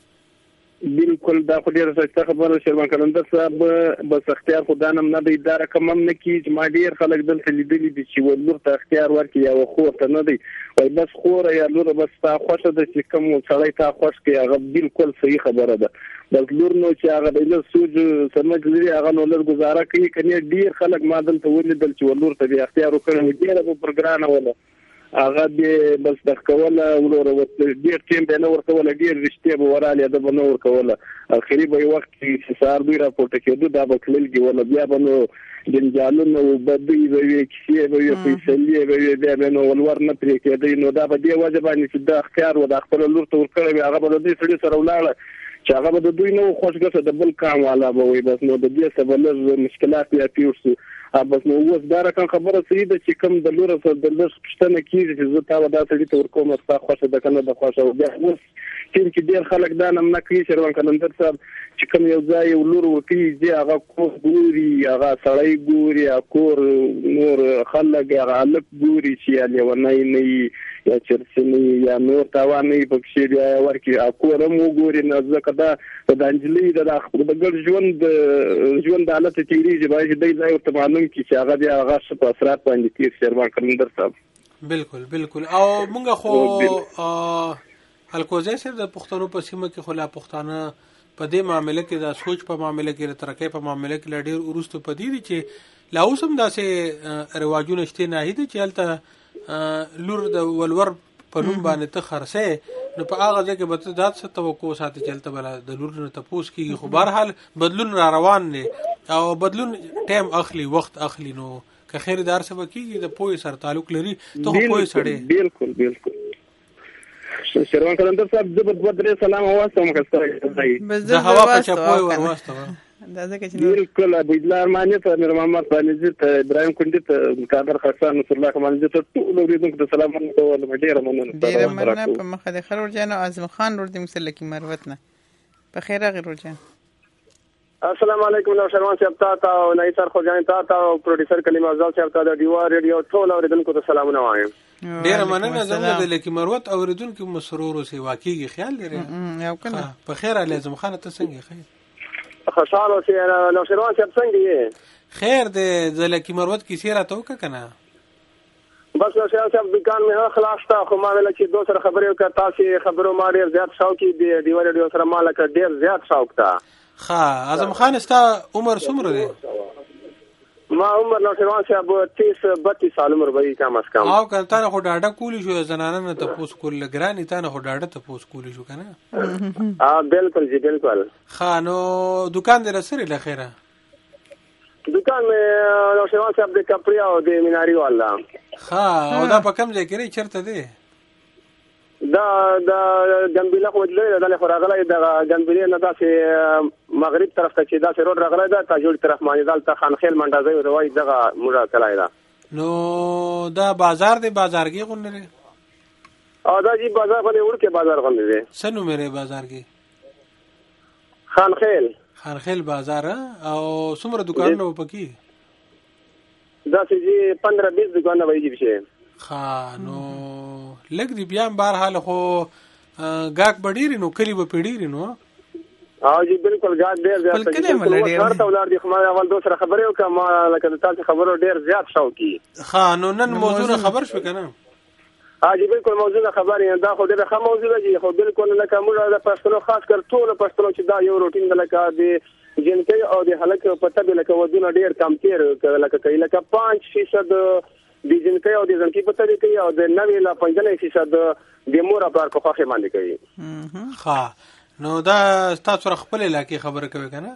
بالکل دا خو ډیره سخته خبره شرمان کلندر صاحب بس اختیار خو دانم نه دی اداره کوم نه کیږي ما ډیر خلک دلته لیدلي دي چې ولور ته اختیار ورکړي یا خو ته نه دی وای بس خور یا لور بس تا خوښه ده چې کوم سړی تا خوښ کې هغه بالکل صحیح خبره ده بس لور نو چې هغه د له سوج سمج لري هغه نو لږ گزاره کوي کني ډیر خلک ما دلته ولیدل چې ولور ته بیا اختیار وکړي ډیره په پروګرام ولا هغه دې بس د کوله ولور ډیر ټیم به نه ورکول ډیر رښتیا به وراله د بنو ورکول اخري به وخت چې سار دوی راپورټ کېدو دا به کللږي ولا بیا به نو جنجالونه وبدي به کیسه به فیصله به بیا نو ولور نه پرې کېدی نو دا به دی واجب باندې چې د اختیار و د خپل لور ته ورکړي هغه به د دې سړي سره ولاړه چې هغه به د دوی نو خوشګسه د بل کام والا به وي بس نو د دې سبب له مشکلات یا پیوسو بس نو اوس دا رقم خبره صحیح ده چې کوم د لور سره د لږ پښتنه کیږي چې زه تا ودا سړي ته ورکوم ستا خوښه ده کنه د خوښه او بیا اوس چې ډیر خلک دا نم نه کوي شروان کلندر صاحب چې کوم یو ځای ولور ورکی چې هغه کور ګوري هغه سړی ګوري کور نور خلک هغه الک ګوري چې لیونای نه یا چرسنی یا نور تاواني په کې بیا ورکی کور مو ګوري نه ځکه دا د انجلي د د ګل ژوند ژوند حالت تیریږي باید دای ځای ورته معلوم کی چې هغه بیا هغه په اثرات باندې تیر شروان کلندر صاحب بالکل بالکل او مونږ خو الکوزی سره د پښتنو په سیمه کې خلا پښتانه په دې معاملې کې د سوچ په معاملې کې د ترقې په معاملې کې لډیر ورستو پدې دي چې لا اوس هم داسې رواجونه شته نه دي چې هلته لور د ولور په نوم باندې ته خرڅه نو په هغه ځای کې به ذات څه توقع ساتي چې هلته بل د لور نه تپوس کیږي خو بهر حال بدلون را روان دي او بدلون ټایم اخلي وخت اخلي نو که خیردار څه وکیږي د پوهې سره تعلق لري ته خو پوهې سړی بالکل بالکل شروان کلندر صاحب زبر بدر سلام واسطه مکستای زه هوا په چپوي ور واسطه دا ځکه چې بالکل ابوالله ارماني ته میر محمد فانیزي ته ابراهيم کندي ته قادر خاصان نصر الله کمالجي ته ټول اوریدونکو ته سلام ورکول ډیر مننه ډیر مننه په مخه د خرور جان او اعظم خان ور دي مسلکی مروتنه په خیر غیر جان السلام علیکم نو شروان صاحب تا او نایثر خو جان تا او پروډوسر کلیم افضل صاحب ته د دیوا ریډیو ټول اوریدونکو ته سلامونه وایم ډیر مننه زموږ د لکی مروت اوریدونکو مسرور او سی واقعي خیال لري یو کنه په خیر علی اعظم خان ته څنګه خیر خوشاله اوسئ نو شروان صاحب څنګه یې خیر د لکی مروت کی سیره تو کنه بس نو شروان صاحب دکان مې خلاص تا خو ما ویل چې دوه سره خبرې وکړه تاسو خبرو ما ډیر زیات شوق دی دیوا ریډیو سره ما لکه ډیر زیات شوق تا خا اعظم خان استا عمر څومره دی ما عمر نو شروان صاحب تیس بتیس سال عمر وای کم از کم او کنه تا خو ډاډه کولی شو زنانه نه ته پوس کول لګرانی تا نه خو ډاډه ته پوس کولی شو کنه ها بالکل جی بالکل خا نو دکان دې رسره لخيره دکان مې نو شوان صاحب د کپړی او د میناری والا. ها او دا په کوم ځای کې لري چیرته دی؟ دا د ګنبله خو دلته د خراغله د ګنبله نه داسې مغرب طرف ته چې داسې روډ راغلی دا تاجور طرف باندې دلته خانخیل منډازي روای دغه موږ کلای دا. نو دا بازار دی بازارګي غونډه لري؟ او دا جی بازار باندې ورکه بازار باندې دی. سنو مېره بازار کې؟ خانخیل. خانخیل بازار او څومره دکانونه پکې؟ دا چې پندرہ بیس دکانونه وایي چې ها نو لګ دی بیا بهر حال خو گاک بډیری نو کلی به پیډیری نو. او جی بالکل گاک ډیر زیات دی. ډیر ته ولر دی خو ما اول دوسره خبرې وکم ما لکه تاسو خبرو ډیر زیات شوقي. ها نو نن موضوع خبر شو کنه؟ ها جی بالکل موضوع خبرې دا خو ډیره ښه موضوع دی خو بالکل لکه موږ د پښتنو خاص کر ټول پښتنو چې دا یو روټین د لکه د جنکۍ او د هلک په تبه لکه ودونه ډیر کم تیر لکه کوي لکه پنځه فیصد د جنکۍ او د ځنکۍ په تبه کوي او د نوې لا پنځه فیصد د مور په خوا کې باندې کوي. ها نو دا تاسو خپل علاقې خبره کوي کنه؟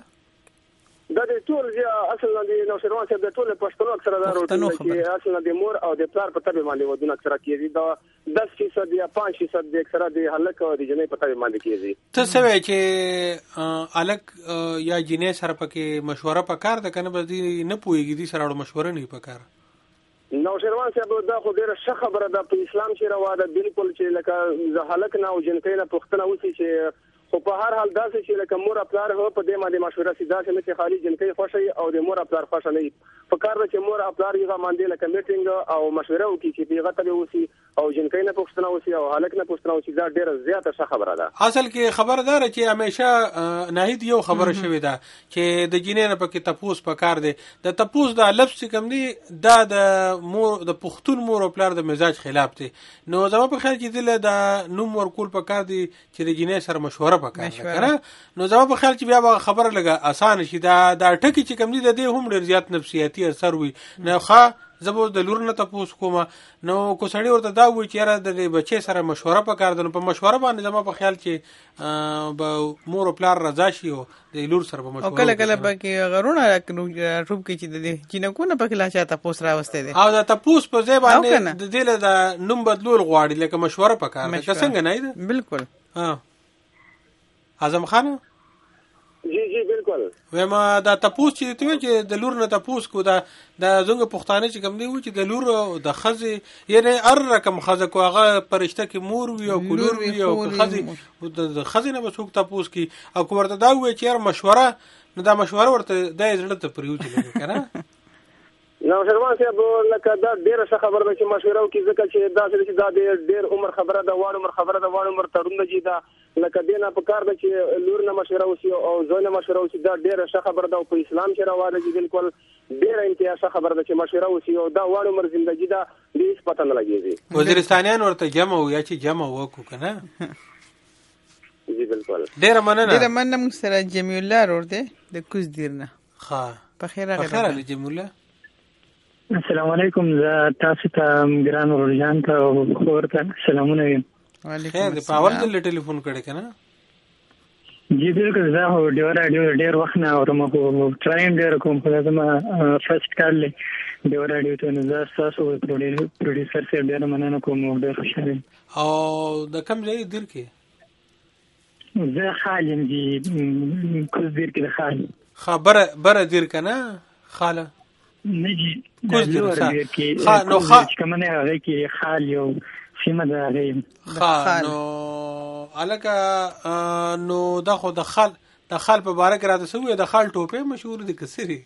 دا د ټول اصل د نو شروان چې د ټول پښتنو اکثره دا روټین کې اصل د مور او د پلار په تبه باندې ودونه اکثره کیږي دا دس فیصد یا پنځه فیصد د اکثره د هلک او د جنۍ په تبه باندې کیږي. ته څه وایې چې الک یا جنۍ سره پکې مشوره پکار ده کنه به نه پويږي دي سره مشوره نه پکار؟ نو شروان صاحب دا خو ډیره ښه خبره ده په اسلام کې روا ده بالکل چې لکه زهلک نه او جنکۍ نه پښتنه وسی چې خو په هر حال داسې چې لکه مور خپل هو په دې باندې مشوره سیدا چې خالي جنکۍ خوشي او د مور خپل خوشا نه په کار ده چې مور خپل یې باندې لکه میټینګ او مشوره وکړي چې پیغه ته وسی او جنکۍ نه پښتنه وسی او هلک نه پښتنه وسی دا ډیره زیاته ښه خبره ده. اصل کې خبردار چې همیشه ناهید یو خبره شوې ده چې د جنې نه پکې تپوس پکار دی د تپوس د لفظ کم دی دا د مور د پښتون مور او پلار د مزاج خلاف دی. نو زما په خیال کې دله د نوم ورکول پکار دی چې د جنې سره مشوره پکار ده. نو زما په خیال کې بیا خبره لګه اسانه شي دا د ټکی چې کم دی د دې هم ډیر زیات نفسیاتي اثر وي. نه ښه زبو د لور نه تاسو کومه نو کو سړی ورته دا وایي چې یاره د بچی سره مشوره پکار ده. نو په مشوره باندې زما په خیال چې به مور او پلار رضا شي او د لور سره په مشوره او کله کله پکې غرونه روب کې چې د جنکونه پکې لا چاته پوس راوسته دي او دا تاسو په ځای باندې د دې له نوم بدلول غواړي لکه مشوره پکار ده که څنګه نه دی؟ بالکل. ها اعظم خان جی جی بالکل وما دا تپوس چې ته چې د لور نه تپوس کو دا د زنګ پښتانه چې کوم دی و چې د لور د خزي یعنی ار رقم خزه کو هغه پرشته کې مور وی او کلور وی او خزي د خزي نه بسوک تپوس کی او ورته دا وی چې مشوره نو دا مشوره ورته د زړه ته پریوځي کنه. نو شرمان صاحب لکه دا ډیره ښه خبره ده چې مشوره وکړي ځکه چې دا چې دا ډیر عمر خبره ده وړ عمر خبره ده وړ عمر تړون دی دا لکه دینه په کار ده چې لور نه مشوره وسی او زوی نه مشوره وسی دا ډیره ښه خبره ده او په اسلام کې روا ده چې بالکل ډیره انتها ښه خبره ده چې مشوره وسی او دا وړ عمر ژوندۍ ده هیڅ پته نه لګیږي. وزیرستانیان ورته جمع یا چې جمع وکړو کنه. جی بالکل ډیره مننه ډیره مننه موږ سره جمیل الله ور ده د کوز دیرنه. ها په خیر راغلی. په خیر علي جمیل الله. السلام علیکم زه تاسو ته ګران ورجان ته او خور ته سلامونه یم. وعلیکم السلام. خیر په اول ځل ټلیفون کړی کنه؟ جی بالکل زه هو ډیر ډیر ډیر وخت نه اورم خو ټرایم ډیر کوم خو زما فرست کال ډیر رادیو ته نه زه تاسو پروډوسر سره ډیر مننه کوم او ډیر خوشاله. او د کوم ځای دیر کې؟ زه خالم جی کوز دیر کې د خال. خبره بره دیر کنه خاله؟ نه جی کوز دیر کې خا نو خا کومه نه هغه کې خال یو سیمه ده هغه. خا نو الکه نو دا خو د خال د خال په باره کې راته سوې د خال ټوپه مشهور دي کسری.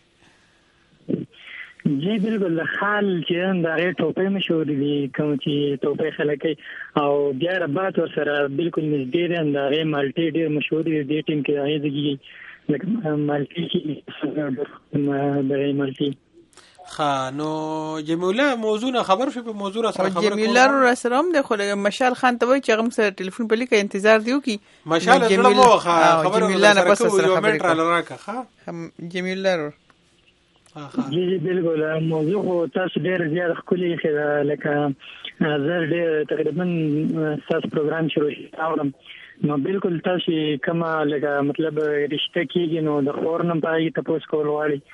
جی بالکل د خال چې دا غي ټوپه مشهور دي کوم چې ټوپه خلکې او بیا ربات ور سره بالکل نږدې دي دا غي مالټي ډیر مشهور دي د ټیم کې هغه دي لکه مالټي کې د مالټي. خا نو جمیله موضوع خبر شو په موضوع سره خبر جمیله رو سلام ده خو مشال خان ته وای چې هغه سره ټلیفون په لیکه انتظار دیو کی مشال سره مو خبر جمیله نه پس سره خبر راکا ها جمیله رو جی بالکل موضوع خو تاسو ډیر زیات خولي خله لکه زر ډیر تقریبا تاسو پروګرام شروع اورم نو بالکل تاسو کما لکه مطلب رشتہ کیږي نو د خور نه پای ته پوس کول والی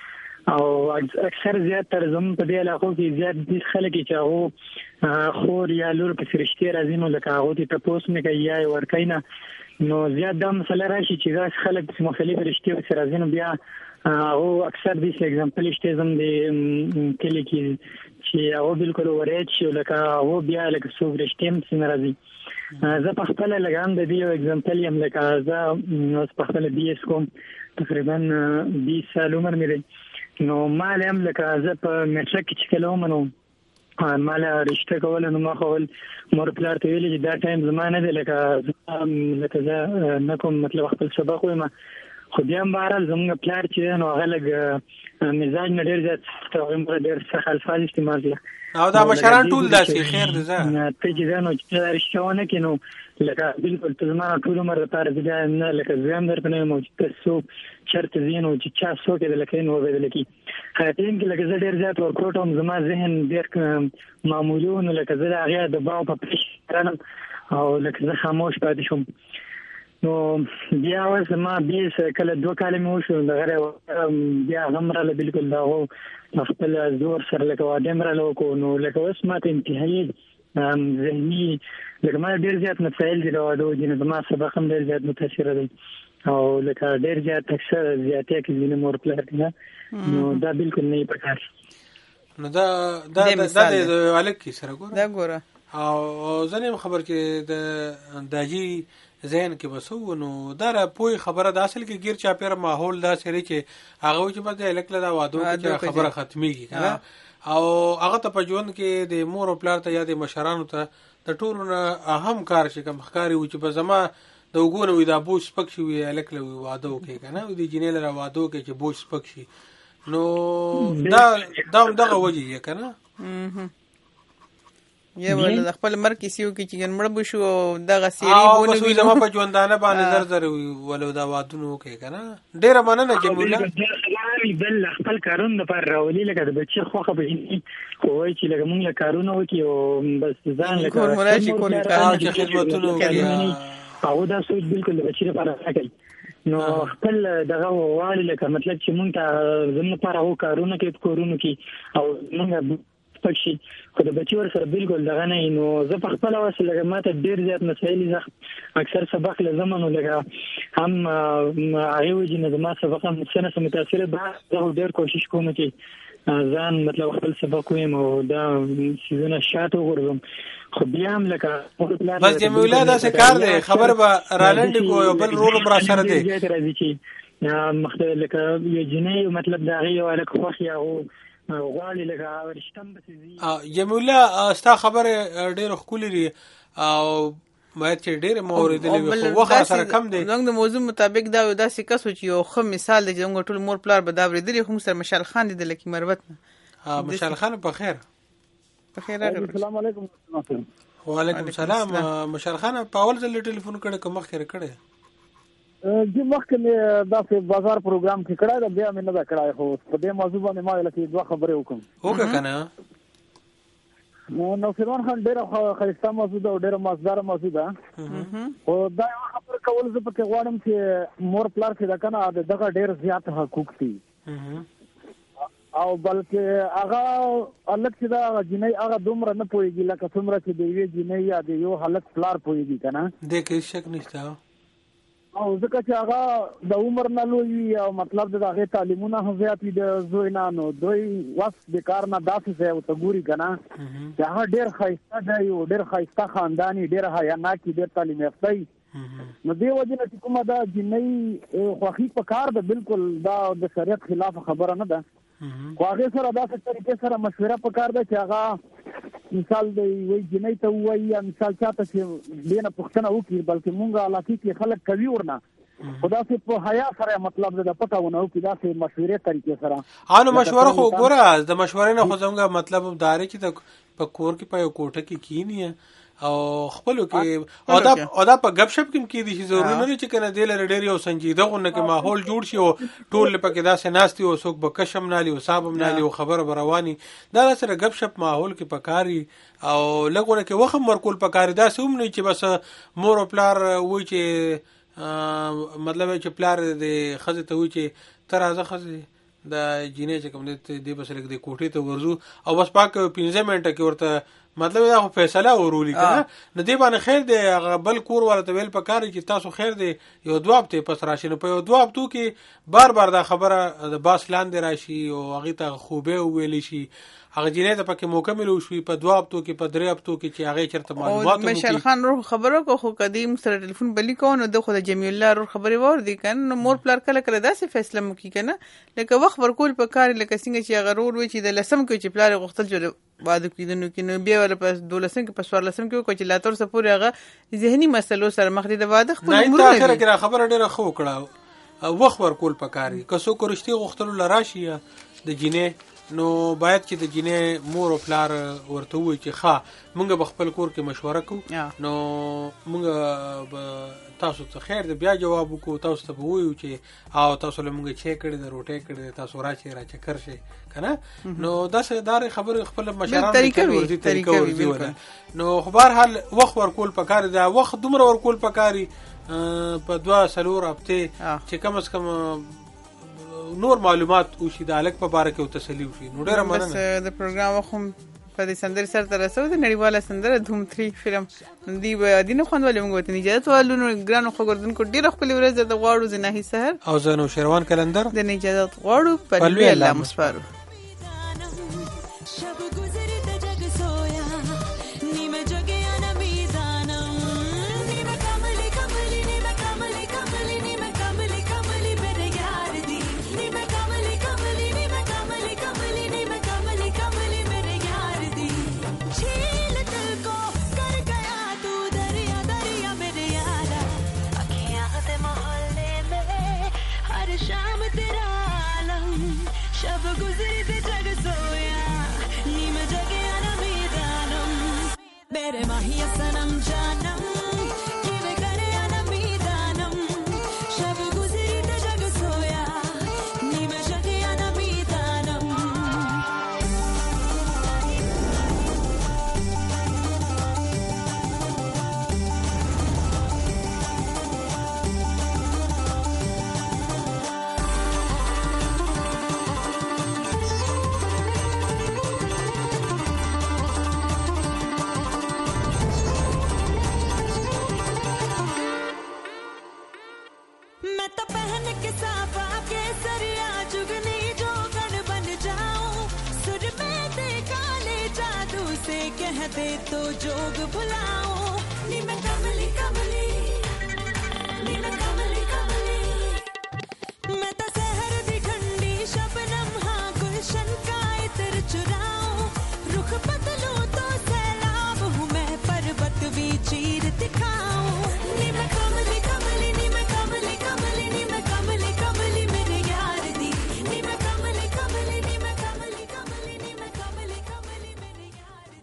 او اکثر زیات تر زموږ په دې علاقو کې زیات دي خلک چې هغه خور یا لور په سرشتي راځي نو لکه هغه ته تاسو نه کوي یا ورکای نه نو زیات دا مسله راشي چې دا خلک مختلف رشتي سره راځي نو بیا او اکثر دې اگزامپل شته زم دې کلی کې چې هغه بالکل ورېچ شو لکه هغه بیا لکه څو رشتي سره راځي زه په خپل لګام د دې یو اگزامپل یم لکه زه په خپل بي اس کوم تقریبا بیس سال عمر مې دی نو مال هم لکه زه په میټرک کې چې کله ومنو مال رشته کول نو ما خو مور پلار ته ویلي چې دا ټایم زما نه دی لکه لکه زه نه کوم مطلب خپل سبق وایم خو بیا هم بهرحال زموږ پلار چې نو هغه لږ مزاج نه ډېر زیات هغه ډېر سخت الفاظ استعمال کړل او دا مشران ټول داسې خیر دي زه ته چې دا نو چې رشته ونه کې نو لکه بالکل ته زما ټول عمر لپاره بیا نه لکه زم درته نه موجود څو چرته زینو چې چا څو کې لکه نو بدل کی هاتین کې لکه زه ډېر زیات ورکوټ هم زما ذهن ډېر معمولون لکه زه هغه د باو په پېښ کړم او لکه زه خاموش پاتې شوم نو بیا اوس ما بیس کله دوه کال مې وشو د غره بیا غمره بالکل دا هو خپل زور سره لکه وادم را لوکو نو لکه اوس ما ته انتهایی ذهني لکه ما ډېر زیات مسایل دي دا د دې ما سبق هم ډېر زیات متاثر دي او لکه ډېر زیات اکثر زیاتې کې زینه مور پلار دي نو دا بالکل نه پکار نو دا دا دا د الک سره ګوره دا ګوره او زنه خبر کې د داجی ذهن کې بسو نو دا را پوي خبره د اصل کې غیر چا پیر ماحول دا سره چې هغه چې په الکله دا وادو کې خبره ختميږي کنه او هغه ته په ژوند کې د مور او پلار ته یا د مشرانو ته د ټولو نه اهم کار چې کوم ښکاری و چې په زما د وګونو وي دا بوج سپک شي وي الکله وادو کې کنه د جنیل را وادو کې چې بوج سپک شي نو دا دا دغه وجه یې کنه یا ول د خپل مرګ سیو کې چې ګن مړ بشو دغه سیری بونه وي زما په ژوندانه باندې زر زر ولو دا وادونو کې کنه ډیره مننه چې مولا بل خپل کارونه لپاره راولي لکه د بچي خوخه به خو چې لکه موږ کارونه وکي او بس ځان لکه کور مراشي کول کار چې خدمتونه کوي او دا سوچ بالکل د بچي لپاره راکړي نو خپل دغه والی لکه مطلب چې مونږ ته زموږ لپاره هو کارونه کې کورونه کې او موږ پښې خو د بچي ور سره بالکل دغه نه نو زه په خپل واسه لکه ماته ډیر زیات مسایل زه اکثر سبق لزمنو لکه هم هغه وجه نه زما سبق هم څنګه سم متاثر به زه ډیر کوشش کوم چې ځان مطلب خپل سبق وایم او دا سيزونه شاته ورغم خو بیا هم لکه بس جمع اولاد اسه کار دی خبر به رالند کو بل رول برا سره دی راځي چې مختلف لکه یو جنې مطلب دا غي او لکه خوخ یا او غواړي لکه ورشتم بسې جميله استا خبره ډېر خولي لري او باید چې ډېر موریدلې وي خو سره کم دی زموږ د موضوع مطابق دا دا سکه سوچ یو خو مثال دی چې موږ ټول مور پلار به دا ورېدلې خو سره مشال خان دی لکه مروت ها مشال خان په خیر په خیر السلام علیکم وعلیکم السلام مشال خان په اول ځل ټلیفون کړه کوم خیر کړه جی مخکې مې داسې بازار پروګرام کې کړی دا بیا مې نه دا کړی خو په دې موضوع باندې ما لکه دوه خبرې وکړم وکړه که نه نو نوشیروان خان ډېره ښایسته موضوع ده او ډېره مازداره موضوع ده خو دا یوه خبره کول زه پکې غواړم چې مور پلار چې ده که نه د دغه ډېر زیات حقوق دي او بلکې هغه هلک چې ده هغه جینۍ هغه دومره نه پوهېږي لکه څومره چې د یوې جینۍ یا د یو هلک پلار پوهېږي که نه دې کې شک نشته او ځکه چې هغه د عمر نه لوی وي او مطلب د هغې تعلیمونه هم زیات وي د زوی نه نو دوی وس د کار نه داسې ځای ورته ګوري که نه چې هغه ډېر ښایسته دی او ډېر ښایسته خاندان یي ډېر حیاناک یي ډېر تعلیم یافته یي نو دې وجې نه چې کومه دا جنۍ خوښي په کار ده بالکل دا د شریعت خلاف خبره نه ده خو هغې سره داسې طریقې سره مشوره په کار ده چې هغه مثال د یوې جنۍ ته ووایي یا مثال چاته چې دې نه پوښتنه وکړي بلکې مونږ علاقې کې خلک کوي ورنه خو داسې په حیا سره مطلب د پټه ونه وکړي داسې مشورې طریقې سره نو مشوره خو ګوره د مشورې نه خو زموږ مطلب دا دی چې په کور کې په یو کوټه کې کښېني او خپلو کې او دا او دا په غب شپ کې کېدی شي ضروري نه چې کنه دل ډېر یو سنجیده غونه کې ماحول جوړ شي او ټول په کې داسې ناستي او څوک به کشم نالي او صاحب نالي او خبره رواني دا سره غب شپ ماحول کې پکاري او لګونه کې وخت مرکول پکاري دا سوم نه چې بس مور او پلار وای چې مطلب چې پلار دې خزه ته وای چې تر ازه خزه د جینې چې کوم دې د بس لګ د کوټې ته ورزو او بس پاک پنځه منټه کې ورته مطلب دا خو فیصله ورولي کنه نه دی باندې خیر دی هغه بل کور ورته ویل پکاري چې تاسو خیر دی یو دواب ته پس راشي نو په یو دواب تو کې بار بار دا خبره د باس لاندې راشي او هغه ته خوبه ویل شي هغه جنې ته پکې موکمل وشوي په دواب تو کې په درې هفتو کې چې هغه چرته معلومات مو مشال خان روح خبرو کو خو قدیم سره ټلیفون بلی کو نو د خو د جمیل الله روح خبري ور دي کنه مور پلار کله کله داسې فیصله مو کی کنه لکه وخت ورکول په کار لکه څنګه چې هغه ور وي چې د لسم کې چې پلار غختل جوړ واده کیدنو کې نو بیا ول په دولسم کې په سوار لسم کې کو چې لاتور سپور هغه ذهني مسلو سره مخ دي د واده خپل نه اخر کې خبره ډیره خو کړه وخت ورکول په کار کسو کورشتي غختل لراشي د جینې نو باید چې د جینې مور او پلار ورته وي چې ښه مونږ به خپل کور کې مشوره کوو نو مونږ تاسو ته خیر د بیا جواب وکړو تاسو ته وایو چې او تاسو له مونږ چې کړی د روټې کړی تاسو راچې راچې کرشي کنه نو داسې دار خبره خپل مشران ورته طریقه ورته نو خبر حال وخت ورکول پکاري دا وخت دومره ورکول پکاري په دوا سلور هفته چې کم از کم نور معلومات او شي د الک په باره کې او تسلی وشي نو ډیره مننه بس د پروګرام خو په دې سندر سره تر رسو د نړیواله سندره دھوم تھری فلم دی به دینه خوندول موږ ته اجازه والو ګرانو خبردونکو ډیره خپل ورځ د غواړو زناهي سحر او زنو شروان کلندر د اجازه غواړو په لوی الله مسپارو मेरे माहिया सनम जानम किवे करे अनमी दानम शब गुजरी ते जग सोया नी में जगे अनमी दानम कहते तो जोग भुलाओ नी मैं कमली कमली नी मैं कमली कमली